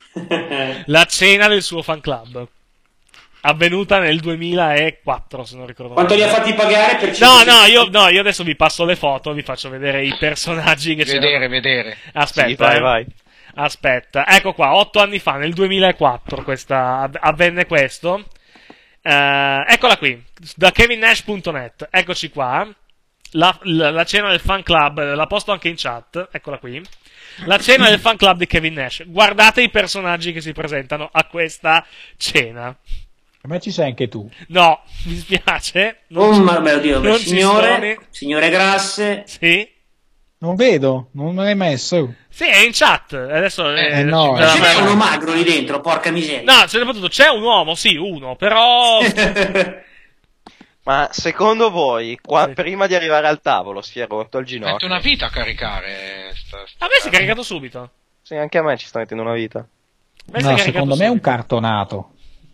[SPEAKER 2] La cena del suo fan club. Avvenuta nel duemilaquattro, se non ricordo
[SPEAKER 7] Quanto li
[SPEAKER 2] male.
[SPEAKER 7] ha fatti pagare per
[SPEAKER 2] No,
[SPEAKER 7] cinque
[SPEAKER 2] no io, no, io adesso vi passo le foto, vi faccio vedere i personaggi che c'erano.
[SPEAKER 11] Vedere, vedere.
[SPEAKER 2] Aspetta,
[SPEAKER 8] Sì, vai,
[SPEAKER 2] eh.
[SPEAKER 8] vai.
[SPEAKER 2] Aspetta, ecco qua, otto anni fa, nel duemilaquattro, questa, av- avvenne questo. Eh, eccola qui, da kevin nash punto net, eccoci qua. La, la, la cena del fan club, la posto anche in chat, eccola qui. La cena del fan club di Kevin Nash. Guardate i personaggi che si presentano a questa cena.
[SPEAKER 10] Ma ci sei anche tu?
[SPEAKER 2] No, mi spiace.
[SPEAKER 7] Oh mio Dio,
[SPEAKER 2] non
[SPEAKER 7] signore, signore Grasse.
[SPEAKER 2] Sì.
[SPEAKER 10] Non vedo, non me l'hai messo.
[SPEAKER 2] Sì, è in chat. Adesso
[SPEAKER 10] eh,
[SPEAKER 2] eh,
[SPEAKER 10] no,
[SPEAKER 7] Ma ce n'è uno magro lì dentro, porca miseria.
[SPEAKER 2] No, ce n'è potuto, c'è un uomo, sì, uno, però.
[SPEAKER 8] Ma secondo voi, qua,
[SPEAKER 2] Sì.
[SPEAKER 8] prima di arrivare al tavolo, si è rotto il ginocchio?
[SPEAKER 11] Mette una vita a caricare. Sta, sta
[SPEAKER 2] A me si è caricato subito.
[SPEAKER 8] Sì, anche a me ci sta mettendo una vita.
[SPEAKER 2] A me si è
[SPEAKER 10] No,
[SPEAKER 2] caricato
[SPEAKER 10] secondo me è un
[SPEAKER 2] subito.
[SPEAKER 10] cartonato.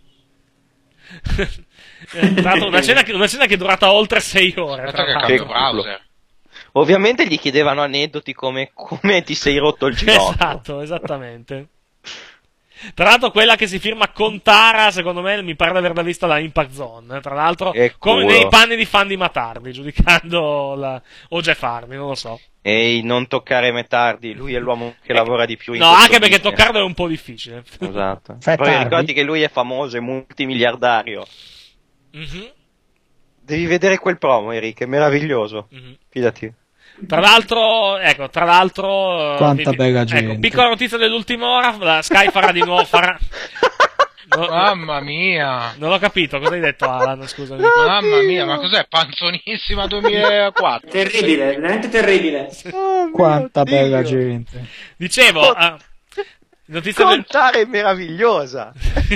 [SPEAKER 2] Eh, tra l'altro una cena, che, una cena che è durata oltre sei ore.
[SPEAKER 11] Aspetta
[SPEAKER 2] tra
[SPEAKER 11] che
[SPEAKER 2] l'altro.
[SPEAKER 11] cambio browser.
[SPEAKER 8] Ovviamente gli chiedevano aneddoti come, come ti sei rotto il ginocchio.
[SPEAKER 2] Esatto, esattamente. Tra l'altro quella che si firma Contara, secondo me, mi pare di averla vista da Impact Zone. Tra l'altro,
[SPEAKER 8] Che
[SPEAKER 2] come
[SPEAKER 8] culo.
[SPEAKER 2] nei panni di fan di Matardi, giudicando la... o Jeff Hardy, non lo so.
[SPEAKER 8] Ehi, non toccare Metardi, lui è l'uomo che lavora di più in
[SPEAKER 2] No,
[SPEAKER 8] questo
[SPEAKER 2] anche perché
[SPEAKER 8] business.
[SPEAKER 2] toccarlo è un po' difficile.
[SPEAKER 8] Esatto.
[SPEAKER 10] Fai
[SPEAKER 8] Poi
[SPEAKER 10] tardi.
[SPEAKER 8] ricordi che lui è famoso, è multimiliardario.
[SPEAKER 2] Mhm,
[SPEAKER 8] Devi vedere quel promo, Eric, è meraviglioso.
[SPEAKER 2] mhm.
[SPEAKER 8] Fidati.
[SPEAKER 2] Tra l'altro, ecco, tra l'altro... eh,
[SPEAKER 10] Quanta
[SPEAKER 2] vi-
[SPEAKER 10] bella
[SPEAKER 2] ecco,
[SPEAKER 10] gente.
[SPEAKER 2] piccola notizia dell'ultima ora, la Sky farà di nuovo... Farà... No,
[SPEAKER 11] Mamma mia.
[SPEAKER 2] non ho capito, cosa hai detto Alan, scusami.
[SPEAKER 11] Mamma mia, ma cos'è? Panzonissima duemilaquattro.
[SPEAKER 7] Terribile, veramente terribile.
[SPEAKER 10] Quanta bella gente.
[SPEAKER 2] Dicevo... ah, notizia del...
[SPEAKER 8] Contare è meravigliosa.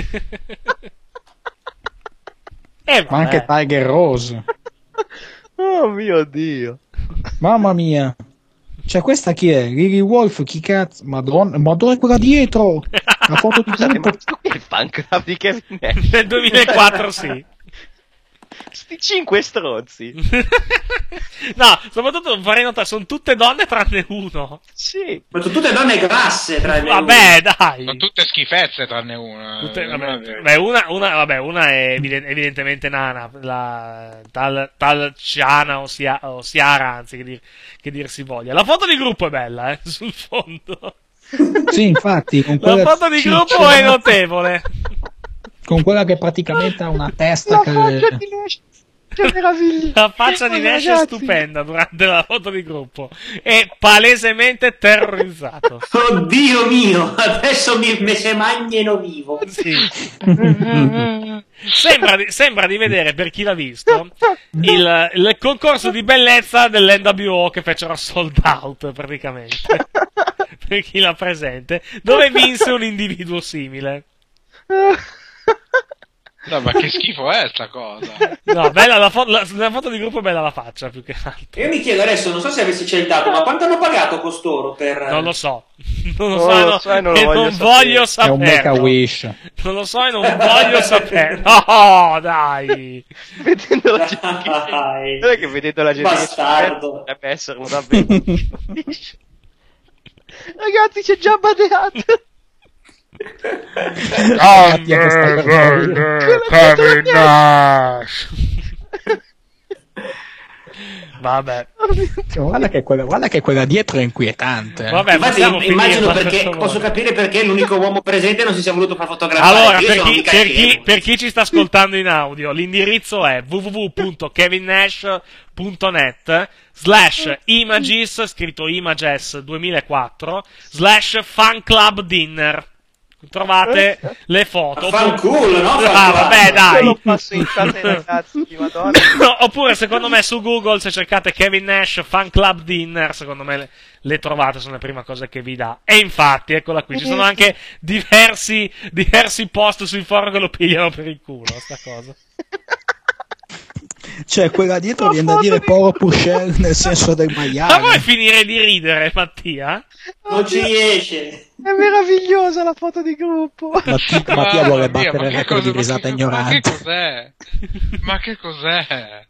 [SPEAKER 2] Eh,
[SPEAKER 10] Ma anche
[SPEAKER 2] vabbè.
[SPEAKER 10] Tiger Rose.
[SPEAKER 8] Oh mio Dio.
[SPEAKER 10] Mamma mia. Cioè, questa chi è? Lily Wolf, chi cazzo? Madonna, madonna è quella dietro. La foto di
[SPEAKER 8] Scusate,
[SPEAKER 10] gruppo.
[SPEAKER 8] ma questo qui è il fan club di Kevin Nash.
[SPEAKER 2] Nel duemilaquattro sì.
[SPEAKER 8] Sti cinque stronzi.
[SPEAKER 2] No, soprattutto vorrei notare, sono tutte donne tranne uno.
[SPEAKER 8] Sì.
[SPEAKER 7] Ma sono tutte donne grasse tra le
[SPEAKER 2] Vabbè, dai.
[SPEAKER 11] Sono tutte schifezze tranne una.
[SPEAKER 2] Tutte-
[SPEAKER 11] Una
[SPEAKER 2] vabbè,
[SPEAKER 11] delle-
[SPEAKER 2] beh, una, una, vabbè, una è eviden- evidentemente nana, la, tal, tal Ciana o, Sia, o Siara, anzi che, dir, che dir si voglia. La foto di gruppo è bella, eh, sul fondo.
[SPEAKER 10] Sì, infatti, con
[SPEAKER 2] La
[SPEAKER 10] quella
[SPEAKER 2] foto di
[SPEAKER 10] ciccia-
[SPEAKER 2] gruppo è notevole.
[SPEAKER 10] con quella che praticamente ha una testa
[SPEAKER 8] La
[SPEAKER 10] che
[SPEAKER 8] faccia di Nash. Che meraviglia.
[SPEAKER 2] La faccia di Nash è
[SPEAKER 8] Ragazzi.
[SPEAKER 2] stupenda durante la foto di gruppo. È palesemente terrorizzato.
[SPEAKER 7] Oddio mio, adesso mi, me se magneno vivo.
[SPEAKER 2] Sì. Sembra, di, sembra di vedere, per chi l'ha visto, il, il concorso di bellezza dell'N W O che fecero sold out, praticamente. Per chi l'ha presente, dove vinse un individuo simile.
[SPEAKER 11] No, ma che schifo è sta cosa?
[SPEAKER 2] No, bella la, fo- la, la foto di gruppo è bella la faccia, più che altro.
[SPEAKER 7] Io mi chiedo adesso, non so se avessi c'è il dato, ma quanto hanno pagato costoro per...
[SPEAKER 2] Non lo so. Non lo
[SPEAKER 8] Non
[SPEAKER 2] so,
[SPEAKER 8] lo
[SPEAKER 2] no,
[SPEAKER 8] so e non lo
[SPEAKER 2] e
[SPEAKER 8] voglio
[SPEAKER 2] non
[SPEAKER 8] sapere.
[SPEAKER 2] voglio
[SPEAKER 10] è un
[SPEAKER 2] saperlo.
[SPEAKER 10] make a wish.
[SPEAKER 2] Non lo so e non voglio sapere. No, dai.
[SPEAKER 8] Vedendo la gente che...
[SPEAKER 7] Dai.
[SPEAKER 8] Non è che vedendo la gente
[SPEAKER 7] Bastardo.
[SPEAKER 8] che potrebbe essere una bella. Ragazzi, c'è già Badeat.
[SPEAKER 10] Infatti è questa persona.
[SPEAKER 2] Kevin Nash. Vabbè.
[SPEAKER 10] Cioè, guarda, che quella, guarda che quella dietro è inquietante. eh.
[SPEAKER 2] Vabbè,
[SPEAKER 7] Infatti
[SPEAKER 2] possiamo
[SPEAKER 7] immagino
[SPEAKER 2] finirla,
[SPEAKER 7] perché,
[SPEAKER 2] per favore.
[SPEAKER 7] posso capire perché l'unico uomo presente non si sia voluto far fotografare.
[SPEAKER 2] Allora,
[SPEAKER 7] Io
[SPEAKER 2] per
[SPEAKER 7] sono
[SPEAKER 2] chi,
[SPEAKER 7] mica
[SPEAKER 2] per, chi,
[SPEAKER 7] scemo.
[SPEAKER 2] per chi ci sta ascoltando in audio, l'indirizzo è w w w punto kevin nash punto net slash images, scritto images duemilaquattro, slash fan club dinner. Trovate le foto.
[SPEAKER 7] Fanculo, no?
[SPEAKER 2] Ah, vabbè,
[SPEAKER 8] Io lo
[SPEAKER 2] dai.
[SPEAKER 8] passo in chat ai ragazzi di Madonna.
[SPEAKER 2] No, oppure secondo me su Google se cercate Kevin Nash Fan Club Dinner, secondo me le, le trovate, sono le prime cose che vi dà. E infatti, eccola qui, ci sono anche diversi, diversi post sui forum che lo pigliano per il culo, sta cosa.
[SPEAKER 10] Cioè, quella dietro viene da dire Poro Pusher nel senso del
[SPEAKER 2] Ma
[SPEAKER 10] maiale.
[SPEAKER 2] vuoi finire di ridere, Mattia?
[SPEAKER 7] Non ci riesce.
[SPEAKER 8] È meravigliosa la foto di gruppo.
[SPEAKER 10] Matti- Mattia vuole
[SPEAKER 11] Mamma mia,
[SPEAKER 10] battere
[SPEAKER 11] ma
[SPEAKER 10] il
[SPEAKER 11] che
[SPEAKER 10] record
[SPEAKER 11] cosa-
[SPEAKER 10] di risata
[SPEAKER 11] ma che-
[SPEAKER 10] ignorante.
[SPEAKER 11] Ma che cos'è? Ma che cos'è?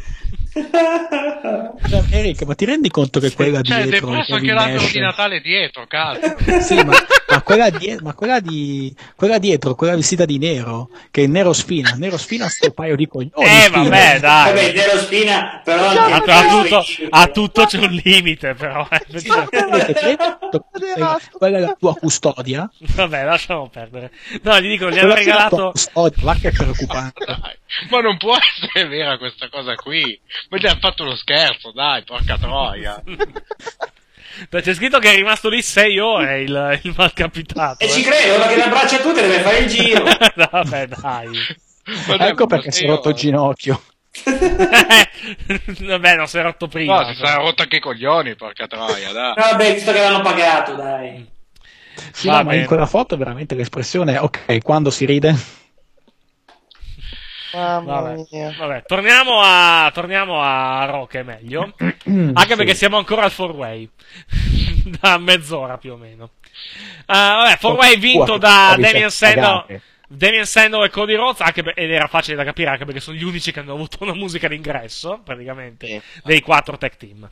[SPEAKER 10] Cioè, Eric, ma ti rendi conto che quella
[SPEAKER 11] Cioè,
[SPEAKER 10] dietro
[SPEAKER 11] devo
[SPEAKER 10] è
[SPEAKER 11] messo anche
[SPEAKER 10] Kevin
[SPEAKER 11] l'albero
[SPEAKER 10] Nash?
[SPEAKER 11] di Natale dietro, cazzo.
[SPEAKER 10] Sì, ma, ma quella die- ma quella di quella dietro, quella vestita di nero, che è nero spina, nero spina sto paio di coglioni.
[SPEAKER 2] Eh,
[SPEAKER 10] Spina.
[SPEAKER 2] vabbè, dai.
[SPEAKER 7] Vabbè, Nero Spina, però
[SPEAKER 2] A,
[SPEAKER 7] anche
[SPEAKER 2] a tutto, a tutto c'è un limite, però. eh.
[SPEAKER 10] Perché ti rendi conto che quella è la tua custodia?
[SPEAKER 2] Vabbè, lasciamo perdere. No, gli dico, gli hanno
[SPEAKER 10] Quella è la tua
[SPEAKER 2] regalato.
[SPEAKER 10] custodia, va che è preoccupante.
[SPEAKER 11] Dai, ma non può essere vera questa cosa qui. Ma gli hanno fatto lo scherzo, dai, porca troia.
[SPEAKER 2] C'è scritto che è rimasto lì sei ore il, il malcapitato.
[SPEAKER 7] E ci
[SPEAKER 2] eh.
[SPEAKER 7] credo, ora che le abbraccia tutte deve fare il giro.
[SPEAKER 2] Vabbè, dai.
[SPEAKER 10] Ecco perché si è rotto il ginocchio.
[SPEAKER 2] Vabbè, non si è rotto prima.
[SPEAKER 11] No, si sarà rotto anche i coglioni, porca troia, dai.
[SPEAKER 7] Vabbè, visto che l'hanno pagato, dai.
[SPEAKER 10] Sì, no, ma in quella foto veramente l'espressione è ok, quando si ride.
[SPEAKER 2] Vabbè. Vabbè, torniamo a torniamo a Raw, che è meglio. Anche perché
[SPEAKER 10] Sì.
[SPEAKER 2] siamo ancora al four way da mezz'ora più o meno. Uh, vabbè, four way vinto
[SPEAKER 10] Oh,
[SPEAKER 2] da
[SPEAKER 10] vi
[SPEAKER 2] Damien
[SPEAKER 10] siete
[SPEAKER 2] Sandow,
[SPEAKER 10] cagate.
[SPEAKER 2] Damien Sandow e Cody Rhodes, anche per- ed era facile da capire anche perché sono gli unici che hanno avuto una musica d'ingresso, praticamente,
[SPEAKER 8] Sì.
[SPEAKER 2] dei quattro tag team.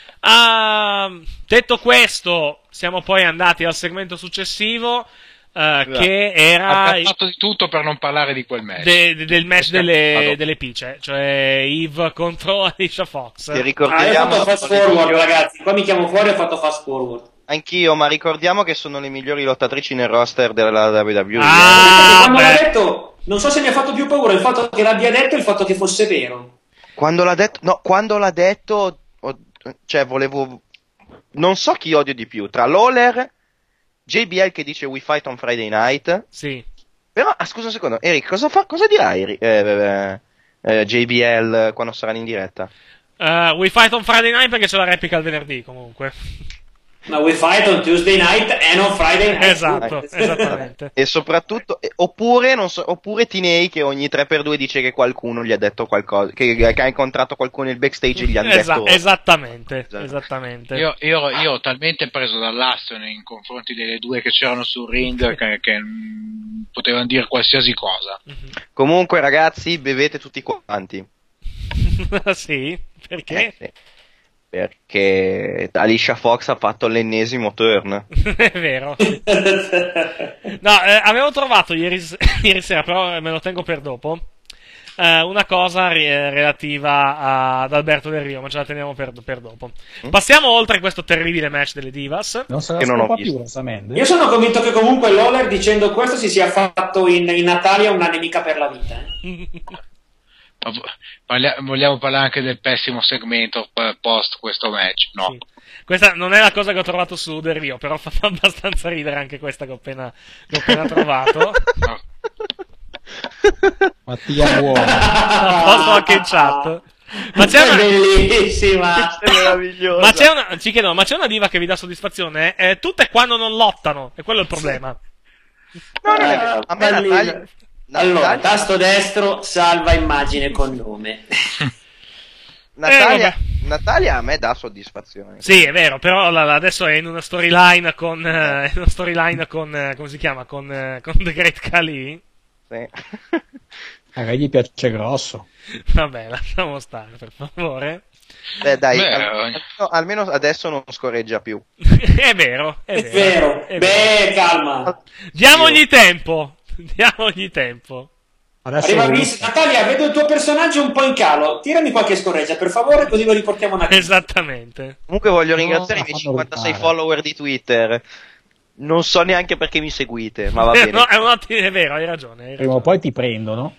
[SPEAKER 2] Uh, detto questo, siamo poi andati al segmento successivo. Uh, che era
[SPEAKER 11] Abbiamo fatto di tutto per non parlare di quel match.
[SPEAKER 2] de- de- del match delle,
[SPEAKER 11] Vado.
[SPEAKER 2] delle pice, cioè Eve contro Alicia Fox.
[SPEAKER 8] Ti
[SPEAKER 7] Ah, io ho
[SPEAKER 8] ricordiamo
[SPEAKER 7] fatto fast
[SPEAKER 8] sono le
[SPEAKER 7] forward,
[SPEAKER 8] migliori-
[SPEAKER 7] ragazzi. Qua mi chiamo fuori e ho fatto fast forward.
[SPEAKER 8] Anch'io, ma ricordiamo che sono le migliori lottatrici nel roster della W W E.
[SPEAKER 2] Ah,
[SPEAKER 7] Quando
[SPEAKER 2] beh.
[SPEAKER 7] l'ha detto, non so se mi ha fatto più paura il fatto che l'abbia detto e il fatto che fosse vero.
[SPEAKER 8] Quando l'ha detto, no, quando l'ha detto, ho- cioè volevo, non so chi odio di più, tra Lawler, J B L che dice We Fight on Friday Night,
[SPEAKER 2] Sì.
[SPEAKER 8] però, ah, scusa un secondo, Eric, cosa fa, cosa dirà Eric, eh, eh, eh, J B L quando saranno in diretta?
[SPEAKER 2] Uh, We Fight on Friday Night perché c'è la replica il venerdì comunque.
[SPEAKER 7] Ma we fight on Tuesday night and on Friday night.
[SPEAKER 2] Esatto, esattamente.
[SPEAKER 8] E soprattutto, eh, oppure, non so, oppure Tinei che ogni tre per due dice che qualcuno gli ha detto qualcosa, che, che ha incontrato qualcuno nel backstage e gli hanno
[SPEAKER 2] Esa-
[SPEAKER 8] detto...
[SPEAKER 2] esattamente,
[SPEAKER 8] Esatto.
[SPEAKER 2] esattamente.
[SPEAKER 11] Io, io, io ho talmente preso dall'astro nei confronti delle due che c'erano sul ring che, che mm, potevano dire qualsiasi cosa.
[SPEAKER 8] Comunque ragazzi, bevete tutti quanti.
[SPEAKER 2] Sì, perché?
[SPEAKER 8] Eh, sì. Perché Alicia Fox ha fatto l'ennesimo turn.
[SPEAKER 2] È vero. Sì. No, eh, avevo trovato ieri, s- ieri sera, però me lo tengo per dopo. eh, una cosa ri- relativa a- ad Alberto Del Rio, ma ce la teniamo per, per dopo. Passiamo oltre questo terribile match delle Divas.
[SPEAKER 10] Non se la
[SPEAKER 8] Che non ho
[SPEAKER 10] scopa
[SPEAKER 8] visto.
[SPEAKER 10] più Rosa Mendes.
[SPEAKER 7] Io sono convinto che comunque Lawler dicendo questo si sia fatto in, in Natalia una nemica per la vita. eh.
[SPEAKER 11] Ma vo- parlia- vogliamo parlare anche del pessimo segmento eh, post questo match? No.
[SPEAKER 2] Sì. Questa non è la cosa che ho trovato su Del Rio, però fa abbastanza ridere anche questa che ho appena, che ho appena trovato.
[SPEAKER 11] No.
[SPEAKER 10] Mattia Buono.
[SPEAKER 2] Ho posto anche in chat. Ma c'è
[SPEAKER 7] È
[SPEAKER 2] una,
[SPEAKER 7] bellissima.
[SPEAKER 8] È meraviglioso.
[SPEAKER 2] ma c'è una, ci chiedo, ma c'è una diva che vi dà soddisfazione? Eh, tutte quando non lottano, e quello è il problema.
[SPEAKER 8] No, non è vero. A me
[SPEAKER 7] Bellina.
[SPEAKER 8] Natalia...
[SPEAKER 7] Allora,
[SPEAKER 8] Natalia-
[SPEAKER 7] tasto destro, salva immagine con nome.
[SPEAKER 8] Natalia,
[SPEAKER 2] Eh,
[SPEAKER 8] Natalia a me dà soddisfazione.
[SPEAKER 2] Sì, è vero, però la- la- adesso è in una storyline con, eh, in una storyline con, eh, come si chiama, con, eh, con The Great Khali.
[SPEAKER 8] Sì.
[SPEAKER 10] A lei gli piace grosso.
[SPEAKER 2] Vabbè, lasciamo stare, per favore.
[SPEAKER 8] Beh, dai,
[SPEAKER 11] Beh,
[SPEAKER 8] almeno, almeno adesso non scorreggia più.
[SPEAKER 2] È vero, è
[SPEAKER 7] È
[SPEAKER 2] vero.
[SPEAKER 7] vero.
[SPEAKER 2] è vero.
[SPEAKER 7] Beh, calma.
[SPEAKER 2] Diamogli tempo, diamogli tempo.
[SPEAKER 10] Adesso
[SPEAKER 7] Arriva
[SPEAKER 10] lo-
[SPEAKER 7] Vince. Natalia, vedo il tuo personaggio un po' in calo. Tirami qualche scorreggia, per favore, così lo riportiamo una
[SPEAKER 2] Esattamente.
[SPEAKER 8] Comunque voglio ringraziare
[SPEAKER 10] No,
[SPEAKER 8] i miei
[SPEAKER 10] fanno
[SPEAKER 8] cinquantasei
[SPEAKER 10] ripare.
[SPEAKER 8] follower di Twitter. Non so neanche perché mi seguite, ma va bene.
[SPEAKER 2] No, è, un ottimo- è vero, hai ragione. Hai
[SPEAKER 10] prima o
[SPEAKER 2] ragione.
[SPEAKER 10] poi ti prendono.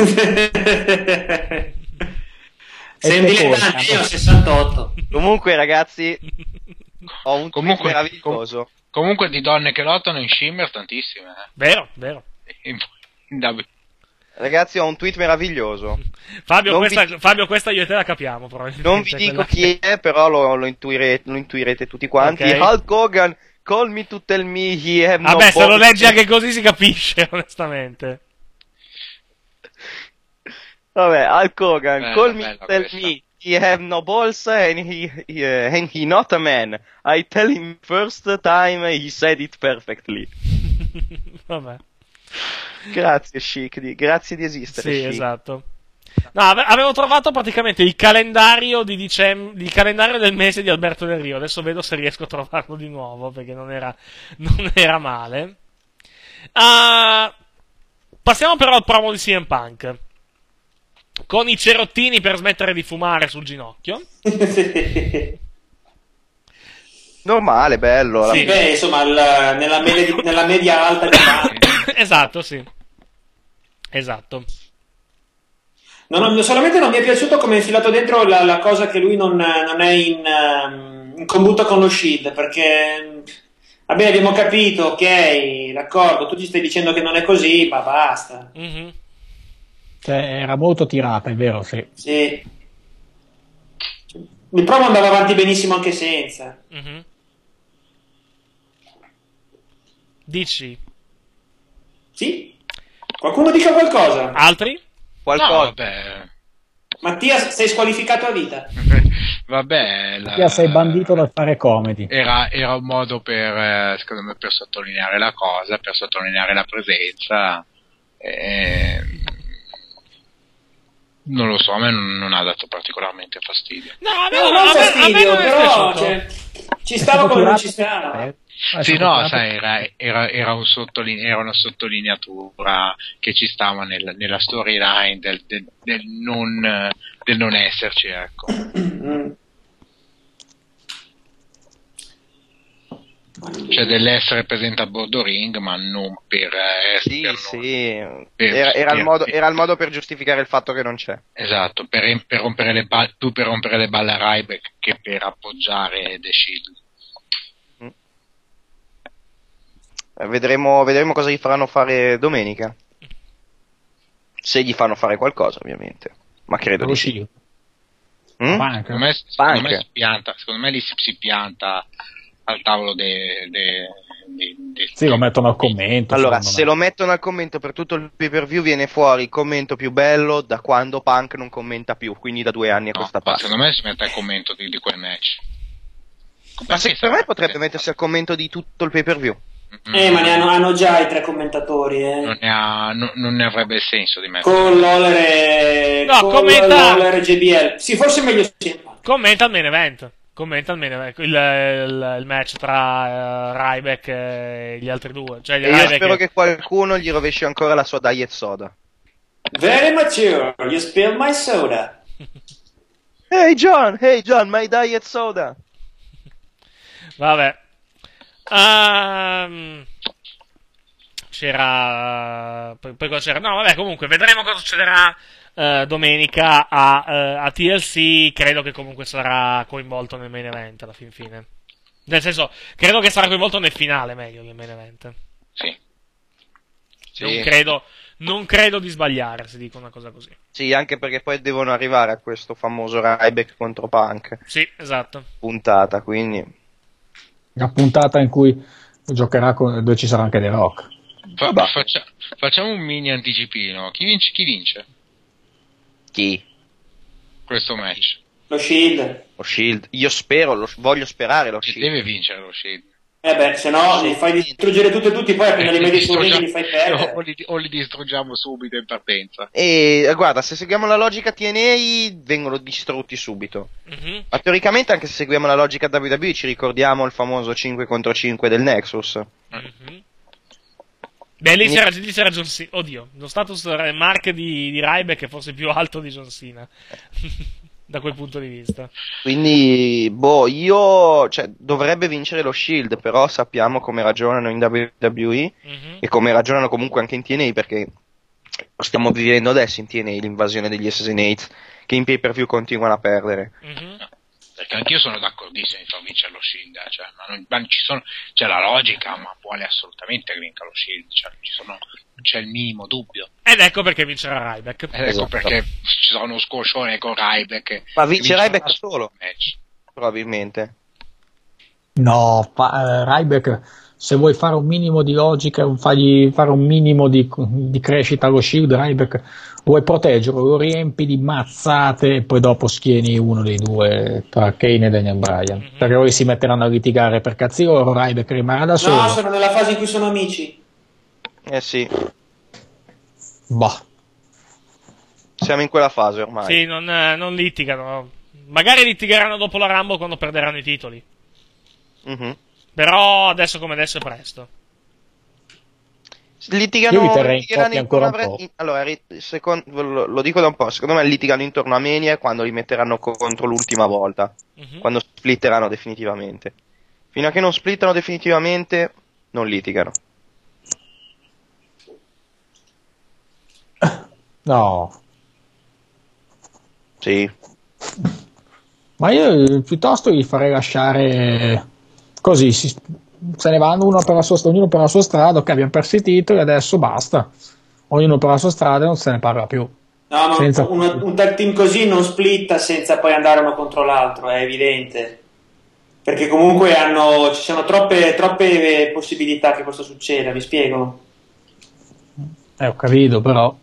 [SPEAKER 7] Sei un
[SPEAKER 10] E te
[SPEAKER 7] dilettante,
[SPEAKER 10] colpa.
[SPEAKER 7] io ho sessantotto.
[SPEAKER 8] Comunque ragazzi, ho un tweet
[SPEAKER 11] Comunque-
[SPEAKER 8] meraviglioso.
[SPEAKER 11] Comunque di donne che lottano in Shimmer tantissime.
[SPEAKER 2] Vero, vero.
[SPEAKER 11] Eh. In, in W.
[SPEAKER 8] Ragazzi, ho un tweet meraviglioso.
[SPEAKER 2] Fabio,
[SPEAKER 8] Non
[SPEAKER 2] questa,
[SPEAKER 8] vi-
[SPEAKER 2] Fabio, questa io e te la capiamo, probabilmente.
[SPEAKER 8] Non vi dico
[SPEAKER 2] quella-
[SPEAKER 8] chi è, però lo, lo, intuirete, lo intuirete tutti quanti.
[SPEAKER 2] Ok.
[SPEAKER 8] Hulk Hogan, call me to tell me he have no
[SPEAKER 2] Vabbè, se lo
[SPEAKER 8] balls.
[SPEAKER 2] leggi anche così si capisce, onestamente.
[SPEAKER 8] Vabbè, Hulk Hogan,
[SPEAKER 11] Bella,
[SPEAKER 8] call me
[SPEAKER 11] bella
[SPEAKER 8] to tell
[SPEAKER 11] questa.
[SPEAKER 8] me he have no balls and he, he, uh, and he not a man. I tell him first time he said it perfectly.
[SPEAKER 2] Vabbè.
[SPEAKER 8] Grazie Chic, di, grazie di esistere.
[SPEAKER 2] Sì,
[SPEAKER 8] Chic.
[SPEAKER 2] esatto. No, ave- avevo trovato praticamente il calendario di dicembre, il calendario del mese di Alberto Del Rio. Adesso vedo se riesco a trovarlo di nuovo, perché non era, non era male. Ah, passiamo però al promo di C M Punk. Con i cerottini per smettere di fumare sul ginocchio.
[SPEAKER 8] Normale, bello. la-
[SPEAKER 2] Sì.
[SPEAKER 7] Beh, insomma, il- nella, media, di- nella media alta di
[SPEAKER 2] Esatto, sì. Esatto.
[SPEAKER 7] No, no, solamente non mi è piaciuto come è infilato dentro la, la cosa che lui non, non è in, ehm, in combutta con lo Shield, perché va bene, abbiamo capito, ok, d'accordo, tu ci stai dicendo che non è così, ma basta.
[SPEAKER 2] Mhm.
[SPEAKER 10] Cioè, era molto tirata, è vero, sì.
[SPEAKER 7] Sì. Il promo andava avanti benissimo anche senza.
[SPEAKER 2] Mm-hmm. Dici?
[SPEAKER 7] Sì? Qualcuno dica qualcosa?
[SPEAKER 2] Altri?
[SPEAKER 8] Qualcosa?
[SPEAKER 11] No, vabbè.
[SPEAKER 7] Mattia, sei squalificato a vita.
[SPEAKER 11] Vabbè, la...
[SPEAKER 10] Mattia, sei bandito dal fare comedy.
[SPEAKER 11] Era, era un modo per, eh, secondo me, per sottolineare la cosa, per sottolineare la presenza. E... non lo so, a me non, non ha dato particolarmente fastidio.
[SPEAKER 2] No, a me
[SPEAKER 7] No,
[SPEAKER 2] non,
[SPEAKER 7] non
[SPEAKER 2] a me- a me
[SPEAKER 7] fastidio,
[SPEAKER 2] non è
[SPEAKER 7] però
[SPEAKER 2] piaciuto.
[SPEAKER 7] cioè, ci stava come non ci stava.
[SPEAKER 10] Eh,
[SPEAKER 11] Sì,
[SPEAKER 10] stato
[SPEAKER 11] no,
[SPEAKER 10] tirato-
[SPEAKER 11] sai, era, era, era, un sottoline- era una sottolineatura che ci stava nel, nella storyline del, del, del, non, del non esserci, ecco.
[SPEAKER 7] Mm.
[SPEAKER 11] Cioè dell'essere presente a bordo ring, ma non per... eh,
[SPEAKER 8] Sì,
[SPEAKER 11] per
[SPEAKER 8] sì.
[SPEAKER 11] non- per-
[SPEAKER 8] Era, era il
[SPEAKER 11] per-
[SPEAKER 8] modo, era il modo per giustificare il fatto che non c'è.
[SPEAKER 11] Esatto, per, per rompere le balle, più per rompere le balle a Ryback che per appoggiare The Shield.
[SPEAKER 8] Eh, Vedremo, vedremo cosa gli faranno fare domenica. Se gli fanno fare qualcosa, ovviamente. Ma credo di sì. Mm?
[SPEAKER 10] Punk.
[SPEAKER 11] Secondo me, secondo
[SPEAKER 8] Punk.
[SPEAKER 11] me si pianta, secondo me lì si, si pianta al tavolo dei... De, de, de,
[SPEAKER 10] Sì, lo mettono al commento.
[SPEAKER 8] Allora,
[SPEAKER 10] secondo
[SPEAKER 8] se
[SPEAKER 10] me.
[SPEAKER 8] lo mettono al commento per tutto il pay per view, viene fuori il commento più bello da quando Punk non commenta più, quindi da due anni a
[SPEAKER 11] no,
[SPEAKER 8] questa
[SPEAKER 11] ma
[SPEAKER 8] parte.
[SPEAKER 11] secondo me si mette al commento di, di quel match.
[SPEAKER 8] Ma se, per me
[SPEAKER 11] Perché
[SPEAKER 8] potrebbe mettersi al commento di tutto il pay per view.
[SPEAKER 7] Eh, ma ne hanno, hanno già i tre commentatori, eh.
[SPEAKER 11] non ne, ha, no- non ne avrebbe il senso di mettere.
[SPEAKER 7] Con l'Oller e...
[SPEAKER 2] No,
[SPEAKER 7] con
[SPEAKER 2] commenta-
[SPEAKER 7] l'Oller e J B L. Sì, forse è meglio sì.
[SPEAKER 2] Commenta il main event. Commenta il main event. Il, il- il match tra uh, Ryback e gli altri due. Cioè,
[SPEAKER 8] E io
[SPEAKER 2] Ryback
[SPEAKER 8] spero
[SPEAKER 2] e-
[SPEAKER 8] che qualcuno gli rovesci ancora la sua diet soda.
[SPEAKER 7] Very mature, you spilled my soda.
[SPEAKER 8] Hey John, hey John, my diet soda.
[SPEAKER 2] Vabbè. Ehm, c'era. Poi, poi cosa c'era? No, vabbè, comunque, vedremo cosa succederà eh, domenica a, eh, a T L C. Credo che comunque sarà coinvolto nel main event alla fin fine. Nel senso, credo che sarà coinvolto nel finale, meglio nel main event.
[SPEAKER 11] Sì.
[SPEAKER 2] Non
[SPEAKER 8] Sì.
[SPEAKER 2] credo, non credo di sbagliare se dico una cosa così.
[SPEAKER 8] Sì, anche perché poi devono arrivare a questo famoso Ryback contro Punk
[SPEAKER 2] Sì, esatto.
[SPEAKER 8] puntata, quindi
[SPEAKER 10] Una puntata in cui giocherà con, dove ci sarà anche The Rock.
[SPEAKER 11] Fa- faccia- facciamo un mini anticipino. Chi vince? Chi vince
[SPEAKER 8] chi?
[SPEAKER 11] questo match?
[SPEAKER 7] Lo Shield.
[SPEAKER 8] Lo Shield. Io spero, lo, voglio sperare lo
[SPEAKER 11] Si
[SPEAKER 8] Shield.
[SPEAKER 11] deve vincere lo Shield.
[SPEAKER 7] Eh beh, se no li fai distruggere tutti e tutti, poi appena li metti sul ring li fai
[SPEAKER 11] o,
[SPEAKER 7] perdere.
[SPEAKER 11] li, o li distruggiamo subito in partenza.
[SPEAKER 8] E eh, guarda, se seguiamo la logica T N A vengono distrutti subito.
[SPEAKER 2] Mhm.
[SPEAKER 8] Ma teoricamente anche se seguiamo la logica W W E ci ricordiamo il famoso cinque contro cinque del Nexus.
[SPEAKER 2] Mhm. Beh, lì c'era, lì c'era John Cena. Oddio, lo status mark di, di Ryback è forse più alto di John Cena. Da quel punto di vista.
[SPEAKER 8] Quindi, boh, io, cioè, dovrebbe vincere lo Shield, però sappiamo come ragionano in W W E
[SPEAKER 2] Mhm.
[SPEAKER 8] e come ragionano comunque anche in T N A, perché lo stiamo vivendo adesso in T N A, l'invasione degli Assassinates, che in pay per view continuano a perdere.
[SPEAKER 2] Mhm.
[SPEAKER 11] Perché anch'io sono d'accordissimo di far vincere lo Shield. eh, Cioè, ma non, ma ci sono, c'è la logica, ma vuole assolutamente che vinca lo Shield. Cioè, ci sono, non c'è il minimo dubbio.
[SPEAKER 2] Ed ecco perché vincerà Ryback.
[SPEAKER 11] Ed ecco
[SPEAKER 8] Esatto.
[SPEAKER 11] perché ci sono scoscione con Ryback.
[SPEAKER 8] Ma
[SPEAKER 11] che
[SPEAKER 8] vince Ryback
[SPEAKER 11] da
[SPEAKER 8] solo,
[SPEAKER 11] match.
[SPEAKER 8] probabilmente.
[SPEAKER 10] No, fa, eh, Ryback, se vuoi fare un minimo di logica, fagli fare un minimo di, di crescita allo Shield, Ryback, vuoi proteggerlo, lo riempi di mazzate e poi dopo schieni uno dei due tra Kane e Daniel Bryan.
[SPEAKER 2] Mhm.
[SPEAKER 10] Perché poi si metteranno a litigare per cazzi loro, Ryback rimarrà da solo.
[SPEAKER 7] No, sono nella fase in cui sono amici.
[SPEAKER 8] Eh sì,
[SPEAKER 10] Bah.
[SPEAKER 8] siamo in quella fase ormai.
[SPEAKER 2] Sì, non, eh, non litigano. Magari litigheranno dopo la Rumble quando perderanno i titoli.
[SPEAKER 8] Mhm.
[SPEAKER 2] Però adesso come adesso è presto.
[SPEAKER 8] Litigano,
[SPEAKER 10] Io li terrei in
[SPEAKER 8] litigheranno
[SPEAKER 10] coppia
[SPEAKER 8] intorno
[SPEAKER 10] ancora
[SPEAKER 8] a
[SPEAKER 10] un
[SPEAKER 8] Bre- in- allora, ri- secondo- lo, lo dico da un po', secondo me litigano intorno a Mania quando li metteranno co- contro l'ultima volta,
[SPEAKER 2] Mhm.
[SPEAKER 8] quando splitteranno definitivamente. Fino a che non splittano definitivamente, non litigano.
[SPEAKER 10] No.
[SPEAKER 8] Sì.
[SPEAKER 10] Ma io eh, piuttosto li farei lasciare così, si- se ne vanno uno per la sua, ognuno per la sua strada, ok, abbiamo perso i titoli, adesso basta. Ognuno per la sua strada e non se ne parla più.
[SPEAKER 7] No, ma
[SPEAKER 10] senza...
[SPEAKER 7] un, un tag team così non splitta senza poi andare uno contro l'altro, è evidente. Perché comunque hanno, ci sono troppe, troppe possibilità che questo succeda, mi spiego?
[SPEAKER 10] Eh, ho capito, però.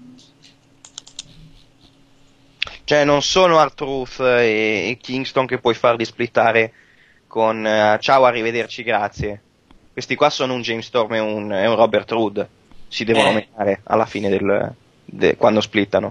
[SPEAKER 8] Cioè, non sono R-Truth e, e Kingston che puoi farli splittare con uh, ciao, arrivederci, grazie. Questi qua sono un James Storm e un, e un Robert Roode. Si devono
[SPEAKER 7] Eh.
[SPEAKER 8] mettere alla fine del, de, quando splittano.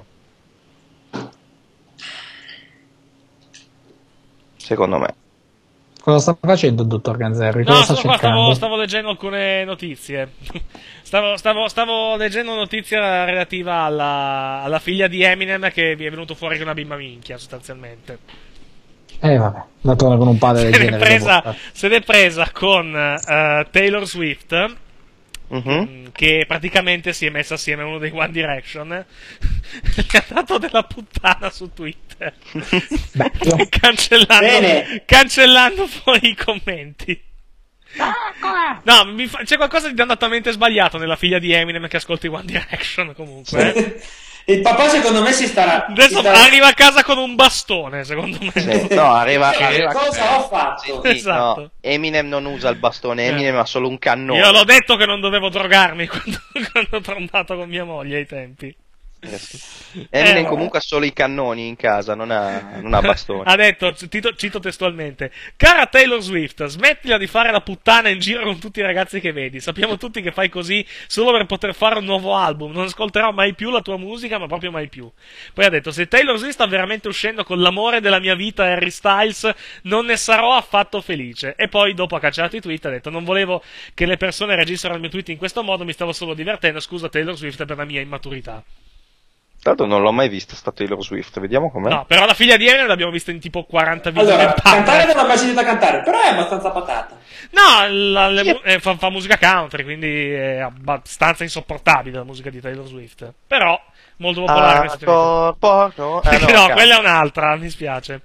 [SPEAKER 8] Secondo me.
[SPEAKER 10] Cosa sta facendo il dottor Ganzerri?
[SPEAKER 2] No,
[SPEAKER 10] Cosa sta
[SPEAKER 2] sono qua,
[SPEAKER 10] cercando?
[SPEAKER 2] stavo, stavo leggendo alcune notizie. Stavo, stavo, stavo leggendo notizia relativa alla, alla figlia di Eminem che vi è venuto fuori con una bimba minchia, sostanzialmente.
[SPEAKER 10] Eh vabbè, la torna con un padre del
[SPEAKER 2] Se l'è
[SPEAKER 10] genere.
[SPEAKER 2] presa, se l'è presa con uh, Taylor Swift,
[SPEAKER 8] Mm-hmm.
[SPEAKER 2] che praticamente si è messa assieme a uno dei One Direction. Gli ha dato della puttana su Twitter. cancellando,
[SPEAKER 7] Bene.
[SPEAKER 2] cancellando fuori i commenti. No, mi fa- c'è qualcosa di dannatamente sbagliato nella figlia di Eminem che ascolta i One Direction comunque. eh.
[SPEAKER 7] Il papà secondo me si starà...
[SPEAKER 2] Adesso
[SPEAKER 7] si starà...
[SPEAKER 2] arriva a casa con un bastone, secondo me.
[SPEAKER 8] Sì, no, arriva,
[SPEAKER 7] Cioè,
[SPEAKER 8] arriva
[SPEAKER 7] cosa ho fatto?
[SPEAKER 8] Sì,
[SPEAKER 2] Esatto.
[SPEAKER 8] no, Eminem non usa il bastone, Eminem ha solo un cannone.
[SPEAKER 2] Io l'ho detto che non dovevo drogarmi quando, quando ho andato con mia moglie ai tempi.
[SPEAKER 8] Eh sì. Eminem
[SPEAKER 2] Eh,
[SPEAKER 8] comunque ha solo i cannoni in casa, non ha, non ha bastoni.
[SPEAKER 2] Ha detto, cito, cito testualmente: cara Taylor Swift, smettila di fare la puttana in giro con tutti i ragazzi che vedi. Sappiamo tutti che fai così solo per poter fare un nuovo album. Non ascolterò mai più la tua musica, ma proprio mai più. Poi ha detto: se Taylor Swift sta veramente uscendo con l'amore della mia vita, Harry Styles, non ne sarò affatto felice. E poi dopo ha cancellato i tweet, ha detto: non volevo che le persone reagissero al mio tweet in questo modo, mi stavo solo divertendo, scusa Taylor Swift per la mia immaturità.
[SPEAKER 8] Tanto non l'ho mai vista sta Taylor Swift, vediamo com'è.
[SPEAKER 2] No, però la figlia di Eminem l'abbiamo vista in tipo quaranta video.
[SPEAKER 7] Allora,
[SPEAKER 2] del padre.
[SPEAKER 7] cantare non l'ho mai sentita cantare, però è abbastanza patata.
[SPEAKER 2] No, la- le mu- eh, fa, fa musica country, quindi è abbastanza insopportabile la musica di Taylor Swift. Però, molto popolare
[SPEAKER 8] Ah,
[SPEAKER 2] negli Stati Uniti.
[SPEAKER 8] por- porno. Ah,
[SPEAKER 2] no,
[SPEAKER 8] no, cazzo.
[SPEAKER 2] quella è un'altra, mi spiace.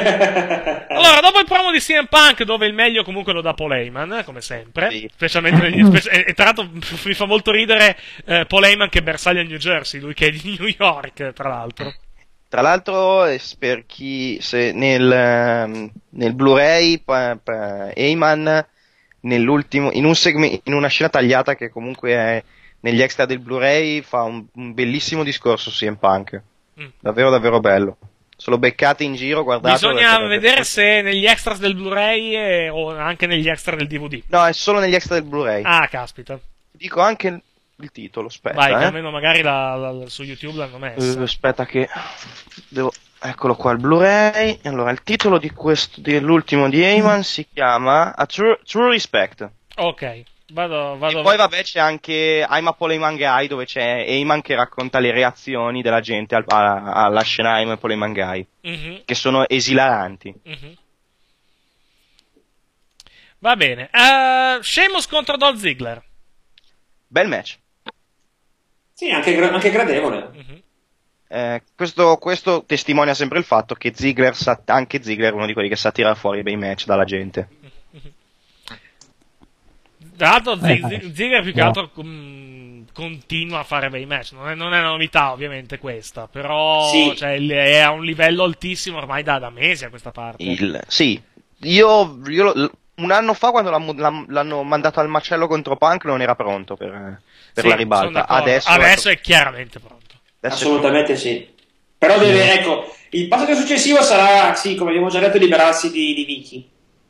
[SPEAKER 2] Allora, dopo il promo di C M Punk, dove il meglio comunque lo dà Paul Heyman, come sempre,
[SPEAKER 8] Sì.
[SPEAKER 2] specialmente negli, spe- e, e tra l'altro mi fa molto ridere eh, Paul Heyman che è bersaglia a New Jersey, lui che è di New York, tra l'altro.
[SPEAKER 8] Tra l'altro, eh, per chi se nel, ehm, nel Blu-ray, pa- pa- Heyman nell'ultimo, in, un segme- in una scena tagliata che comunque è negli extra del Blu-ray, fa un, un bellissimo discorso su C M Punk.
[SPEAKER 2] Mm.
[SPEAKER 8] Davvero, davvero bello. Se lo beccate in giro, guardate.
[SPEAKER 2] Bisogna vedere se negli extras del Blu-ray eh, o anche negli extra del D V D.
[SPEAKER 8] No, è solo negli extra del Blu-ray.
[SPEAKER 2] Ah, caspita.
[SPEAKER 8] Dico anche il, il titolo, aspetta.
[SPEAKER 2] Vai, che
[SPEAKER 8] eh.
[SPEAKER 2] almeno magari la- la- su YouTube l'hanno messa.
[SPEAKER 8] Eh, aspetta che devo... Eccolo qua il Blu-ray. Allora, il titolo di questo dell'ultimo di Heyman si chiama A True, True Respect.
[SPEAKER 2] Ok, vado, vado.
[SPEAKER 8] E poi vabbè c'è anche I'm a Paul Heyman Guy, dove c'è Heyman che racconta le reazioni della gente al- a- alla scena I'm a Paul Heyman Guy,
[SPEAKER 2] Mhm,
[SPEAKER 8] che sono esilaranti.
[SPEAKER 2] mhm. Va bene. Uh, Sheamus contro Dolph Ziggler.
[SPEAKER 8] Bel match.
[SPEAKER 7] Sì, anche, gra- anche gradevole.
[SPEAKER 2] Mhm.
[SPEAKER 8] Eh, questo, questo testimonia sempre il fatto che Ziggler sa, anche Ziggler è uno di quelli che sa tirare fuori bei match dalla gente.
[SPEAKER 2] Tra l'altro Z-
[SPEAKER 10] Eh,
[SPEAKER 2] Z- Ziggler più che
[SPEAKER 10] no.
[SPEAKER 2] altro com- continua a fare bei match, non è, non è una novità ovviamente questa, però
[SPEAKER 7] Sì.
[SPEAKER 2] cioè, il- è a un livello altissimo ormai da, da mesi a questa parte.
[SPEAKER 8] Il, sì, io, io lo- un anno fa quando l'hanno, l'hanno- l'hanno mandato al macello contro Punk non era pronto per, per
[SPEAKER 2] Sì,
[SPEAKER 8] la
[SPEAKER 2] sono
[SPEAKER 8] ribalta.
[SPEAKER 2] d'accordo.
[SPEAKER 8] Adesso,
[SPEAKER 2] Adesso è chiaramente pronto.
[SPEAKER 8] adesso è
[SPEAKER 7] Assolutamente sì. Però deve, ecco, il passaggio successivo sarà, sì, come abbiamo già detto, liberarsi di, di Vicky.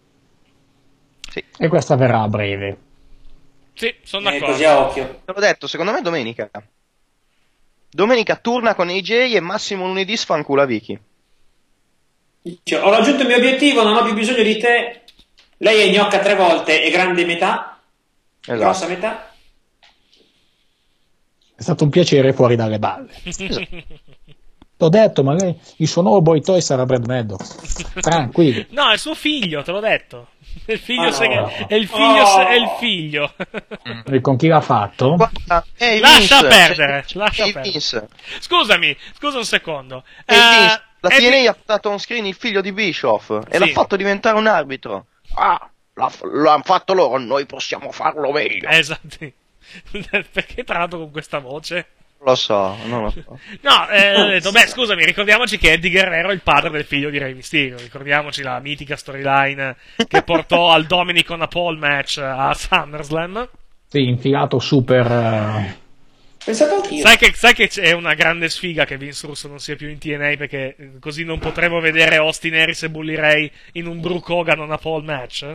[SPEAKER 10] E questa verrà a breve.
[SPEAKER 2] Sì, sono
[SPEAKER 7] Eh,
[SPEAKER 2] d'accordo.
[SPEAKER 7] così a occhio.
[SPEAKER 8] Te l'ho detto, secondo me domenica. Domenica turna con A J e massimo lunedì sfancula Vicky.
[SPEAKER 7] Dice, ho raggiunto il mio obiettivo, non ho più bisogno di te. Lei è gnocca tre volte e grande metà.
[SPEAKER 8] Esatto.
[SPEAKER 7] Grossa metà.
[SPEAKER 10] È stato un piacere fuori dalle balle. T'ho detto, magari il suo nuovo boy toy sarà Brad Maddox. Tranquillo.
[SPEAKER 2] No, è suo figlio, te l'ho detto. È il figlio,
[SPEAKER 7] Ah, no.
[SPEAKER 2] segre- è il figlio,
[SPEAKER 7] Oh.
[SPEAKER 2] se- è il figlio.
[SPEAKER 10] E con chi l'ha fatto?
[SPEAKER 8] Guarda, ehi,
[SPEAKER 2] Lascia
[SPEAKER 8] Vince,
[SPEAKER 2] perdere,
[SPEAKER 8] c'è-
[SPEAKER 2] lascia
[SPEAKER 8] ehi,
[SPEAKER 2] perdere.
[SPEAKER 8] Vince,
[SPEAKER 2] Scusami, scusa un secondo.
[SPEAKER 8] ehi,
[SPEAKER 2] Eh,
[SPEAKER 8] Vince, la
[SPEAKER 2] Eddie-
[SPEAKER 8] T N A ha portato on screen il figlio di Bischoff e
[SPEAKER 2] Sì.
[SPEAKER 8] l'ha fatto diventare un arbitro. Ah, l'ha- l'hanno fatto loro, noi possiamo farlo meglio.
[SPEAKER 2] Eh, esatto. Perché tra l'altro con questa voce?
[SPEAKER 8] lo so, non lo so.
[SPEAKER 2] No, eh, ho detto, beh, scusami, ricordiamoci che Eddie Guerrero è il padre del figlio di Rey Mysterio. Ricordiamoci la mitica storyline che portò al Dominic on a Pole match a SummerSlam.
[SPEAKER 10] Sì, infilato super... Uh...
[SPEAKER 7] Pensato anch'io.
[SPEAKER 2] Sai che, sai che c'è una grande sfiga che Vince Russo non sia più in T N A, perché così non potremo vedere Austin Harris e Bully Ray in un Brooke Hogan on a Pole match?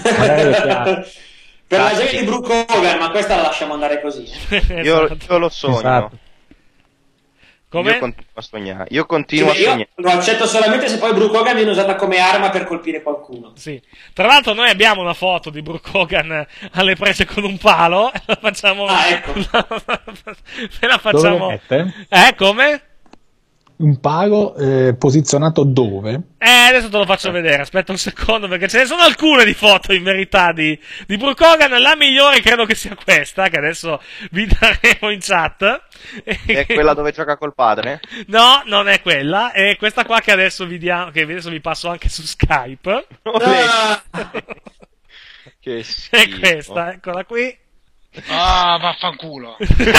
[SPEAKER 7] Per la gente di Brooke Hogan, ma questa la lasciamo andare così.
[SPEAKER 2] Esatto.
[SPEAKER 8] Io, io lo sogno.
[SPEAKER 10] Esatto.
[SPEAKER 2] Come?
[SPEAKER 8] Io continuo a sognare. Io continuo
[SPEAKER 7] Sì,
[SPEAKER 8] a sognare.
[SPEAKER 7] io lo accetto solamente se poi Brooke Hogan viene usata come arma per colpire qualcuno.
[SPEAKER 2] Sì. Tra l'altro noi abbiamo una foto di Brooke Hogan alle prese con un palo. La facciamo.
[SPEAKER 7] Ah, ecco.
[SPEAKER 2] Ve la facciamo.
[SPEAKER 10] Dove lo mette?
[SPEAKER 2] Eh, come?
[SPEAKER 10] Un palo eh, posizionato dove?
[SPEAKER 2] Eh, adesso te lo faccio vedere, aspetta un secondo, perché ce ne sono alcune di foto in verità di, di Brooke Hogan. La migliore credo che sia questa, che adesso vi daremo in chat.
[SPEAKER 8] È quella dove gioca col padre?
[SPEAKER 2] No, non è quella, è questa qua che adesso vi diamo, che adesso vi passo anche su Skype.
[SPEAKER 7] Ah!
[SPEAKER 8] Che schifo.
[SPEAKER 2] È questa, eccola qui.
[SPEAKER 11] Ah, vaffanculo.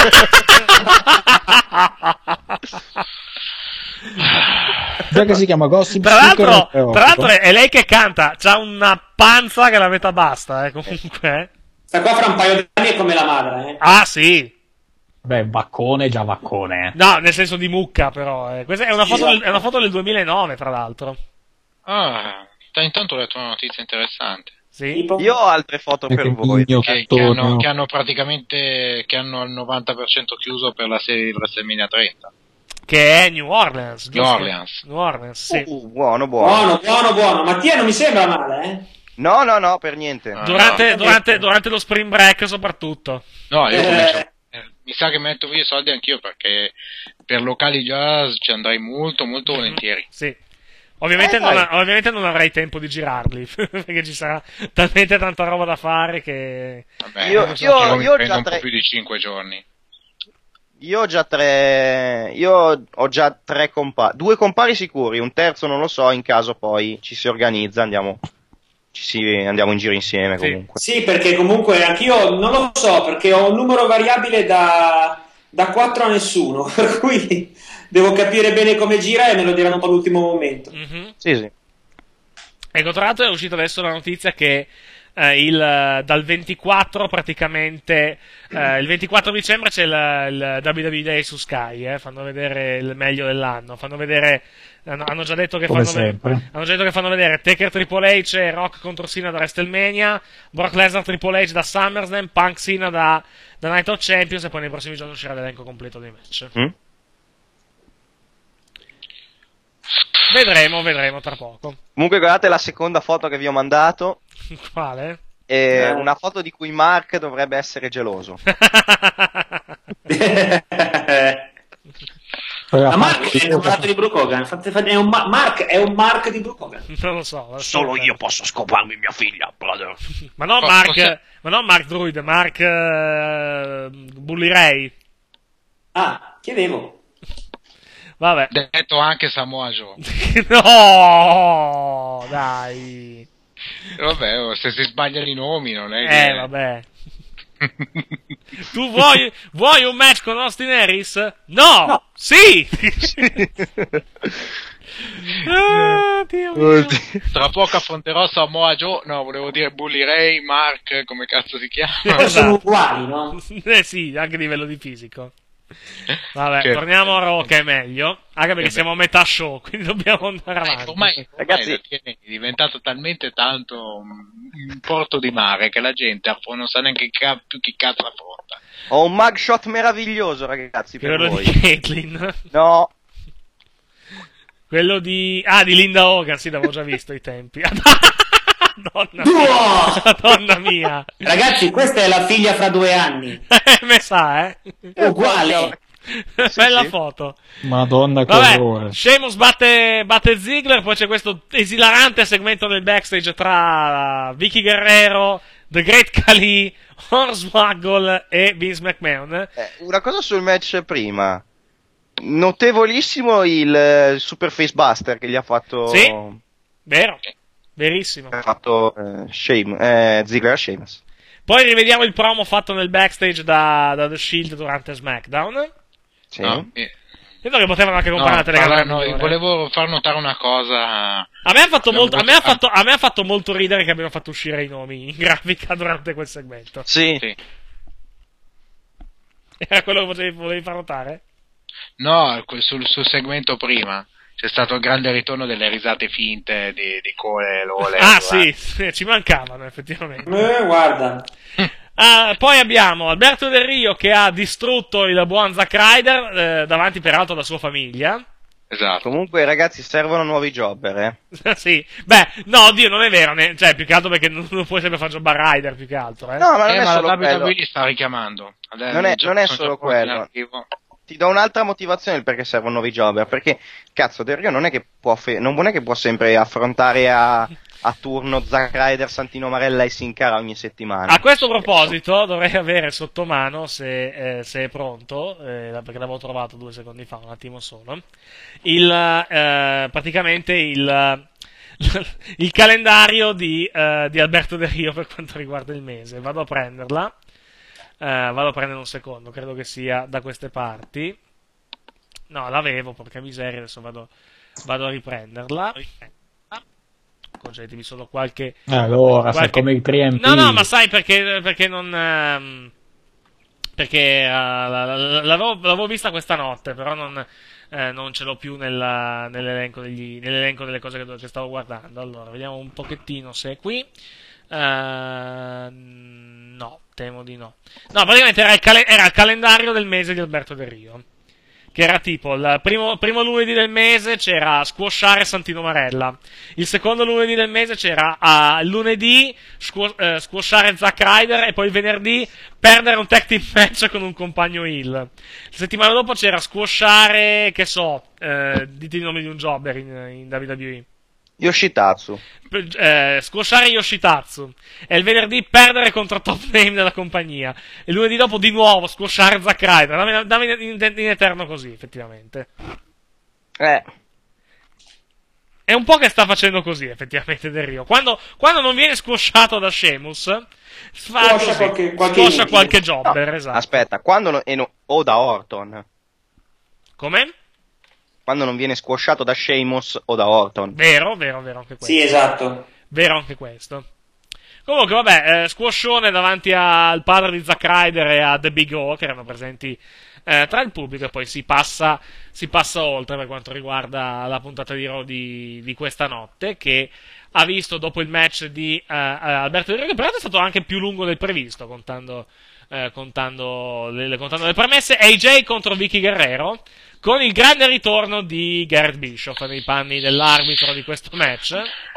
[SPEAKER 10] Già che si chiama Gossip
[SPEAKER 2] Tra l'altro,
[SPEAKER 10] Seeker,
[SPEAKER 2] tra l'altro è lei che canta, c'ha una panza che la metà basta, eh, comunque.
[SPEAKER 7] Sta qua fra un paio di anni è come la madre, eh.
[SPEAKER 2] Ah, sì.
[SPEAKER 10] Beh, vaccone, già vaccone. Eh.
[SPEAKER 2] No, nel senso di mucca, però. Eh. Questa è una,
[SPEAKER 7] Sì,
[SPEAKER 2] foto
[SPEAKER 7] esatto.
[SPEAKER 2] del, è una foto del duemilanove, tra l'altro.
[SPEAKER 11] Ah, intanto ho letto una notizia interessante.
[SPEAKER 2] Sì.
[SPEAKER 7] Tipo?
[SPEAKER 8] Io ho altre foto
[SPEAKER 10] E
[SPEAKER 8] per
[SPEAKER 10] che
[SPEAKER 8] voi.
[SPEAKER 10] ghigno
[SPEAKER 11] Che, che,
[SPEAKER 10] cattono.
[SPEAKER 11] hanno, che hanno praticamente che hanno al novanta per cento chiuso per la serie di WrestleMania trenta.
[SPEAKER 2] Che è New Orleans.
[SPEAKER 11] New
[SPEAKER 2] giusto?
[SPEAKER 11] Orleans.
[SPEAKER 2] New Orleans, sì.
[SPEAKER 8] Uh, buono, buono.
[SPEAKER 7] Buono, buono, buono. Mattia non mi sembra male, eh.
[SPEAKER 8] No, no, no, per niente.
[SPEAKER 11] Ah,
[SPEAKER 2] durante,
[SPEAKER 11] no.
[SPEAKER 2] durante, durante lo spring break, soprattutto.
[SPEAKER 11] No, io
[SPEAKER 7] Eh.
[SPEAKER 11] comincio, eh, mi sa che metto via i soldi anch'io perché per locali jazz ci andrei molto, molto volentieri.
[SPEAKER 2] Sì. Ovviamente,
[SPEAKER 8] Eh,
[SPEAKER 2] non,
[SPEAKER 8] dai.
[SPEAKER 2] ovviamente non avrai tempo di girarli, perché ci sarà talmente tanta roba da fare che...
[SPEAKER 11] Vabbè,
[SPEAKER 8] Io-
[SPEAKER 11] non so,
[SPEAKER 8] io-
[SPEAKER 11] che mi
[SPEAKER 8] io ho
[SPEAKER 11] prendo
[SPEAKER 8] già
[SPEAKER 11] un po'
[SPEAKER 8] tre-
[SPEAKER 11] più di cinque giorni.
[SPEAKER 8] Io ho già tre. Io ho già tre compari. Due compari sicuri, un terzo non lo so. In caso poi ci si organizza, andiamo. Ci si, andiamo in giro insieme
[SPEAKER 2] Sì.
[SPEAKER 8] comunque.
[SPEAKER 7] Sì, perché comunque anch'io non lo so, perché ho un numero variabile da, da quattro a nessuno, per cui devo capire bene come gira e me lo diranno un po' all'ultimo momento.
[SPEAKER 2] Mhm.
[SPEAKER 8] Sì, sì.
[SPEAKER 2] Ecco, tra l'altro è uscita adesso la notizia che eh, il, dal ventiquattro praticamente, eh, il ventiquattro dicembre c'è il, il W W E Day su Sky, eh, fanno vedere il meglio dell'anno, fanno vedere, hanno, hanno già detto che
[SPEAKER 10] Come
[SPEAKER 2] fanno, ve-
[SPEAKER 10] sempre.
[SPEAKER 2] hanno già detto che fanno vedere Taker Triple H e Rock contro Cena da WrestleMania, Brock Lesnar Triple H da SummerSlam, Punk Cena da, da Night of Champions, e poi nei prossimi giorni uscirà l'elenco completo dei match.
[SPEAKER 8] Mm?
[SPEAKER 2] Vedremo, vedremo tra poco.
[SPEAKER 8] Comunque guardate la seconda foto che vi ho mandato.
[SPEAKER 2] Quale?
[SPEAKER 8] È
[SPEAKER 7] Eh.
[SPEAKER 8] una foto di cui Mark dovrebbe essere geloso.
[SPEAKER 7] Ma Mark è innamorato di Brooke Hogan. Fate- fate- È un ma- Mark è un Mark di Brooke Hogan.
[SPEAKER 2] Non lo so.
[SPEAKER 1] Solo io posso scoparmi mia figlia, brother.
[SPEAKER 2] Ma non
[SPEAKER 11] Oh,
[SPEAKER 2] Mark,
[SPEAKER 11] cosa-
[SPEAKER 2] ma non Mark Druid, Mark eh, Bully Ray.
[SPEAKER 7] Ah, chiedevo.
[SPEAKER 2] Vabbè.
[SPEAKER 11] Detto anche Samoa Joe.
[SPEAKER 2] No, dai.
[SPEAKER 11] Vabbè, oh, se si sbagliano i nomi non è che...
[SPEAKER 2] Eh, vabbè. Tu vuoi, vuoi un match con Austin Harris? No!
[SPEAKER 7] No.
[SPEAKER 2] Sì! Ah, Dio mio.
[SPEAKER 11] Tra poco affronterò Samoa Joe, no, volevo dire Bully Ray, Mark, come cazzo si chiama?
[SPEAKER 7] Poi sono uguali, no?
[SPEAKER 2] Eh sì, anche a livello di fisico. Vabbè,
[SPEAKER 11] Certo.
[SPEAKER 2] torniamo a Raw che è meglio. Anche perché
[SPEAKER 11] Eh beh.
[SPEAKER 2] siamo a metà show, quindi dobbiamo andare avanti.
[SPEAKER 11] Ormai, ormai
[SPEAKER 8] Ragazzi-
[SPEAKER 11] la T N A è diventato talmente tanto un porto di mare che la gente non sa neanche ca- più chi cazzo affronta.
[SPEAKER 8] Ho un mugshot meraviglioso, ragazzi, per
[SPEAKER 2] Quello
[SPEAKER 8] voi.
[SPEAKER 2] di Caitlyn.
[SPEAKER 8] No,
[SPEAKER 2] Quello di... Ah, di Linda Hogan, sì, l'avevo già visto ai tempi. Madonna mia.
[SPEAKER 7] Duo!
[SPEAKER 2] Madonna mia.
[SPEAKER 7] Ragazzi, questa è la figlia fra due anni.
[SPEAKER 2] Me sa, eh.
[SPEAKER 7] È uguale.
[SPEAKER 2] Bella
[SPEAKER 8] sì.
[SPEAKER 2] foto.
[SPEAKER 10] Madonna che
[SPEAKER 2] Vabbè,
[SPEAKER 10] orrore.
[SPEAKER 2] Sheamus batte, batte Ziggler, poi c'è questo esilarante segmento nel backstage tra Vicky Guerrero, The Great Khali, Hornswoggle e Vince McMahon.
[SPEAKER 8] eh, una cosa sul match prima. Notevolissimo il eh, Super Face Buster che gli ha fatto.
[SPEAKER 2] Sì. Vero, verissimo.
[SPEAKER 8] Ha fatto eh, Shame, eh, Ziggler a Sheamus.
[SPEAKER 2] Poi rivediamo il promo fatto nel backstage da, da The Shield durante SmackDown.
[SPEAKER 8] Sì.
[SPEAKER 11] No, eh,
[SPEAKER 2] Credo che potevano anche comprare
[SPEAKER 11] no,
[SPEAKER 2] una telecamera
[SPEAKER 11] parla- no,
[SPEAKER 2] migliore.
[SPEAKER 11] volevo far notare una cosa.
[SPEAKER 2] A me ha fatto
[SPEAKER 11] Abbiamo
[SPEAKER 2] molto, a me ha
[SPEAKER 11] avuto-
[SPEAKER 2] fatto, a me ha fatto molto ridere che abbiano fatto uscire i nomi in grafica durante quel segmento.
[SPEAKER 8] Sì.
[SPEAKER 11] Sì.
[SPEAKER 2] Era quello che volevi, volevi far notare?
[SPEAKER 11] No, quel- sul, sul segmento prima c'è stato il grande ritorno delle risate finte di, di Cole e Lole.
[SPEAKER 2] Ah,
[SPEAKER 11] durante-
[SPEAKER 2] sì, sì, ci mancavano effettivamente.
[SPEAKER 7] Eh, guarda.
[SPEAKER 2] Ah, poi abbiamo Alberto Del Rio che ha distrutto il buon Zack Ryder, eh, davanti peraltro alla sua famiglia.
[SPEAKER 11] Esatto.
[SPEAKER 8] Comunque, ragazzi, servono nuovi jobber, eh.
[SPEAKER 2] Sì, beh, no, oddio, non è vero, ne- cioè, più che altro perché non, non puoi sempre fare jobbare Ryder, più che altro, eh.
[SPEAKER 8] No, ma non
[SPEAKER 11] Eh,
[SPEAKER 8] è
[SPEAKER 11] ma
[SPEAKER 8] solo
[SPEAKER 11] la W W E
[SPEAKER 8] quello.
[SPEAKER 11] li sta richiamando. Adesso
[SPEAKER 8] Non è,
[SPEAKER 11] i giochi
[SPEAKER 8] non è
[SPEAKER 11] sono
[SPEAKER 8] solo
[SPEAKER 11] già pronti in
[SPEAKER 8] quello.
[SPEAKER 11] arrivo.
[SPEAKER 8] Ti do un'altra motivazione del perché servono nuovi jobber. Perché, cazzo, Del Rio non è che può, fe- non è che può sempre affrontare a, a turno Zack Ryder, Santino Marella e Sin Cara ogni settimana.
[SPEAKER 2] A questo proposito dovrei avere sotto mano, se, eh, se è pronto, eh, perché l'avevo trovato due secondi fa, un attimo solo, il, eh, praticamente il, il calendario di, eh, di Alberto Del Rio per quanto riguarda il mese. Vado a prenderla, eh, vado a prendere un secondo, credo che sia da queste parti. No, l'avevo, porca miseria, adesso vado, vado a riprenderla. Concedetevi solo qualche...
[SPEAKER 10] Allora,
[SPEAKER 2] qualche...
[SPEAKER 10] sei come il tre M P.
[SPEAKER 2] No, no, ma sai perché, perché non... ehm, perché uh, l'avevo, l'avevo vista questa notte, però non, eh, non ce l'ho più nella, nell'elenco, degli, nell'elenco delle cose che, che stavo guardando. Allora, vediamo un pochettino se è qui. Uh, no, temo di no. No, praticamente era il, cal- era il calendario del mese di Alberto Del Rio. Che era tipo, il primo, primo lunedì del mese c'era squashare Santino Marella, il secondo lunedì del mese c'era uh, lunedì squ- uh, squashare Zack Ryder e poi il venerdì perdere un tag team match con un compagno heel. La settimana dopo c'era squashare, che so, uh, dite il nome di un jobber in, in W W E.
[SPEAKER 8] Yoshitatsu.
[SPEAKER 2] Eh, squashare Yoshitatsu e il venerdì perdere contro top name della compagnia e il lunedì dopo di nuovo squashare Zack Ryder. Dammi, dammi in, in eterno così, effettivamente.
[SPEAKER 8] Eh.
[SPEAKER 2] È un po' che sta facendo così, effettivamente, Del Rio. Quando, quando non viene squashato da Sheamus, fa
[SPEAKER 7] Squasha
[SPEAKER 2] così,
[SPEAKER 7] qualche- qualche
[SPEAKER 2] squasha
[SPEAKER 7] inutile.
[SPEAKER 2] qualche jobber,
[SPEAKER 8] No,
[SPEAKER 2] esatto.
[SPEAKER 8] Aspetta, quando no- e no- o da Orton.
[SPEAKER 2] Come?
[SPEAKER 8] Quando non viene squashato da Sheamus o da Orton.
[SPEAKER 2] Vero, vero, vero anche questo.
[SPEAKER 7] Sì, esatto.
[SPEAKER 2] Vero anche questo. Comunque, vabbè, eh, squashone davanti al padre di Zack Ryder e a The Big O, che erano presenti eh, tra il pubblico, e poi si passa, si passa oltre per quanto riguarda la puntata di Raw di, di questa notte, che ha visto dopo il match di eh, Alberto Del Rio, che peraltro è stato anche più lungo del previsto, contando, eh, contando, le, contando le premesse, A J contro Vicky Guerrero, con il grande ritorno di Garrett Bischoff nei panni dell'arbitro di questo match.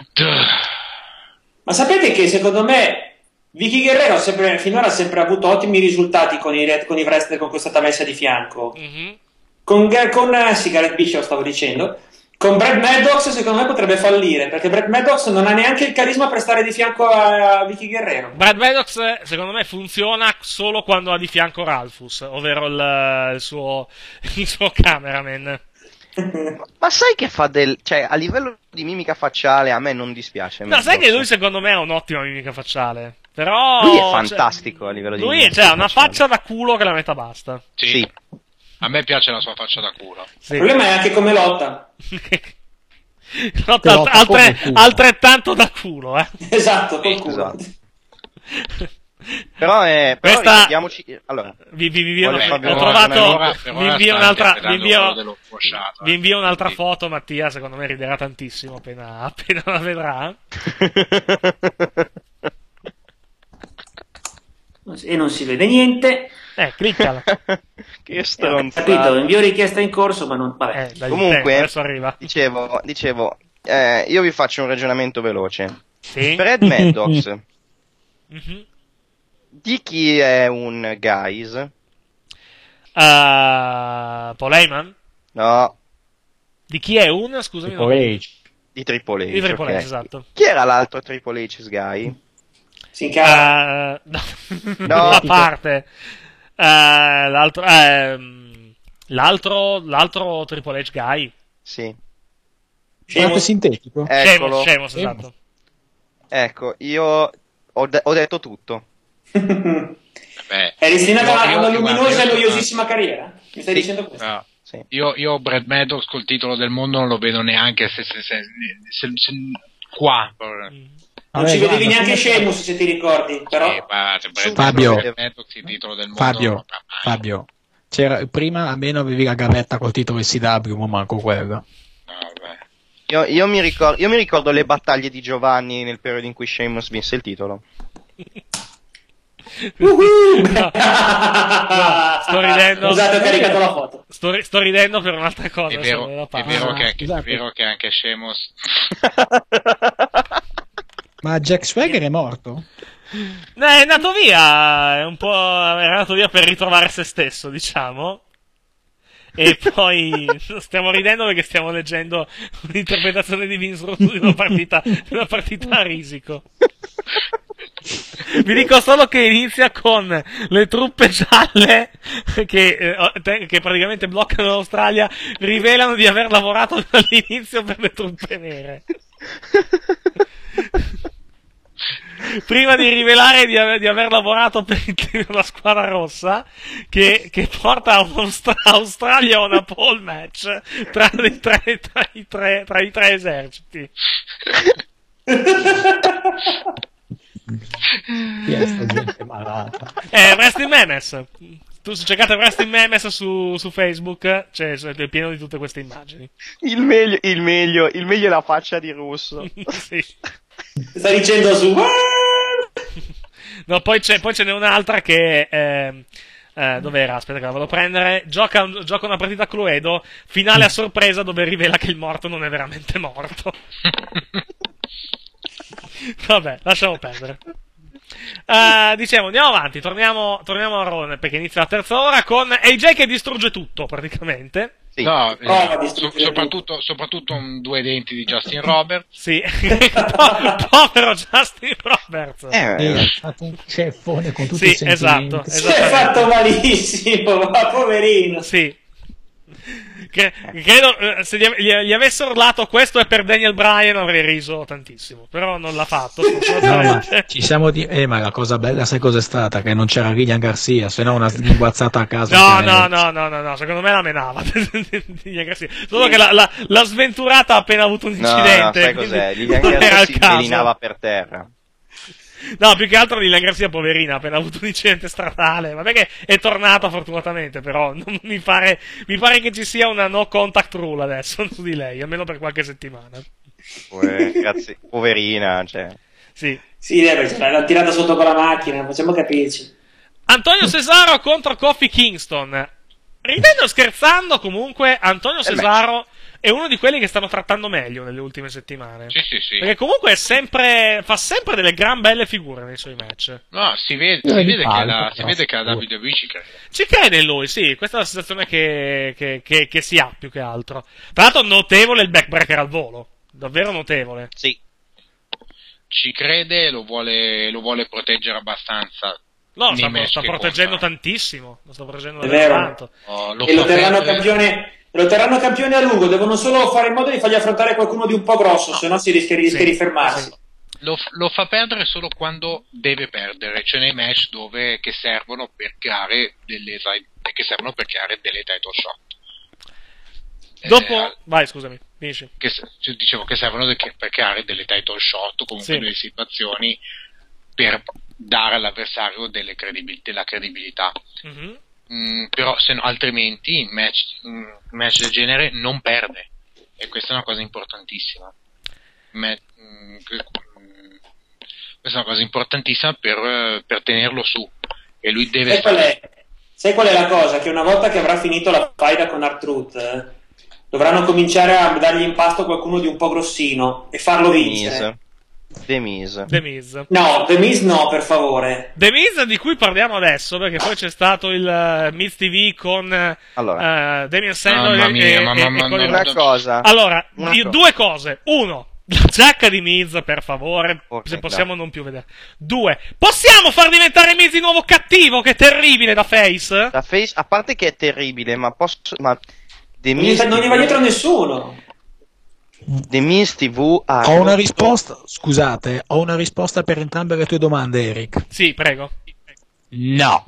[SPEAKER 7] Ma sapete che secondo me Vicky Guerrero ha sempre, finora ha sempre avuto ottimi risultati con i, con i wrestler con questa messa di fianco.
[SPEAKER 2] Mm-hmm.
[SPEAKER 7] Con, con eh, sì, Garrett Bischoff stavo dicendo. Con Brad Maddox secondo me potrebbe fallire, perché Brad Maddox non ha neanche il carisma per stare di fianco a, a Vicky Guerrero.
[SPEAKER 2] Brad Maddox, secondo me, funziona solo quando ha di fianco Ralphus, ovvero il, il, suo, il suo cameraman.
[SPEAKER 8] Ma sai che fa del... cioè, a livello di mimica facciale a me non dispiace.
[SPEAKER 2] No, sai che lui secondo me ha un'ottima mimica facciale. Però...
[SPEAKER 8] Lui è fantastico
[SPEAKER 2] cioè,
[SPEAKER 8] a livello di
[SPEAKER 2] lui
[SPEAKER 8] mimica
[SPEAKER 2] cioè, ha una
[SPEAKER 8] facciale.
[SPEAKER 2] faccia da culo che la metà basta.
[SPEAKER 11] Sì.
[SPEAKER 8] Sì.
[SPEAKER 11] A me piace la sua faccia da culo.
[SPEAKER 2] Sì.
[SPEAKER 7] Il problema è anche come lotta.
[SPEAKER 2] Lotta alt- altre- altrettanto da culo, eh.
[SPEAKER 7] Esatto, col culo.
[SPEAKER 8] Esatto. Però, è, però
[SPEAKER 2] Questa-
[SPEAKER 8] ricordiamoci... Allora,
[SPEAKER 2] Vi, vi, vi invio-
[SPEAKER 8] Voglio farvi
[SPEAKER 2] ho
[SPEAKER 8] una-
[SPEAKER 2] trovato,
[SPEAKER 11] per ora- per
[SPEAKER 2] vi
[SPEAKER 11] ora
[SPEAKER 2] invio
[SPEAKER 11] sta
[SPEAKER 2] un'altra, vi
[SPEAKER 11] interpretando
[SPEAKER 2] invio,
[SPEAKER 11] quello dello squashato,
[SPEAKER 2] vi
[SPEAKER 11] eh.
[SPEAKER 2] invio un'altra
[SPEAKER 11] Quindi-
[SPEAKER 2] foto, Mattia, secondo me riderà tantissimo appena, appena la vedrà.
[SPEAKER 7] E non si vede niente.
[SPEAKER 2] Eh, cliccala.
[SPEAKER 8] che
[SPEAKER 7] Ho
[SPEAKER 8] stronzata.
[SPEAKER 7] capito, invio richiesta in corso, ma non... Vabbè.
[SPEAKER 2] Eh, dai,
[SPEAKER 8] Comunque-
[SPEAKER 2] tempo, adesso arriva.
[SPEAKER 8] Dicevo, dicevo eh, io vi faccio un ragionamento veloce.
[SPEAKER 2] Sì?
[SPEAKER 8] Brad Maddox,
[SPEAKER 2] Mhm.
[SPEAKER 8] di chi è un guys?
[SPEAKER 2] Uh, Paul Heyman?
[SPEAKER 8] No,
[SPEAKER 2] Di chi è un? Scusami.
[SPEAKER 10] Triple
[SPEAKER 2] non-
[SPEAKER 10] H.
[SPEAKER 8] di Triple H.
[SPEAKER 2] Di Triple
[SPEAKER 8] ok.
[SPEAKER 2] H, esatto.
[SPEAKER 8] Chi era l'altro Triple H guy?
[SPEAKER 7] Si incara.
[SPEAKER 2] Uh, no,
[SPEAKER 8] No.
[SPEAKER 2] a parte. Uh, l'altro, ehm, l'altro, l'altro Triple H guy.
[SPEAKER 8] Sì.
[SPEAKER 10] Guardate sintetico.
[SPEAKER 8] Eccolo.
[SPEAKER 2] Sheamus, Sheamus, esatto.
[SPEAKER 8] Ecco, io ho, de- ho detto tutto.
[SPEAKER 11] Beh, Beh,
[SPEAKER 7] È destinata a
[SPEAKER 11] io-
[SPEAKER 7] una
[SPEAKER 11] io-
[SPEAKER 7] luminosa e
[SPEAKER 11] guarda, io-
[SPEAKER 7] noiosissima carriera? Mi stai
[SPEAKER 8] Sì.
[SPEAKER 7] dicendo questo?
[SPEAKER 11] no. Io, io Brad Maddox col titolo del mondo non lo vedo neanche se, se, se, se- se- qua.
[SPEAKER 7] Non
[SPEAKER 10] Vabbè,
[SPEAKER 7] ci vedevi
[SPEAKER 10] guarda,
[SPEAKER 7] neanche
[SPEAKER 10] sì,
[SPEAKER 7] Sheamus, se ti ricordi, però...
[SPEAKER 11] Sì, ma se Brad
[SPEAKER 10] Fabio.
[SPEAKER 11] Maddox il titolo del mondo
[SPEAKER 10] Fabio,
[SPEAKER 11] non lo fa mai.
[SPEAKER 10] Fabio, c'era, prima almeno avevi la gavetta col titolo C W, ma manco quello.
[SPEAKER 11] No, vabbè.
[SPEAKER 8] Io, io mi ricordo, io mi ricordo le battaglie di Giovanni nel periodo in cui Sheamus vinse il titolo.
[SPEAKER 7] Uhuh!
[SPEAKER 2] No, sto ridendo.
[SPEAKER 7] Scusate, ho caricato la foto.
[SPEAKER 2] Sto, ri- sto ridendo per un'altra cosa.
[SPEAKER 11] È
[SPEAKER 2] adesso
[SPEAKER 11] vero,
[SPEAKER 2] me la
[SPEAKER 11] è
[SPEAKER 2] parlo.
[SPEAKER 11] vero,
[SPEAKER 10] Ah,
[SPEAKER 11] che, anche, è
[SPEAKER 10] scusate.
[SPEAKER 11] vero che anche Sheamus
[SPEAKER 10] Ma Jack Swagger è morto?
[SPEAKER 2] No, è andato via, è un po', è andato via per ritrovare se stesso, diciamo. E poi stiamo ridendo perché stiamo leggendo un'interpretazione di Vince Russo di una partita, di una partita a risico. Vi dico solo che inizia con le truppe gialle che, eh, che praticamente bloccano l'Australia, rivelano di aver lavorato dall'inizio per le truppe nere. Prima di rivelare di aver, di aver lavorato per, per la squadra rossa, che, che porta a un'Australia a una pole match tra, i tre, tra, i tre, tra i tre eserciti.
[SPEAKER 10] Chi è sta gente malata?
[SPEAKER 2] Eh, Wrestling Memes. Tu se cercate Wrestling Memes su, su Facebook, c'è, è pieno di tutte queste immagini.
[SPEAKER 8] Il meglio, il meglio, il meglio è la faccia di Russo.
[SPEAKER 2] Sì.
[SPEAKER 7] Sta dicendo su...
[SPEAKER 2] No, poi, c'è, poi ce n'è un'altra che... Eh, eh, dov'era? Aspetta che la vado a prendere. Gioca, gioca una partita a Cluedo, finale a sorpresa dove rivela che il morto non è veramente morto. Vabbè, lasciamo perdere. Uh, dicevo, andiamo avanti, torniamo, torniamo a Ron perché inizia la terza ora con A J che distrugge tutto praticamente.
[SPEAKER 8] Sì.
[SPEAKER 11] no,
[SPEAKER 7] Prova di
[SPEAKER 11] eh, so-
[SPEAKER 7] distruggere
[SPEAKER 11] soprattutto, soprattutto un due denti di Justin Roberts.
[SPEAKER 2] Sì, Po- povero Justin Roberts.
[SPEAKER 8] Eh,
[SPEAKER 10] È stato un ceffone con tutti
[SPEAKER 2] Sì,
[SPEAKER 10] i sentimenti.
[SPEAKER 2] esatto,
[SPEAKER 7] Si è fatto malissimo, ma poverino.
[SPEAKER 2] Sì. Che, credo eh, se gli, gli, gli avessero urlato questo è per Daniel Bryan avrei riso tantissimo, però non l'ha fatto.
[SPEAKER 10] No, ma
[SPEAKER 2] fortunatamente.
[SPEAKER 10] ci siamo di... Eh, ma la cosa bella, sai cos'è stata? Che non c'era William Garcia, se no una sguazzata a caso.
[SPEAKER 2] No,
[SPEAKER 10] che-
[SPEAKER 2] no, no, no, no, no, secondo me la menava. Solo che la, la, l'ha sventurata ha appena avuto un
[SPEAKER 8] no, no,
[SPEAKER 2] incidente.
[SPEAKER 8] sai cos'è?
[SPEAKER 2] quindi
[SPEAKER 8] Lilian
[SPEAKER 2] non era
[SPEAKER 8] Garcia
[SPEAKER 2] il
[SPEAKER 8] si
[SPEAKER 2] caso.
[SPEAKER 8] melinava per terra.
[SPEAKER 2] No, più che altro Lilian Garcia, poverina, ha appena avuto un incidente stradale. Vabbè che è tornata fortunatamente, però non mi pare, mi pare che ci sia una no contact rule adesso su di lei, almeno per qualche settimana.
[SPEAKER 8] Poi, ragazzi, poverina, cioè.
[SPEAKER 2] Sì.
[SPEAKER 7] Sì, dai, perché l'ha tirata sotto con la macchina, facciamo capirci.
[SPEAKER 2] Antonio Cesaro contro Kofi Kingston. Ridendo o scherzando, comunque, Antonio Cesaro è uno di quelli che stanno trattando meglio nelle ultime settimane.
[SPEAKER 11] Sì, sì, sì.
[SPEAKER 2] Perché comunque è sempre, fa sempre delle gran belle figure nei suoi match.
[SPEAKER 11] No, si vede,
[SPEAKER 10] Eh,
[SPEAKER 11] si
[SPEAKER 10] di
[SPEAKER 11] vede, che,
[SPEAKER 10] palco,
[SPEAKER 11] la, si
[SPEAKER 10] no,
[SPEAKER 11] vede che la
[SPEAKER 10] sicuro.
[SPEAKER 11] W W E ci crede.
[SPEAKER 2] Ci crede in lui, sì, questa è la sensazione che, che, che, che si ha più che altro. Tra l'altro notevole il backbreaker al volo, davvero notevole.
[SPEAKER 8] Sì.
[SPEAKER 11] Ci crede e lo vuole, lo vuole proteggere abbastanza.
[SPEAKER 2] No,
[SPEAKER 11] nei
[SPEAKER 2] sta,
[SPEAKER 11] match
[SPEAKER 2] sta
[SPEAKER 11] che
[SPEAKER 2] proteggendo
[SPEAKER 11] porta.
[SPEAKER 2] tantissimo, lo sta proteggendo
[SPEAKER 7] È
[SPEAKER 2] davvero
[SPEAKER 7] vero.
[SPEAKER 2] tanto.
[SPEAKER 11] Oh, lo
[SPEAKER 7] E lo
[SPEAKER 11] fa
[SPEAKER 7] terranno
[SPEAKER 11] perdere.
[SPEAKER 7] campione... Lo terranno campione a lungo, devono solo fare in modo di fargli affrontare qualcuno di un po' grosso, se no si rischia, rischia
[SPEAKER 2] Sì,
[SPEAKER 7] di fermarsi.
[SPEAKER 2] sì.
[SPEAKER 11] Lo, lo fa perdere solo quando deve perdere, cioè nei match dove che servono per creare delle che servono per creare delle title shot.
[SPEAKER 2] Dopo,
[SPEAKER 11] Eh,
[SPEAKER 2] vai, scusami, finisci.
[SPEAKER 11] che, cioè, dicevo che servono de- per creare delle title shot o comunque
[SPEAKER 2] Sì.
[SPEAKER 11] delle situazioni per dare all'avversario delle credibil- della credibilità.
[SPEAKER 2] Mhm.
[SPEAKER 11] Mm, però se no, altrimenti in match, in match del genere non perde, e questa è una cosa importantissima. Me- mm, que- mm, questa è una cosa importantissima per, eh, per tenerlo su, e lui deve
[SPEAKER 7] Sai qual,
[SPEAKER 11] stare.
[SPEAKER 7] è, sai qual è la cosa? Che una volta che avrà finito la faida con R-Truth, eh, dovranno cominciare a dargli in pasto qualcuno di un po' grossino e farlo
[SPEAKER 8] The
[SPEAKER 7] vincere.
[SPEAKER 8] Miz. The Miz.
[SPEAKER 2] The Miz.
[SPEAKER 7] No, The Miz no, per favore.
[SPEAKER 2] The Miz di cui parliamo adesso, perché poi c'è stato il uh, Miz T V con uh,
[SPEAKER 8] Allora.
[SPEAKER 2] uh, Damien Sandow
[SPEAKER 11] Mamma
[SPEAKER 2] e,
[SPEAKER 11] mia,
[SPEAKER 2] e,
[SPEAKER 11] mamma
[SPEAKER 2] e- e
[SPEAKER 11] mia,
[SPEAKER 2] Cody
[SPEAKER 11] mamma
[SPEAKER 2] Rhodes.
[SPEAKER 8] Una cosa.
[SPEAKER 2] Allora,
[SPEAKER 8] Una
[SPEAKER 2] io-
[SPEAKER 8] cosa.
[SPEAKER 2] due cose. Uno, la giacca di Miz, per favore,
[SPEAKER 8] Ok,
[SPEAKER 2] se possiamo non più vedere. Due, possiamo far diventare Miz di nuovo cattivo, che è terribile da face?
[SPEAKER 8] La face, a parte che è terribile, ma posso. Ma The
[SPEAKER 7] Non gli,
[SPEAKER 8] Miz,
[SPEAKER 7] non gli va dietro nessuno.
[SPEAKER 8] The Miz T V ha
[SPEAKER 10] Ho una
[SPEAKER 8] rotto-
[SPEAKER 10] risposta, scusate, ho una risposta per entrambe le tue domande, Eric.
[SPEAKER 2] Sì, prego.
[SPEAKER 10] No.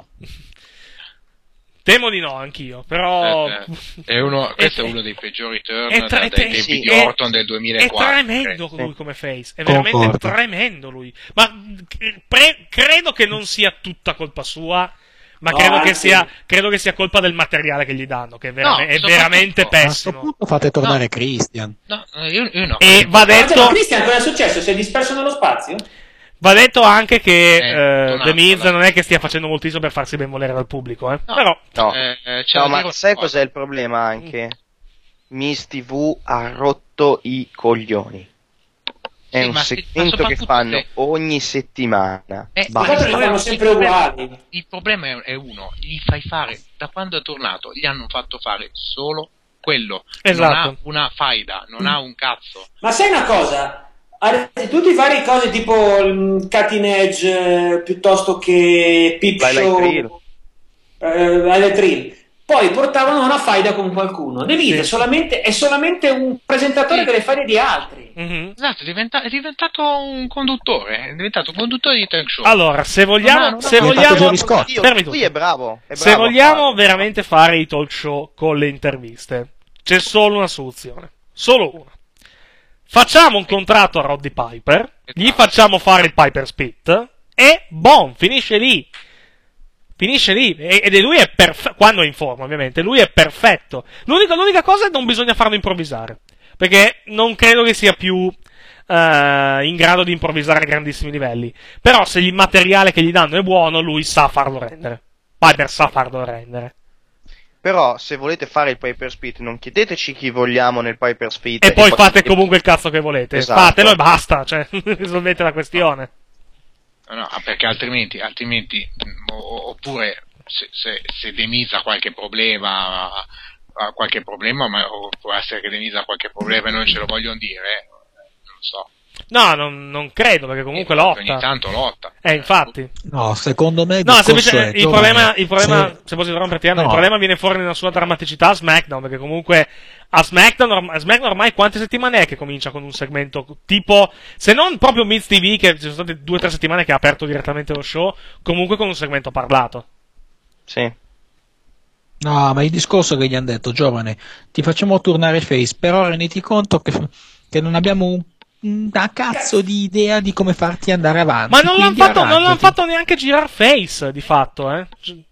[SPEAKER 2] Temo di no, anch'io, però...
[SPEAKER 11] Eh, eh, è uno, questo è, è uno dei peggiori turn è tra, dai tempi sì, di Orton del duemilaquattro.
[SPEAKER 2] È tremendo lui come face, è veramente Concordo. tremendo lui. Ma pre- credo che non sia tutta colpa sua, ma no, credo, che sia, credo che sia colpa del materiale che gli danno, che è, vera- no, è veramente pessimo. A questo
[SPEAKER 10] punto fate tornare no. Christian.
[SPEAKER 11] No, io, io no.
[SPEAKER 2] E va detto...
[SPEAKER 7] Ma Christian, cosa è successo? Si è disperso nello spazio?
[SPEAKER 2] Va detto anche che eh, eh, The Miz non è che stia facendo moltissimo per farsi ben volere dal pubblico, eh?
[SPEAKER 8] No,
[SPEAKER 2] però
[SPEAKER 8] no,
[SPEAKER 11] eh, eh,
[SPEAKER 8] no ma sai cos'è il problema anche? Miz T V ha rotto i coglioni. È sì, un segmento che fanno se... ogni settimana.
[SPEAKER 11] Eh,
[SPEAKER 7] fanno sempre uguali.
[SPEAKER 11] Il problema è uno, gli fai fare, da quando è tornato, gli hanno fatto fare solo quello.
[SPEAKER 2] Esatto.
[SPEAKER 11] Non ha una faida, non mm. ha un cazzo.
[SPEAKER 7] Ma sai una cosa? Tutti i vari cose tipo il cutting edge eh, piuttosto che Peep Show, Highlight Reel, poi portavano una faida con qualcuno. De Miz sì. è, solamente, è solamente un presentatore sì. delle faide di altri.
[SPEAKER 11] Mm-hmm. Esatto, è, diventa- è diventato un conduttore, è diventato un conduttore di talk show.
[SPEAKER 2] Allora, se vogliamo, no, se vogliamo,
[SPEAKER 8] lui è bravo, è bravo
[SPEAKER 2] se vogliamo veramente fare i talk show con le interviste, c'è solo una soluzione, solo una. Facciamo un contratto a Roddy Piper, gli facciamo fare il Piper Spit e boom, finisce lì. Finisce lì. Ed è lui è perfetto, quando è in forma ovviamente, lui è perfetto. L'unica, l'unica cosa è che non bisogna farlo improvvisare, perché non credo che sia più uh, in grado di improvvisare a grandissimi livelli. Però se il materiale che gli danno è buono, lui sa farlo rendere. Piper sa farlo rendere.
[SPEAKER 8] Però se volete fare il Piper Spit non chiedeteci chi vogliamo nel Piper Spit.
[SPEAKER 2] E, e poi fate che... comunque il cazzo che volete. Esatto. Fatelo e basta, cioè risolvete la questione.
[SPEAKER 11] No, no, perché altrimenti, altrimenti oppure se, se, se De Miz ha qualche problema, ha qualche problema, ma o può essere che De Miz ha qualche problema e non ce lo vogliono dire, non lo so.
[SPEAKER 2] No, non, non credo, perché comunque
[SPEAKER 11] eh,
[SPEAKER 2] lotta.
[SPEAKER 11] Ogni tanto lotta.
[SPEAKER 2] Eh, infatti.
[SPEAKER 10] No, secondo me il
[SPEAKER 2] No, semplice,
[SPEAKER 10] è
[SPEAKER 2] il problema, il problema se, se posso interromperti, no. il problema viene fuori nella sua drammaticità a SmackDown, perché comunque a SmackDown, a SmackDown ormai quante settimane è che comincia con un segmento tipo, se non proprio Miz T V, che ci sono state due o tre settimane che ha aperto direttamente lo show, comunque con un segmento parlato.
[SPEAKER 8] Sì.
[SPEAKER 10] No, ma il discorso che gli hanno detto, giovane, ti facciamo tornare face, però renditi conto che, che non abbiamo un una cazzo di idea di come farti andare avanti.
[SPEAKER 2] Ma non l'hanno fatto, non l'hanno fatto neanche girar face, di fatto, eh.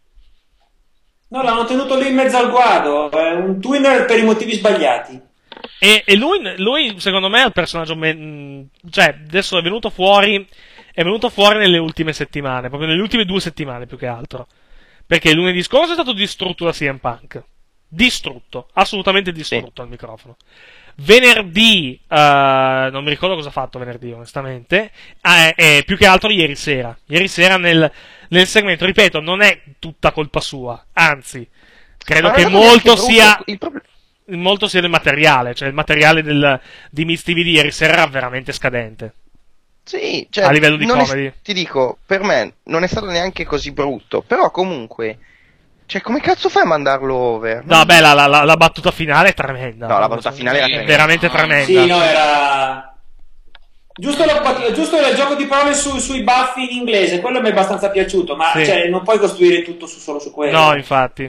[SPEAKER 7] No, l'hanno tenuto lì in mezzo al guado, è un twinner per i motivi sbagliati.
[SPEAKER 2] E, e lui, lui, secondo me, è il personaggio, me- cioè, adesso è venuto fuori, è venuto fuori nelle ultime settimane, proprio nelle ultime due settimane più che altro. Perché lunedì scorso è stato distrutto da C M Punk. Distrutto, assolutamente distrutto sì. al microfono. Venerdì, uh, non mi ricordo cosa ha fatto venerdì, onestamente. Eh, eh, più che altro ieri sera. Ieri sera nel, nel segmento, ripeto, non è tutta colpa sua. Anzi, credo Ma che molto sia. Il problema... molto sia del materiale. Cioè, il materiale del, di Miz T V di ieri sera era veramente scadente.
[SPEAKER 8] Sì, cioè,
[SPEAKER 2] a livello di comedy.
[SPEAKER 8] È, ti dico, per me non è stato neanche così brutto. Però comunque. Cioè, come cazzo fai a mandarlo over?
[SPEAKER 2] No, beh, la, la, la battuta finale è tremenda.
[SPEAKER 8] No, la battuta finale era tremenda.
[SPEAKER 2] Veramente tremenda.
[SPEAKER 7] Sì, no, era... Giusto, lo, giusto il gioco di parole su, sui baffi in inglese, quello mi è abbastanza piaciuto, ma sì. cioè, non puoi costruire tutto su, solo su quello.
[SPEAKER 2] No, infatti.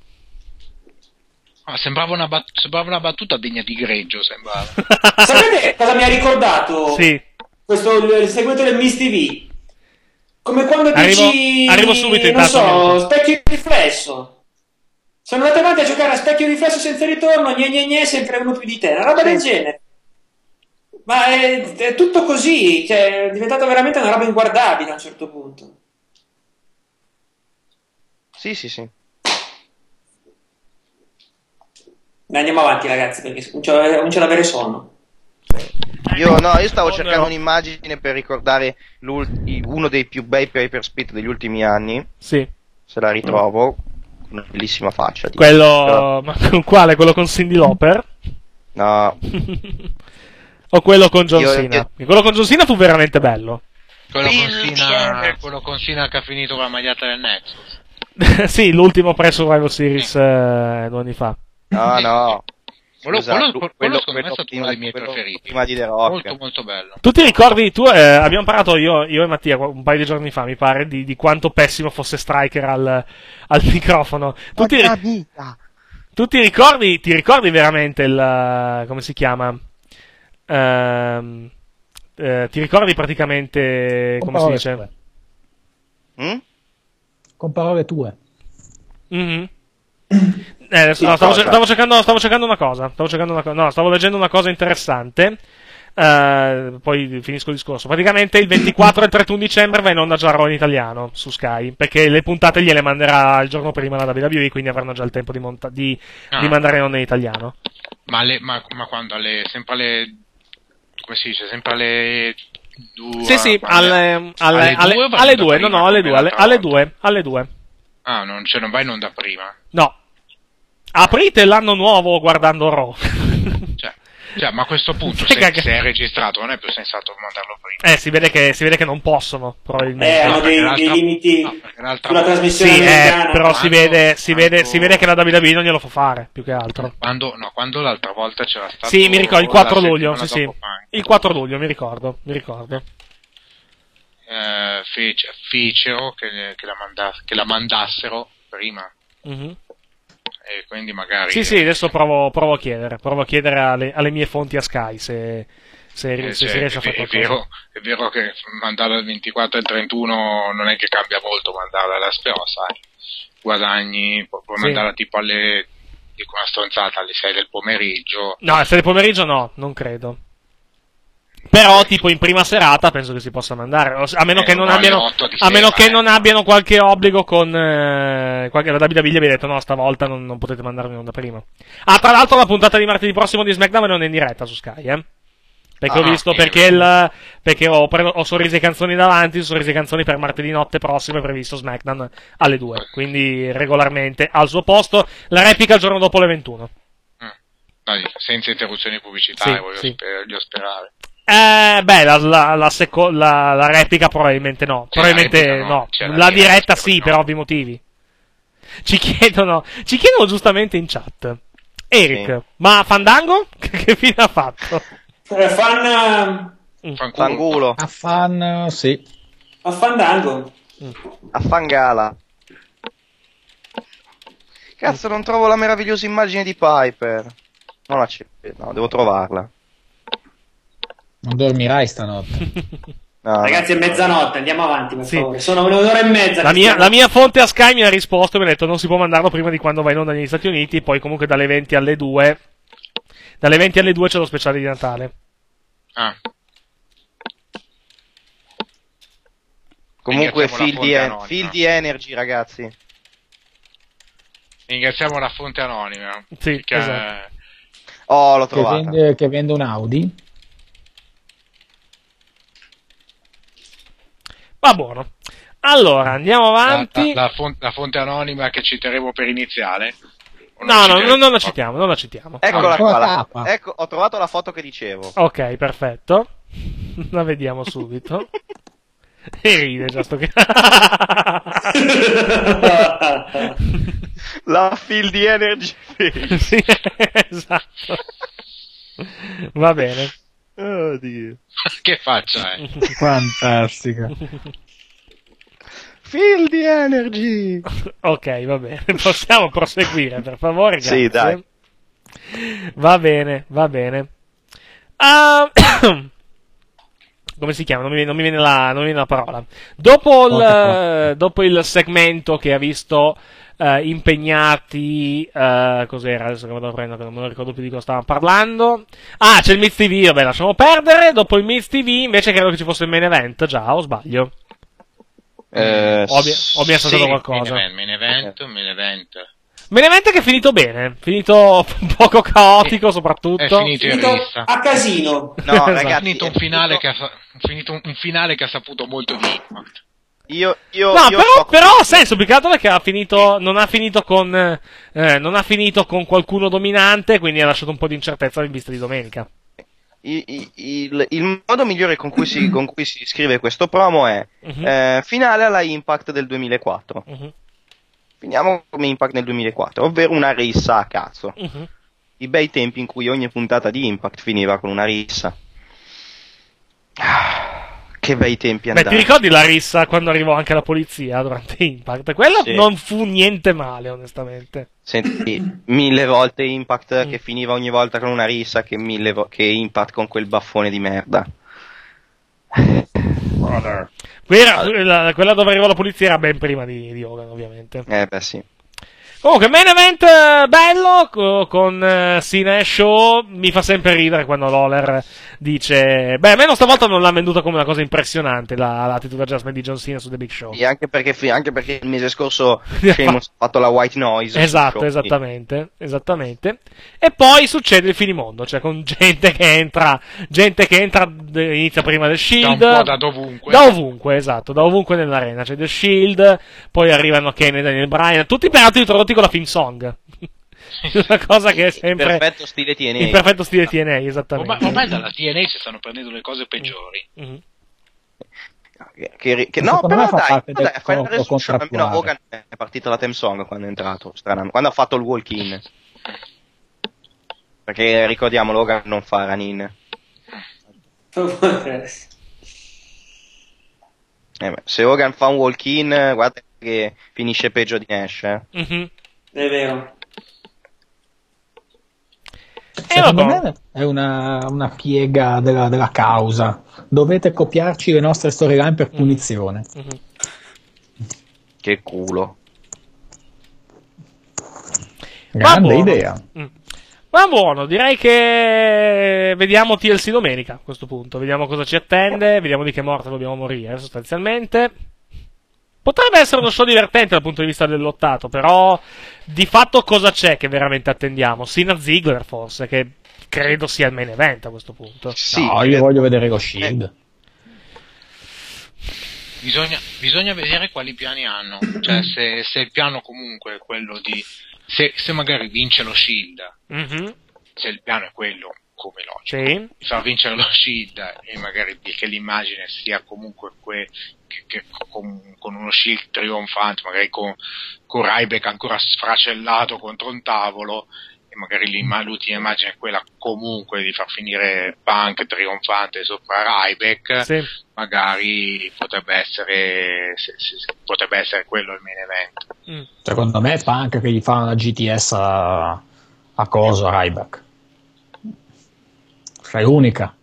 [SPEAKER 11] Ah, sembrava, una bat- sembrava una battuta degna di greggio, sembrava.
[SPEAKER 7] Sapete cosa mi ha ricordato?
[SPEAKER 2] Sì.
[SPEAKER 7] Questo, il segmento del Miz T V. Come quando
[SPEAKER 2] arrivo,
[SPEAKER 7] dici,
[SPEAKER 2] arrivo subito in
[SPEAKER 7] non so, specchio riflesso. Sono andato avanti a giocare a specchio riflesso senza ritorno, gne gne gne, sempre uno più di te, una roba sì. del genere. Ma è, è tutto così, cioè, è diventato veramente una roba inguardabile a un certo punto.
[SPEAKER 8] Sì, sì, sì.
[SPEAKER 7] Beh, andiamo avanti ragazzi, perché non c'è, non c'è da avere sonno.
[SPEAKER 8] Io no, io stavo cercando un'immagine per ricordare uno dei più bei Piper Spit degli ultimi anni.
[SPEAKER 2] Sì.
[SPEAKER 8] Se la ritrovo, una bellissima faccia. Tipo.
[SPEAKER 2] Quello,
[SPEAKER 8] Però...
[SPEAKER 2] ma con quale? Quello con Cyndi Lauper?
[SPEAKER 8] No.
[SPEAKER 2] O quello con John
[SPEAKER 8] io,
[SPEAKER 2] Cena?
[SPEAKER 8] io...
[SPEAKER 2] Quello con John Cena fu veramente bello.
[SPEAKER 11] Quello con Cena, quello con Cena che ha finito con la maglietta del Nexus.
[SPEAKER 2] Sì, l'ultimo pre Survivor Series sì. eh, due anni fa.
[SPEAKER 8] No, no.
[SPEAKER 11] Quello,
[SPEAKER 8] Scusa,
[SPEAKER 11] quello,
[SPEAKER 8] quello-
[SPEAKER 11] quello,
[SPEAKER 8] quello
[SPEAKER 11] secondo me è stato
[SPEAKER 8] prima-
[SPEAKER 11] uno dei miei
[SPEAKER 8] quello
[SPEAKER 11] preferiti.
[SPEAKER 8] prima di The Rock.
[SPEAKER 11] Molto molto bello.
[SPEAKER 2] Tu ti ricordi, tu eh, abbiamo parlato io, io e Mattia un paio di giorni fa, mi pare, di, di quanto pessimo fosse Striker al, al microfono. Tu ti, tu ti ricordi, ti ricordi veramente il, come si chiama? Ehm, eh, ti ricordi praticamente,
[SPEAKER 10] Con
[SPEAKER 2] come si
[SPEAKER 10] parole
[SPEAKER 2] dice?
[SPEAKER 10] tue.
[SPEAKER 8] Mm?
[SPEAKER 10] Con parole tue.
[SPEAKER 2] Mhm. Eh, adesso, no, stavo, stavo, cercando, stavo cercando una cosa. Stavo cercando una co- no, stavo leggendo una cosa interessante. Eh, poi finisco il discorso. Praticamente il ventiquattro e il trentuno dicembre va in onda già Raw in italiano su Sky. Perché le puntate gliele manderà il giorno prima la W W E, quindi avranno già il tempo di, monta- di,
[SPEAKER 11] Ah.
[SPEAKER 2] di mandare in onda in italiano.
[SPEAKER 11] Ma, alle, ma, ma quando alle, sempre alle, come si dice, sempre alle due?
[SPEAKER 2] Sì, sì,
[SPEAKER 11] quando-
[SPEAKER 2] alle, alle, alle,
[SPEAKER 11] due o va in
[SPEAKER 2] alle
[SPEAKER 11] onda
[SPEAKER 2] due, no,
[SPEAKER 11] prima,
[SPEAKER 2] no, alle
[SPEAKER 11] come
[SPEAKER 2] due, alle,
[SPEAKER 11] l'altra
[SPEAKER 2] alle
[SPEAKER 11] volta?
[SPEAKER 2] due, alle due.
[SPEAKER 11] Ah, non, cioè non vai in onda prima.
[SPEAKER 2] No. Aprite l'anno nuovo guardando Raw.
[SPEAKER 11] Cioè, cioè, ma a questo punto,
[SPEAKER 2] Che
[SPEAKER 11] se,
[SPEAKER 2] cagata.
[SPEAKER 11] se è registrato, non è più sensato mandarlo prima.
[SPEAKER 2] Eh, si vede che, si vede che non possono, probabilmente.
[SPEAKER 7] Eh, hanno dei,
[SPEAKER 11] perché
[SPEAKER 7] dei
[SPEAKER 11] l'altra-
[SPEAKER 7] limiti
[SPEAKER 11] no, perché l'altra
[SPEAKER 7] sulla
[SPEAKER 11] volta-
[SPEAKER 7] trasmissione
[SPEAKER 2] Sì, eh,
[SPEAKER 7] americana.
[SPEAKER 2] però si
[SPEAKER 11] Quando-
[SPEAKER 2] vede, si, vede,
[SPEAKER 11] quando-
[SPEAKER 2] si vede che la W W E non glielo fa fare, più che altro.
[SPEAKER 11] Quando, no, quando l'altra volta c'era stato...
[SPEAKER 2] Sì, mi ricordo, il
[SPEAKER 11] la
[SPEAKER 2] quattro luglio,
[SPEAKER 11] settimana
[SPEAKER 2] sì, sì.
[SPEAKER 11] dopo Punk,
[SPEAKER 2] Il quattro luglio, mi ricordo, mi ricordo.
[SPEAKER 11] eh, fece, fecero che, che, la manda- che la mandassero prima.
[SPEAKER 2] Mhm.
[SPEAKER 11] E quindi magari...
[SPEAKER 2] Sì, sì, adesso provo, provo a chiedere, provo a chiedere alle, alle mie fonti a Sky se, se,
[SPEAKER 11] Eh,
[SPEAKER 2] se
[SPEAKER 11] cioè,
[SPEAKER 2] si riesce a
[SPEAKER 11] è,
[SPEAKER 2] fare
[SPEAKER 11] è
[SPEAKER 2] qualcosa.
[SPEAKER 11] vero, è vero che mandarla al ventiquattro e al trentuno non è che cambia molto mandarla alla però sai, guadagni, pu- puoi
[SPEAKER 2] Sì.
[SPEAKER 11] mandarla tipo alle, dico una stronzata, alle sei del pomeriggio.
[SPEAKER 2] No, se del pomeriggio no, non credo. Però, tipo, in prima serata penso che si possa mandare. o se- A meno
[SPEAKER 11] Eh,
[SPEAKER 2] che non
[SPEAKER 11] no, alle
[SPEAKER 2] abbiano,
[SPEAKER 11] otto di
[SPEAKER 2] a meno
[SPEAKER 11] sera,
[SPEAKER 2] che
[SPEAKER 11] eh.
[SPEAKER 2] non abbiano qualche obbligo con, eh, qualche, la W W E gli abbia detto no, stavolta non, non potete mandarmi in onda prima. Ah, tra l'altro la puntata di martedì prossimo di SmackDown non è in diretta su Sky, eh. Perché
[SPEAKER 11] Ah,
[SPEAKER 2] ho visto,
[SPEAKER 11] ok,
[SPEAKER 2] perché, il, perché ho, pre- ho sorrisi e canzoni davanti, sorrisi e canzoni per martedì notte prossimo è previsto SmackDown alle due. Quindi regolarmente al suo posto, la replica il giorno dopo le ventuno.
[SPEAKER 11] Dai, senza interruzioni pubblicitarie,
[SPEAKER 2] Sì,
[SPEAKER 11] voglio,
[SPEAKER 2] sì.
[SPEAKER 11] sper- voglio sperare.
[SPEAKER 2] Eh, beh, la, la, la, seco- la, la replica probabilmente no.
[SPEAKER 11] Sì,
[SPEAKER 2] Probabilmente
[SPEAKER 11] la replica no.
[SPEAKER 2] no.
[SPEAKER 11] Cioè,
[SPEAKER 2] La,
[SPEAKER 11] la
[SPEAKER 2] diretta
[SPEAKER 11] diretta
[SPEAKER 2] sì,
[SPEAKER 11] no.
[SPEAKER 2] per ovvi motivi. Ci chiedono, ci chiedono giustamente in chat. Eric,
[SPEAKER 8] Sì.
[SPEAKER 2] ma Fandango? Che fine ha fatto?
[SPEAKER 7] Eh, fan
[SPEAKER 11] Fanculo.
[SPEAKER 8] Fangulo.
[SPEAKER 10] A fan, sì.
[SPEAKER 7] a Fandango.
[SPEAKER 8] A Fangala. Cazzo, non trovo la meravigliosa immagine di Piper. Non la c'è. No, devo trovarla.
[SPEAKER 10] Non dormirai stanotte.
[SPEAKER 8] No,
[SPEAKER 7] Ragazzi, è mezzanotte, andiamo avanti, per
[SPEAKER 2] Sì.
[SPEAKER 7] favore. Sono un'ora e mezza.
[SPEAKER 2] La
[SPEAKER 7] che
[SPEAKER 2] mia,
[SPEAKER 7] stiamo-
[SPEAKER 2] la mia fonte a Sky mi ha risposto, mi ha detto non si può mandarlo prima di quando va in onda negli Stati Uniti, poi comunque dalle venti alle due. Dalle venti alle due c'è lo speciale di Natale.
[SPEAKER 11] Ah.
[SPEAKER 8] Comunque
[SPEAKER 11] Ringraziamo la
[SPEAKER 8] field di,
[SPEAKER 11] fonte
[SPEAKER 8] en-
[SPEAKER 11] anonima.
[SPEAKER 8] field di energy, ragazzi.
[SPEAKER 11] Ringraziamo la fonte anonima.
[SPEAKER 2] Sì,
[SPEAKER 11] che,
[SPEAKER 2] esatto.
[SPEAKER 8] Oh, l'ho
[SPEAKER 10] Che
[SPEAKER 8] trovata.
[SPEAKER 10] vende, che vende un Audi.
[SPEAKER 2] Va buono. Allora, andiamo
[SPEAKER 11] la,
[SPEAKER 2] avanti.
[SPEAKER 11] la- la fon- la fonte anonima che citeremo per iniziale. O non
[SPEAKER 2] No, no,
[SPEAKER 11] citeremo?
[SPEAKER 2] non, non la citiamo, non la citiamo.
[SPEAKER 8] Eccola
[SPEAKER 10] Ecco la
[SPEAKER 8] qua. la-
[SPEAKER 10] tappa.
[SPEAKER 8] ecco, ho trovato la foto che dicevo.
[SPEAKER 2] Ok, perfetto. La vediamo subito. E ride, già sto che...
[SPEAKER 8] La field di energy.
[SPEAKER 2] Sì, esatto. Va bene.
[SPEAKER 8] Oddio.
[SPEAKER 11] Che faccia è?
[SPEAKER 10] Fantastica.
[SPEAKER 8] Field di energy.
[SPEAKER 2] Ok, va bene. Possiamo proseguire, per favore? Grazie.
[SPEAKER 8] Sì, dai.
[SPEAKER 2] Va bene, va bene. Ah, come si chiama? Non mi, non mi viene la, non mi viene la parola. Dopo il,
[SPEAKER 10] Porca
[SPEAKER 2] eh, dopo il segmento che ha visto eh, impegnati, eh, cos'era? Adesso che vado a prendere, che non me lo ricordo più di cosa stavamo parlando. Ah, c'è il Miz T V, vabbè, lasciamo perdere. Dopo il Miz T V, invece credo che ci fosse il main event, già, o sbaglio?
[SPEAKER 8] Eh,
[SPEAKER 2] O abbia- o abbia saltato
[SPEAKER 11] Sì,
[SPEAKER 2] qualcosa.
[SPEAKER 11] Main event, main event, main event.
[SPEAKER 2] Main event che è finito bene, finito poco caotico soprattutto.
[SPEAKER 11] È finito in
[SPEAKER 7] Finito
[SPEAKER 11] rissa.
[SPEAKER 7] a casino.
[SPEAKER 8] No,
[SPEAKER 2] Esatto.
[SPEAKER 11] È
[SPEAKER 8] ragazzi,
[SPEAKER 11] finito un
[SPEAKER 8] è
[SPEAKER 11] finale
[SPEAKER 8] finito-
[SPEAKER 11] che ha sa- finito un, un finale che ha saputo molto di Impact.
[SPEAKER 8] Io, io,
[SPEAKER 2] No,
[SPEAKER 8] io
[SPEAKER 2] però,
[SPEAKER 8] so-
[SPEAKER 2] però ha senso, più che altro perché ha finito, non ha finito con, eh, non ha finito con qualcuno dominante, quindi ha lasciato un po' di incertezza in vista di domenica.
[SPEAKER 8] i- i- il, il modo migliore con cui si, con cui si scrive questo promo è
[SPEAKER 2] Mhm.
[SPEAKER 8] eh, finale alla Impact del duemilaquattro.
[SPEAKER 2] Mhm,
[SPEAKER 8] Finiamo come Impact nel duemilaquattro, ovvero una rissa a cazzo.
[SPEAKER 2] mhm.
[SPEAKER 8] i bei tempi in cui ogni puntata di Impact finiva con una rissa. Che bei tempi andati.
[SPEAKER 2] Beh, ti ricordi la rissa quando arrivò anche la polizia durante Impact? Quello
[SPEAKER 8] sì.
[SPEAKER 2] non fu niente male, onestamente.
[SPEAKER 8] Senti, mille volte Impact mm. che finiva ogni volta con una rissa che, mille vo- che Impact con quel baffone di merda.
[SPEAKER 2] Quella, quella dove arrivò la polizia era ben prima di, di Hogan, ovviamente.
[SPEAKER 8] Eh beh sì.
[SPEAKER 2] Comunque, main event eh, bello co- con eh, Cena e Shaw. Mi fa sempre ridere quando Lawler dice: beh, almeno stavolta non l'ha venduta come una cosa impressionante la, l'attitude adjustment di John Cena su The Big Show.
[SPEAKER 8] Sì, anche perché, anche perché il mese scorso Sheamus ha fatto la white noise.
[SPEAKER 2] Esatto, esattamente, esattamente. E poi succede il finimondo, cioè con gente che entra, gente che entra, inizia prima del Shield.
[SPEAKER 11] Da un po' da dovunque.
[SPEAKER 2] Da ovunque, esatto, da ovunque nell'arena. C'è The Shield, poi arrivano Kane e Daniel Bryan, tutti peraltro introdotti con la theme song. Una cosa che è sempre
[SPEAKER 8] il perfetto stile T N A.
[SPEAKER 2] Il perfetto stile T N A, esattamente.
[SPEAKER 11] Ormai, ormai dalla T N A si stanno prendendo le cose peggiori.
[SPEAKER 2] Mm-hmm.
[SPEAKER 8] Che, che, che no, però dai, dai a fare Resurrection almeno Hogan è partita la theme song quando è entrato, stranamente, quando ha fatto il walk-in. Perché ricordiamolo, Hogan non fa run-in. Eh beh, se Hogan fa un walk-in, guarda che finisce peggio di Nash, eh.
[SPEAKER 2] Mm-hmm.
[SPEAKER 7] È vero.
[SPEAKER 10] Secondo me è una, una piega della, della causa. Dovete copiarci le nostre storyline per punizione.
[SPEAKER 2] Mm-hmm.
[SPEAKER 8] Che culo.
[SPEAKER 10] Grande idea.
[SPEAKER 2] Mm. Ma buono, direi che vediamo T L C domenica a questo punto. Vediamo cosa ci attende, vediamo di che morte dobbiamo morire sostanzialmente. Potrebbe essere uno show divertente dal punto di vista del lottato, però di fatto cosa c'è che veramente attendiamo? Cena Ziggler forse, che credo sia il main event a questo punto.
[SPEAKER 10] Sì, no, io voglio vedere lo Shield.
[SPEAKER 11] Bisogna, bisogna vedere quali piani hanno, cioè se, se il piano comunque è quello di... Se, se magari vince lo Shield,
[SPEAKER 2] mm-hmm.
[SPEAKER 11] se il piano è quello, come logico,
[SPEAKER 2] sì.
[SPEAKER 11] di far vincere lo Shield e magari che l'immagine sia comunque que, che, che, con, con uno Shield trionfante, magari con, con Ryback ancora sfracellato contro un tavolo, e magari l'ultima immagine è quella comunque di far finire Punk trionfante sopra Ryback,
[SPEAKER 2] sì.
[SPEAKER 11] Magari potrebbe essere se, se, se, potrebbe essere quello il main event.
[SPEAKER 10] Mm. Secondo me è Punk che gli fa una G T S a, a coso a Ryback. Sei unica.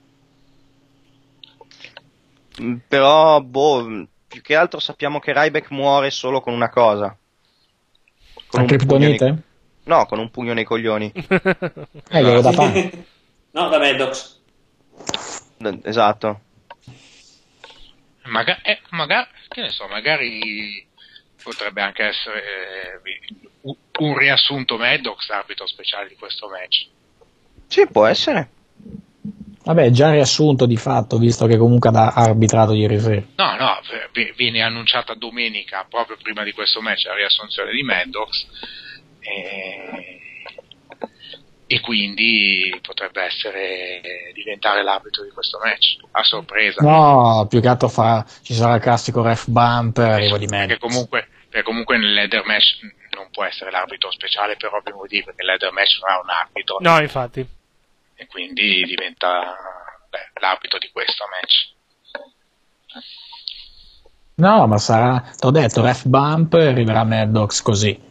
[SPEAKER 8] Però, boh, più che altro sappiamo che Ryback muore solo con una cosa.
[SPEAKER 10] Con un Kryptonite?
[SPEAKER 8] Nei... No, con un pugno nei coglioni.
[SPEAKER 10] eh, glielo da Punk.
[SPEAKER 7] No, da Maddox.
[SPEAKER 8] Esatto.
[SPEAKER 11] Magari, eh, magari, che ne so, magari potrebbe anche essere eh, un riassunto Maddox, arbitro speciale di questo match.
[SPEAKER 8] Sì, può essere.
[SPEAKER 10] Vabbè, già riassunto di fatto, visto che comunque ha arbitrato ieri sera.
[SPEAKER 11] No, no, viene annunciata domenica, proprio prima di questo match, la riassunzione di Maddox, e, e quindi potrebbe essere diventare l'arbitro di questo match, a sorpresa.
[SPEAKER 10] No, più che altro fa, ci sarà il classico ref bump, arrivo di Maddox.
[SPEAKER 11] Perché comunque, perché comunque nel ladder match non può essere l'arbitro speciale per ovvi motivi, perché il ladder match non ha un arbitro.
[SPEAKER 2] No, infatti.
[SPEAKER 11] E quindi diventa beh, l'arbitro di questo match.
[SPEAKER 10] No, ma sarà, t'ho detto, ref bump, arriverà Maddox così.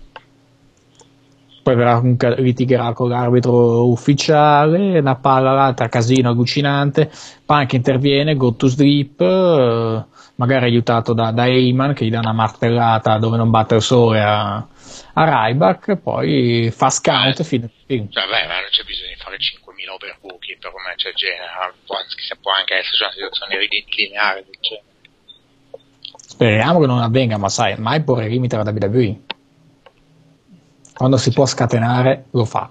[SPEAKER 10] Poi verrà, litigherà con l'arbitro ufficiale, una palla l'altra, casino allucinante, Punk interviene, go to sleep, eh, magari aiutato da, da Heyman che gli dà una martellata dove non batte il sole a, a Ryback, poi fa scout e fine.
[SPEAKER 11] Cioè, beh, ma non c'è bisogno di fare cinquemila overbooking per un match del genere, può, può anche esserci una situazione lineare del genere.
[SPEAKER 10] Speriamo che non avvenga, ma sai, mai porre limite alla W W E. Quando si può scatenare, lo fa.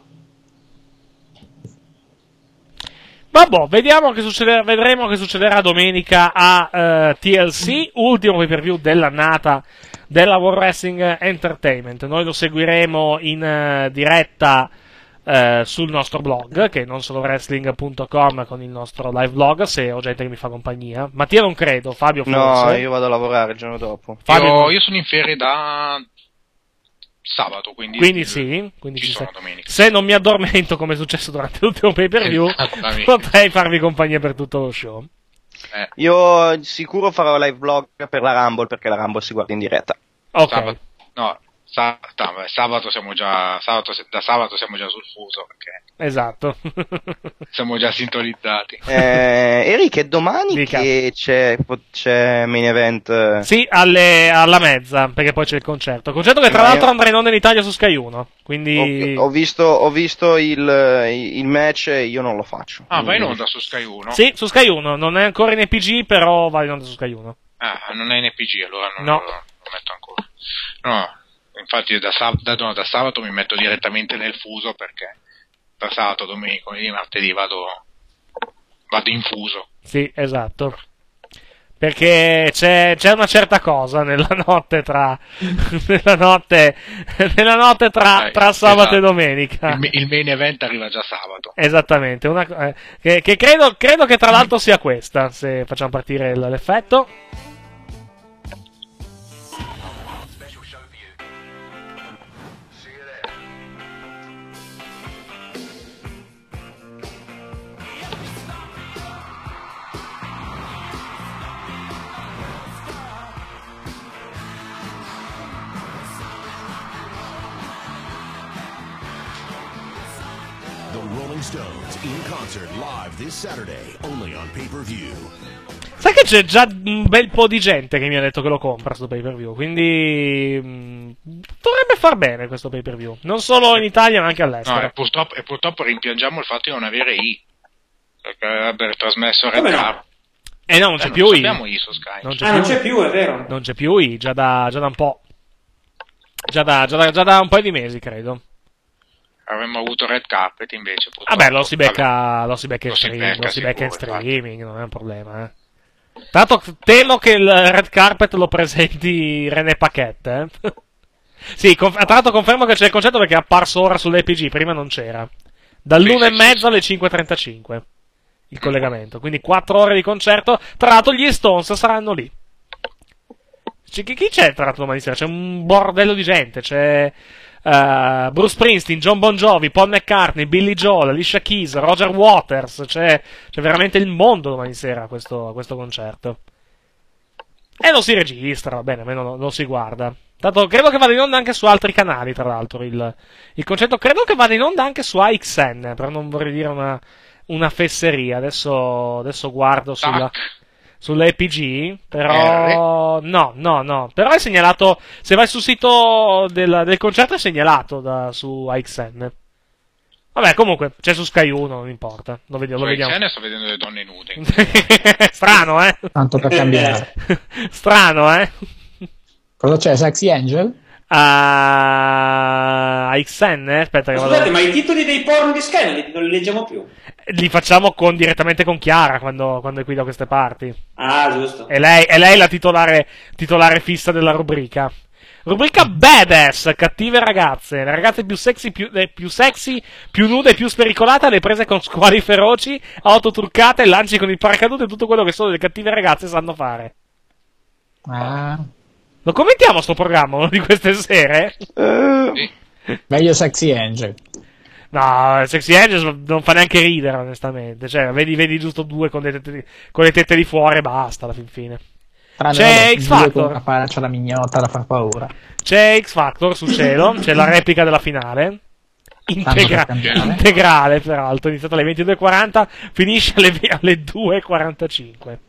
[SPEAKER 2] Vabbè, vediamo che succederà, vedremo che succederà domenica a uh, T L C, ultimo pay-per-view dell'annata della World Wrestling Entertainment. Noi lo seguiremo in uh, diretta uh, sul nostro blog, che è non solo wrestling punto com, con il nostro live blog, se ho gente che mi fa compagnia. Mattia non credo, Fabio forse.
[SPEAKER 8] No, io vado a lavorare il giorno dopo.
[SPEAKER 11] Fabio... Io, io sono in ferie da sabato, quindi,
[SPEAKER 2] quindi sì, quindi
[SPEAKER 11] ci
[SPEAKER 2] ci
[SPEAKER 11] sono
[SPEAKER 2] sta.
[SPEAKER 11] domenica.
[SPEAKER 2] Se non mi addormento come è successo durante l'ultimo pay per view,
[SPEAKER 11] Esattamente.
[SPEAKER 2] potrei farvi compagnia per tutto lo show.
[SPEAKER 11] Eh.
[SPEAKER 8] Io sicuro farò live vlog per la Rumble, perché la Rumble si guarda in diretta.
[SPEAKER 2] Ok.
[SPEAKER 11] Sabato, no, sa- no, beh, sabato siamo già sabato, da sabato siamo già sul fuso, perché
[SPEAKER 2] Esatto.
[SPEAKER 11] siamo già sintonizzati.
[SPEAKER 8] Eh, Eric, è domani
[SPEAKER 2] Dica.
[SPEAKER 8] che c'è, c'è main event?
[SPEAKER 2] Sì, alle, alla mezza, perché poi c'è il concerto. Concerto che tra
[SPEAKER 8] Ma io-
[SPEAKER 2] l'altro andrà in onda in Italia su Sky uno. Quindi.
[SPEAKER 8] Ho, ho visto, ho visto il, il match e io non lo faccio.
[SPEAKER 11] Ah, vai in onda su Sky uno?
[SPEAKER 2] Sì, su Sky uno. Non è ancora in E P G, però va in onda su Sky uno.
[SPEAKER 11] Ah, non è in E P G, allora non
[SPEAKER 2] No.
[SPEAKER 11] lo, lo metto ancora. No, infatti da, sab- da, no, da sabato mi metto direttamente nel fuso, perché da sabato, domenica, lunedì, martedì vado, vado in fuso.
[SPEAKER 2] Sì, esatto. Perché c'è, c'è una certa cosa nella notte tra. nella notte. nella notte tra,
[SPEAKER 11] Eh,
[SPEAKER 2] tra sabato
[SPEAKER 11] esatto.
[SPEAKER 2] e domenica.
[SPEAKER 11] Il, il main event arriva già sabato.
[SPEAKER 2] Esattamente, una, eh, che, che credo, credo che tra l'altro sia questa, se facciamo partire l- l'effetto.
[SPEAKER 12] The Rolling Stones in concert live this Saturday, only on pay-per-view.
[SPEAKER 2] Sai che c'è già un bel po' di gente che mi ha detto che lo compra sto pay per view, quindi mh, dovrebbe far bene questo pay per view, non solo in Italia ma anche
[SPEAKER 11] No,
[SPEAKER 2] all'estero.
[SPEAKER 11] e purtroppo, e purtroppo rimpiangiamo il fatto di non avere I, perché aver trasmesso Red
[SPEAKER 7] Come no?
[SPEAKER 11] Carpet.
[SPEAKER 2] Eh no, non c'è
[SPEAKER 11] Eh,
[SPEAKER 2] più
[SPEAKER 11] non
[SPEAKER 2] I.
[SPEAKER 11] abbiamo I su Sky.
[SPEAKER 2] Non c'è
[SPEAKER 7] Ah,
[SPEAKER 2] più,
[SPEAKER 7] non c'è più, è vero.
[SPEAKER 2] non c'è più I, già da, già da un po'. Già da, già, da, già da un paio di mesi, credo.
[SPEAKER 11] Avremmo avuto Red Carpet invece. Purtroppo.
[SPEAKER 2] Vabbè, lo si becca, lo si becca in
[SPEAKER 11] Lo si
[SPEAKER 2] streaming,
[SPEAKER 11] becca
[SPEAKER 2] lo si becca in
[SPEAKER 11] sicuro,
[SPEAKER 2] streaming, non è un problema, eh. Tanto temo che il Red Carpet lo presenti René Paquette, eh. Sì, conf- tra l'altro confermo che c'è il concetto perché è apparso ora sull'A P G, prima non c'era. Dall'una
[SPEAKER 11] Sì,
[SPEAKER 2] e
[SPEAKER 11] sì,
[SPEAKER 2] mezzo
[SPEAKER 11] sì.
[SPEAKER 2] alle cinque e trentacinque il collegamento, quindi quattro ore di concerto. Tra l'altro gli Stones saranno lì. C- chi chi c'è tra l'altro domani sera? C'è un bordello di gente, c'è uh, Bruce Springsteen, John Bon Jovi, Paul McCartney, Billy Joel, Alicia Keys, Roger Waters, c'è, c'è veramente il mondo domani sera a questo, a questo concerto. E lo si registra, va bene, almeno lo, lo si guarda. Tanto credo che vada in onda anche su altri canali, tra l'altro, il, il concetto. Credo che vada in onda anche su A X N, però non vorrei dire una, una fesseria. Adesso, adesso guardo sulla, sull'A P G, però... No, no, no. Però è segnalato, se vai sul sito del, del concerto è segnalato da, su A X N. Vabbè, comunque, c'è su Sky uno, non importa. Lo vediamo. Lo
[SPEAKER 11] Su
[SPEAKER 2] vediamo.
[SPEAKER 11] X N sto vedendo le donne nude.
[SPEAKER 2] Strano, eh?
[SPEAKER 10] Tanto per cambiare.
[SPEAKER 2] Strano, eh?
[SPEAKER 10] Cosa c'è? Sexy Angel?
[SPEAKER 2] A X N? Aspetta che
[SPEAKER 7] Scusate,
[SPEAKER 2] vado...
[SPEAKER 7] ma i titoli dei porno di Sky non li, non li leggiamo più.
[SPEAKER 2] Li facciamo con, direttamente con Chiara quando, quando è qui da queste parti.
[SPEAKER 7] Ah, giusto.
[SPEAKER 2] È lei, è lei la titolare, titolare fissa della rubrica. Rubrica Badass, cattive ragazze. Le ragazze più sexy, più, eh, più sexy, più nude e più spericolate, le prese con squali feroci, auto truccate, lanci con il paracadute e tutto quello che solo le cattive ragazze sanno fare.
[SPEAKER 10] Ah.
[SPEAKER 2] Lo commentiamo sto programma uno di queste sere?
[SPEAKER 8] Uh,
[SPEAKER 10] Meglio Sexy Angel.
[SPEAKER 2] No, Sexy Angels non fa neanche ridere, onestamente. Cioè, vedi, vedi giusto due con le tette di, con le tette di fuori e basta, alla fin fine.
[SPEAKER 10] Tranne
[SPEAKER 2] C'è
[SPEAKER 10] vabbè,
[SPEAKER 2] X
[SPEAKER 10] due
[SPEAKER 2] Factor.
[SPEAKER 10] con una faccia da mignotta da far paura.
[SPEAKER 2] C'è X Factor sul cielo, c'è la replica della finale. Integra-
[SPEAKER 10] Tanto per cambiare.
[SPEAKER 2] integrale, peraltro, iniziata alle ventidue e quaranta, finisce alle, alle due e quarantacinque.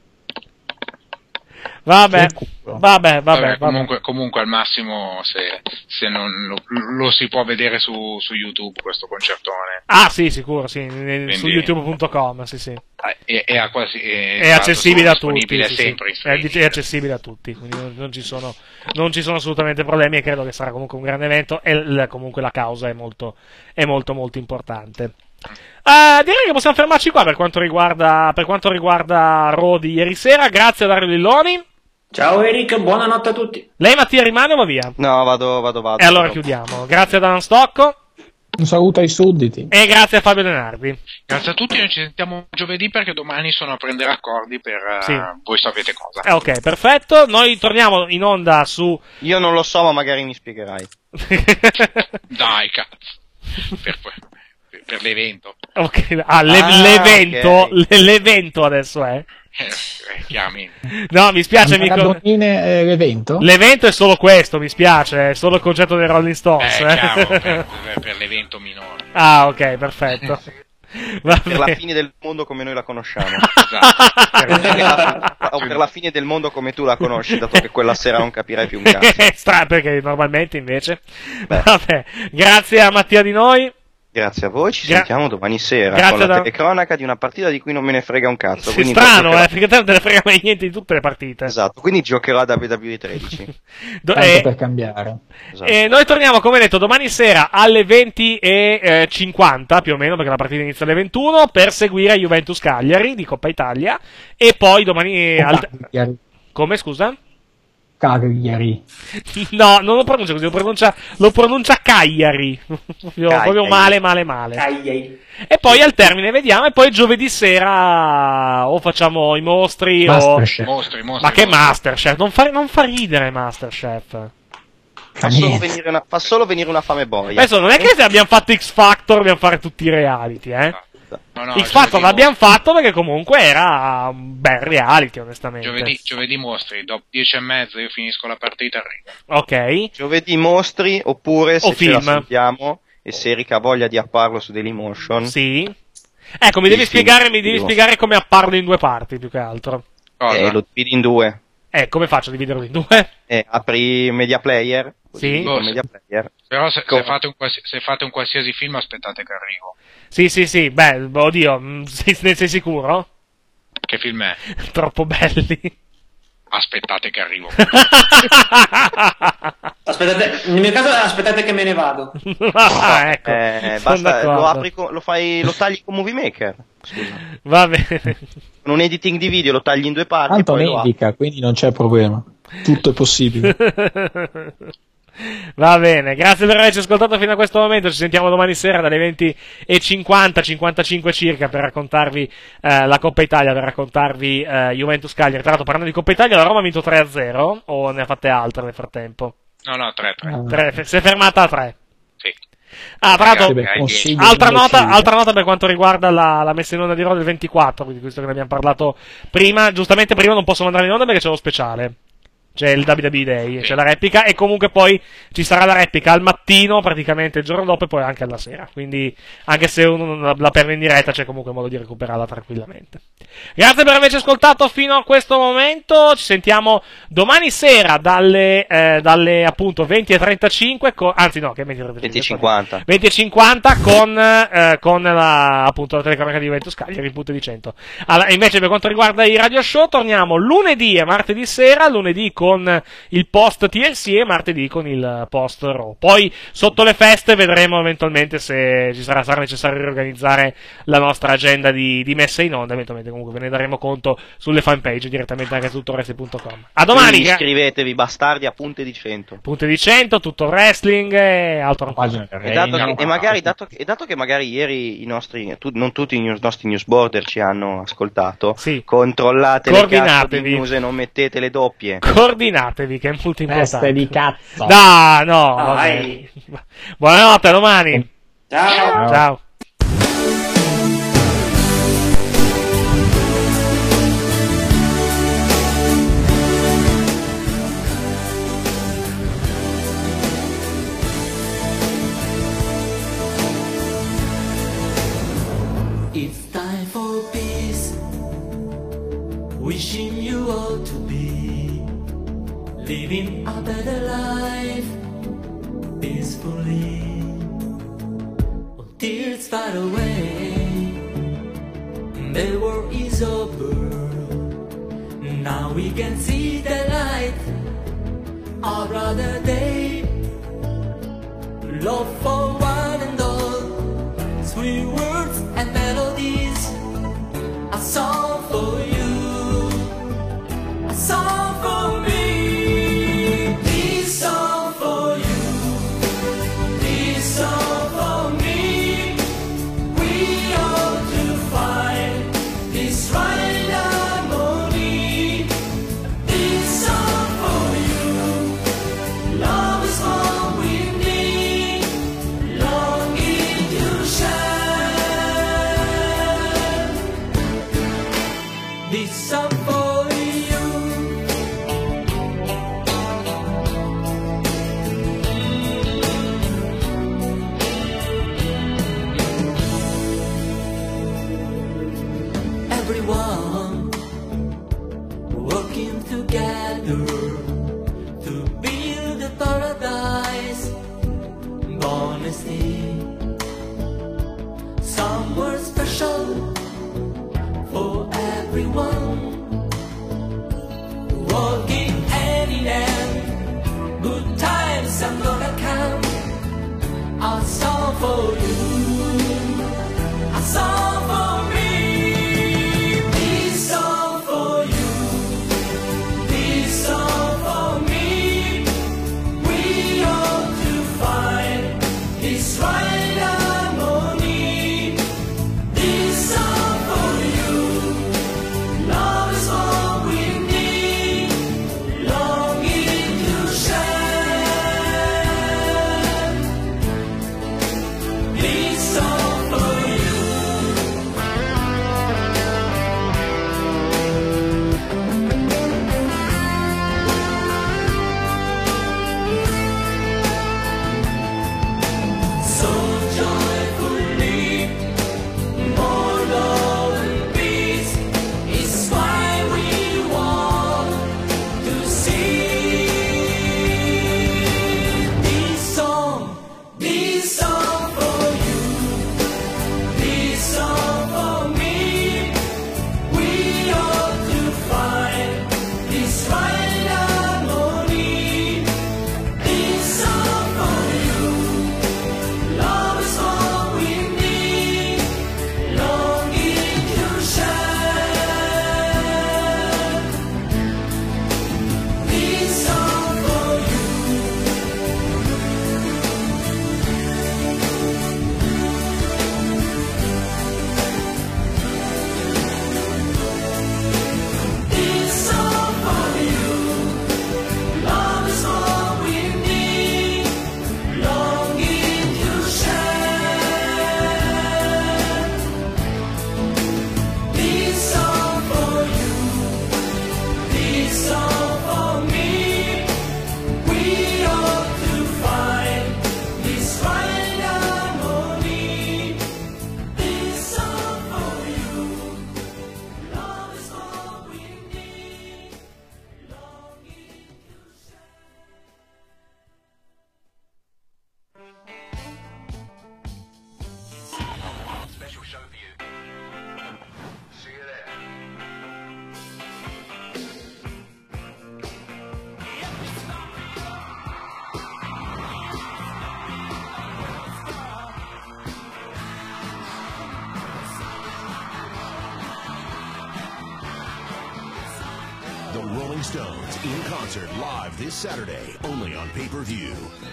[SPEAKER 2] Vabbè,
[SPEAKER 10] Che culo.
[SPEAKER 2] vabbè, vabbè,
[SPEAKER 11] Vabbè,
[SPEAKER 2] vabbè.
[SPEAKER 11] comunque, comunque al massimo se, se non lo, lo si può vedere su, su YouTube questo concertone.
[SPEAKER 2] Ah, sì, sicuro, sì, nel-
[SPEAKER 11] Quindi-
[SPEAKER 2] su youtube punto com, sì, sì.
[SPEAKER 11] È, è, a quasi, è,
[SPEAKER 2] È accessibile a tutti,
[SPEAKER 11] disponibile
[SPEAKER 2] sì,
[SPEAKER 11] sempre in
[SPEAKER 2] sì. È,
[SPEAKER 11] streaming.
[SPEAKER 2] è accessibile a tutti, quindi non, non ci sono, non ci sono assolutamente problemi e credo che sarà comunque un grande evento e l- comunque la causa è molto, è molto, molto importante. Uh, direi che possiamo fermarci qua per quanto riguarda, per quanto riguarda Raw di ieri sera. Grazie a Dario Lilloni.
[SPEAKER 7] Ciao Eric, buonanotte a tutti.
[SPEAKER 2] Lei Mattia rimane o va via?
[SPEAKER 8] no, vado, vado, vado.
[SPEAKER 2] E allora
[SPEAKER 8] vado.
[SPEAKER 2] chiudiamo. Grazie a Dan Stocco
[SPEAKER 10] Un saluto ai sudditi.
[SPEAKER 2] e grazie a Fabio Denardi.
[SPEAKER 11] Grazie a tutti, noi ci sentiamo giovedì perché domani sono a prendere accordi per eh,
[SPEAKER 2] Sì.
[SPEAKER 11] voi sapete cosa.
[SPEAKER 2] Eh, ok, perfetto. Noi torniamo in onda su
[SPEAKER 8] Io non lo so, ma magari mi spiegherai.
[SPEAKER 11] Dai, cazzo. Per, per, per l'evento.
[SPEAKER 2] Ok, ah, le,
[SPEAKER 8] Ah,
[SPEAKER 2] l'evento,
[SPEAKER 8] ok.
[SPEAKER 2] le- l'evento adesso è.
[SPEAKER 11] Eh, eh, chiaramente.
[SPEAKER 2] No, mi spiace,
[SPEAKER 10] Andare
[SPEAKER 2] amico.
[SPEAKER 10] a Donine, eh, l'evento?
[SPEAKER 2] L'evento è solo questo, mi spiace, è solo il concerto dei Rolling Stones.
[SPEAKER 11] Eh,
[SPEAKER 2] eh.
[SPEAKER 11] chiaro, per, per- per l'evento minore.
[SPEAKER 2] Ah, ok, perfetto. Va
[SPEAKER 8] Per la
[SPEAKER 2] bene.
[SPEAKER 8] fine del mondo come noi la conosciamo.
[SPEAKER 11] Esatto.
[SPEAKER 8] Per la, o per la fine del mondo come tu la conosci, dato che quella sera non capirai più un cazzo.
[SPEAKER 2] Stra- perché normalmente invece.
[SPEAKER 8] Beh.
[SPEAKER 2] Vabbè, grazie a Mattia Di Noi.
[SPEAKER 8] Grazie a voi, ci
[SPEAKER 2] Gra-
[SPEAKER 8] sentiamo domani sera
[SPEAKER 2] Grazie
[SPEAKER 8] con la
[SPEAKER 2] da-
[SPEAKER 8] telecronaca di una partita di cui non me ne frega un cazzo.
[SPEAKER 2] Sì,
[SPEAKER 8] quindi
[SPEAKER 2] strano,
[SPEAKER 8] giocherò-
[SPEAKER 2] eh, perché te non te ne frega mai niente di tutte le partite.
[SPEAKER 8] Esatto, quindi giocherò a W W E tredici.
[SPEAKER 2] Do-
[SPEAKER 10] Tanto
[SPEAKER 2] eh,
[SPEAKER 10] per cambiare.
[SPEAKER 8] Esatto.
[SPEAKER 2] E noi torniamo, come detto, domani sera alle venti e cinquanta più o meno, perché la partita inizia alle ventuno, per seguire Juventus Cagliari di Coppa Italia. E poi domani. eh, al-
[SPEAKER 10] Cagliari.
[SPEAKER 2] Come, scusa?
[SPEAKER 10] Cagliari.
[SPEAKER 2] No, non lo pronuncia così, lo pronuncia, lo pronuncia Cagliari. proprio,
[SPEAKER 8] Cagliari.
[SPEAKER 2] proprio male, male, male.
[SPEAKER 7] Cagliari.
[SPEAKER 2] E poi al termine vediamo, e poi giovedì sera o facciamo i mostri o.
[SPEAKER 10] Masterchef.
[SPEAKER 11] Mostri, mostri.
[SPEAKER 2] Ma che
[SPEAKER 11] mostri.
[SPEAKER 2] Masterchef? Non fa, non fa ridere Masterchef.
[SPEAKER 8] Fa solo, venire una, fa solo venire una fame boia.
[SPEAKER 2] Adesso non è che se abbiamo fatto X Factor dobbiamo fare tutti i reality, eh.
[SPEAKER 11] No, no,
[SPEAKER 2] X Factor
[SPEAKER 11] giovedì
[SPEAKER 2] l'abbiamo fatto perché comunque era un bel reality, onestamente.
[SPEAKER 11] Giovedì, giovedì mostri, dopo dieci e mezza io finisco la partita, arrivo.
[SPEAKER 2] Ok.
[SPEAKER 8] Giovedì mostri, oppure se
[SPEAKER 2] O
[SPEAKER 8] ce la
[SPEAKER 2] film.
[SPEAKER 8] sentiamo e se Erika ha voglia di apparlo su Dailymotion.
[SPEAKER 2] Sì. Ecco, mi devi
[SPEAKER 8] Il
[SPEAKER 2] spiegare,
[SPEAKER 8] film.
[SPEAKER 2] mi devi
[SPEAKER 8] Dico.
[SPEAKER 2] spiegare come apparlo in due parti, più che altro.
[SPEAKER 11] Cosa?
[SPEAKER 8] Eh, lo dividi in due.
[SPEAKER 2] Eh, come faccio a dividerlo in due?
[SPEAKER 8] Eh, apri Media Player.
[SPEAKER 2] Sì.
[SPEAKER 8] Con Media Player.
[SPEAKER 11] Però se,
[SPEAKER 8] Come?
[SPEAKER 11] se, fate un qualsi- se fate un qualsiasi film aspettate che arrivo.
[SPEAKER 2] Sì, sì, sì, beh, oddio, mm, sei, ne sei sicuro?
[SPEAKER 11] Che film è?
[SPEAKER 2] Troppo belli.
[SPEAKER 11] Aspettate che arrivo.
[SPEAKER 7] Aspettate, nel mio caso aspettate che me ne vado.
[SPEAKER 2] Ah, ecco.
[SPEAKER 8] Eh,
[SPEAKER 2] sono
[SPEAKER 8] basta,
[SPEAKER 2] d'accordo.
[SPEAKER 8] lo apri con- lo fai, lo tagli con Movie Maker. Scusa.
[SPEAKER 2] Va bene.
[SPEAKER 8] Con un editing di video lo tagli in due parti.
[SPEAKER 10] Tanto
[SPEAKER 8] poi lo apri.
[SPEAKER 10] nevica, quindi non c'è problema. Tutto è possibile.
[SPEAKER 2] Va bene, grazie per averci ascoltato fino a questo momento. Ci sentiamo domani sera dalle venti e cinquanta, cinquantacinque circa, per raccontarvi eh, la Coppa Italia, per raccontarvi eh, Juventus Cagliari. Tra l'altro, parlando di Coppa Italia, la Roma ha vinto tre a zero o ne ha fatte altre nel frattempo?
[SPEAKER 11] No, no, tre, tre.
[SPEAKER 2] Tre, si è fermata a tre.
[SPEAKER 11] Sì.
[SPEAKER 2] Ah, tra l'altro,
[SPEAKER 10] Sì, beh, consiglio
[SPEAKER 2] altra
[SPEAKER 10] invece-
[SPEAKER 2] nota, altra nota per quanto riguarda la, la messa in onda di Raw del ventiquattro, quindi questo che ne abbiamo parlato prima. Giustamente prima non possono andare in onda perché c'è lo speciale. C'è il W W E Day, c'è la replica, e comunque poi ci sarà la replica al mattino, praticamente il giorno dopo, e poi anche alla sera. Quindi, anche se uno non la, la perde in diretta, c'è comunque modo di recuperarla tranquillamente. Grazie per averci ascoltato fino a questo momento. Ci sentiamo domani sera dalle, eh, dalle appunto venti e trentacinque, co- anzi no, che venti e trentacinque,
[SPEAKER 8] venti e cinquanta.
[SPEAKER 2] venti e cinquanta con, eh, con la, appunto, la telecronaca di Juventus Cagliari in punto di cento. Allora, invece, per quanto riguarda i radio show, torniamo lunedì e martedì sera, lunedì con il post T L C e martedì con il post Raw. Poi, sotto le feste, vedremo eventualmente se ci sarà, sarà necessario riorganizzare la nostra agenda di, di messa in onda. Eventualmente, comunque, ve ne daremo conto sulle fanpage direttamente anche su tuttoresti punto com. A domani!
[SPEAKER 8] Quindi
[SPEAKER 2] gra-
[SPEAKER 8] iscrivetevi, bastardi, a punte di cento.
[SPEAKER 2] punto di cento, tutto il wrestling e altro ancora.
[SPEAKER 10] Pagina del
[SPEAKER 8] E, dato
[SPEAKER 10] Regno.
[SPEAKER 8] che, e, magari, dato che, e dato che magari ieri i nostri, tu- non tutti i news- nostri newsboarder ci hanno ascoltato,
[SPEAKER 2] Sì.
[SPEAKER 8] controllate le cazzo di
[SPEAKER 2] Coordinatevi.
[SPEAKER 8] news e non mettete le doppie.
[SPEAKER 2] Coordinatevi, che è molto importante.
[SPEAKER 10] Teste di cazzo.
[SPEAKER 2] No, no,
[SPEAKER 7] Dai.
[SPEAKER 2] vabbè. Buonanotte, a domani.
[SPEAKER 7] Ciao.
[SPEAKER 2] Ciao.
[SPEAKER 6] It's time for peace. Wishing you all to be living a better life peacefully. Until it's far away, the war is over. Now we can see the light of another day. Love for one and all, sweet words and melodies, a song for you, a song for me, this song for you, this song for me. We ought to find this right harmony, this song for you. Love is all we need. for you, a song for me, this song for you, this song for me. We ought to find this right harmony. This song for you, love is all we need, longing to share. This song for you. So joyfully, more love and peace is why we want to see this song, this song for you, this song for me. We ought to find this right harmony. This song for you, love is all we need, longing to share. This song for you. This song for you, love is all we need, longing to share. This song for you, this song for me. We ought to find this right harmony. This song for you, love is all we need, longing to share.
[SPEAKER 12] Special show for you. See you there. The Rolling Stones in concert live this Saturday, only on pay-per-view.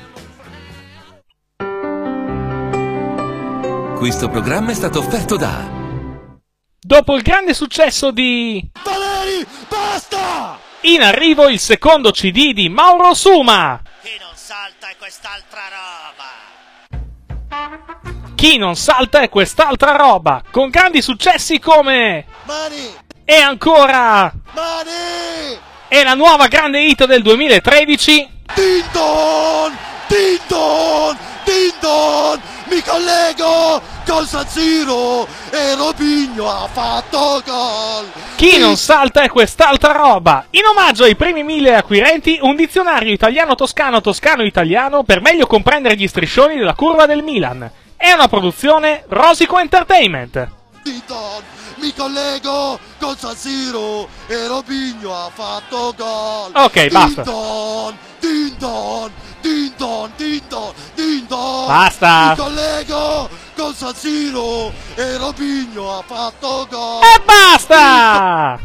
[SPEAKER 13] Questo programma è stato offerto da
[SPEAKER 2] Dopo il grande successo di
[SPEAKER 3] Valeri, basta!
[SPEAKER 2] In arrivo il secondo C D di Mauro Suma.
[SPEAKER 4] Chi non salta è quest'altra roba.
[SPEAKER 2] Chi non salta è quest'altra roba, con grandi successi come
[SPEAKER 3] Mani,
[SPEAKER 2] E ancora
[SPEAKER 3] mani!
[SPEAKER 2] è la nuova grande hit del duemilatredici.
[SPEAKER 3] Din don, din don, din don, mi collego con San Siro e Robinho ha fatto gol.
[SPEAKER 2] Chi non salta è quest'altra roba. In omaggio ai primi mille acquirenti, un dizionario italiano-toscano-toscano-italiano per meglio comprendere gli striscioni della curva del Milan. È una produzione Rosico Entertainment.
[SPEAKER 3] Din don, mi collego con San Siro e Robinho ha fatto gol.
[SPEAKER 2] Ok, basta.
[SPEAKER 3] Din don, din don, din don, din don, din don.
[SPEAKER 2] Basta.
[SPEAKER 3] Mi collego con San Siro e Robinho ha fatto gol.
[SPEAKER 2] E basta!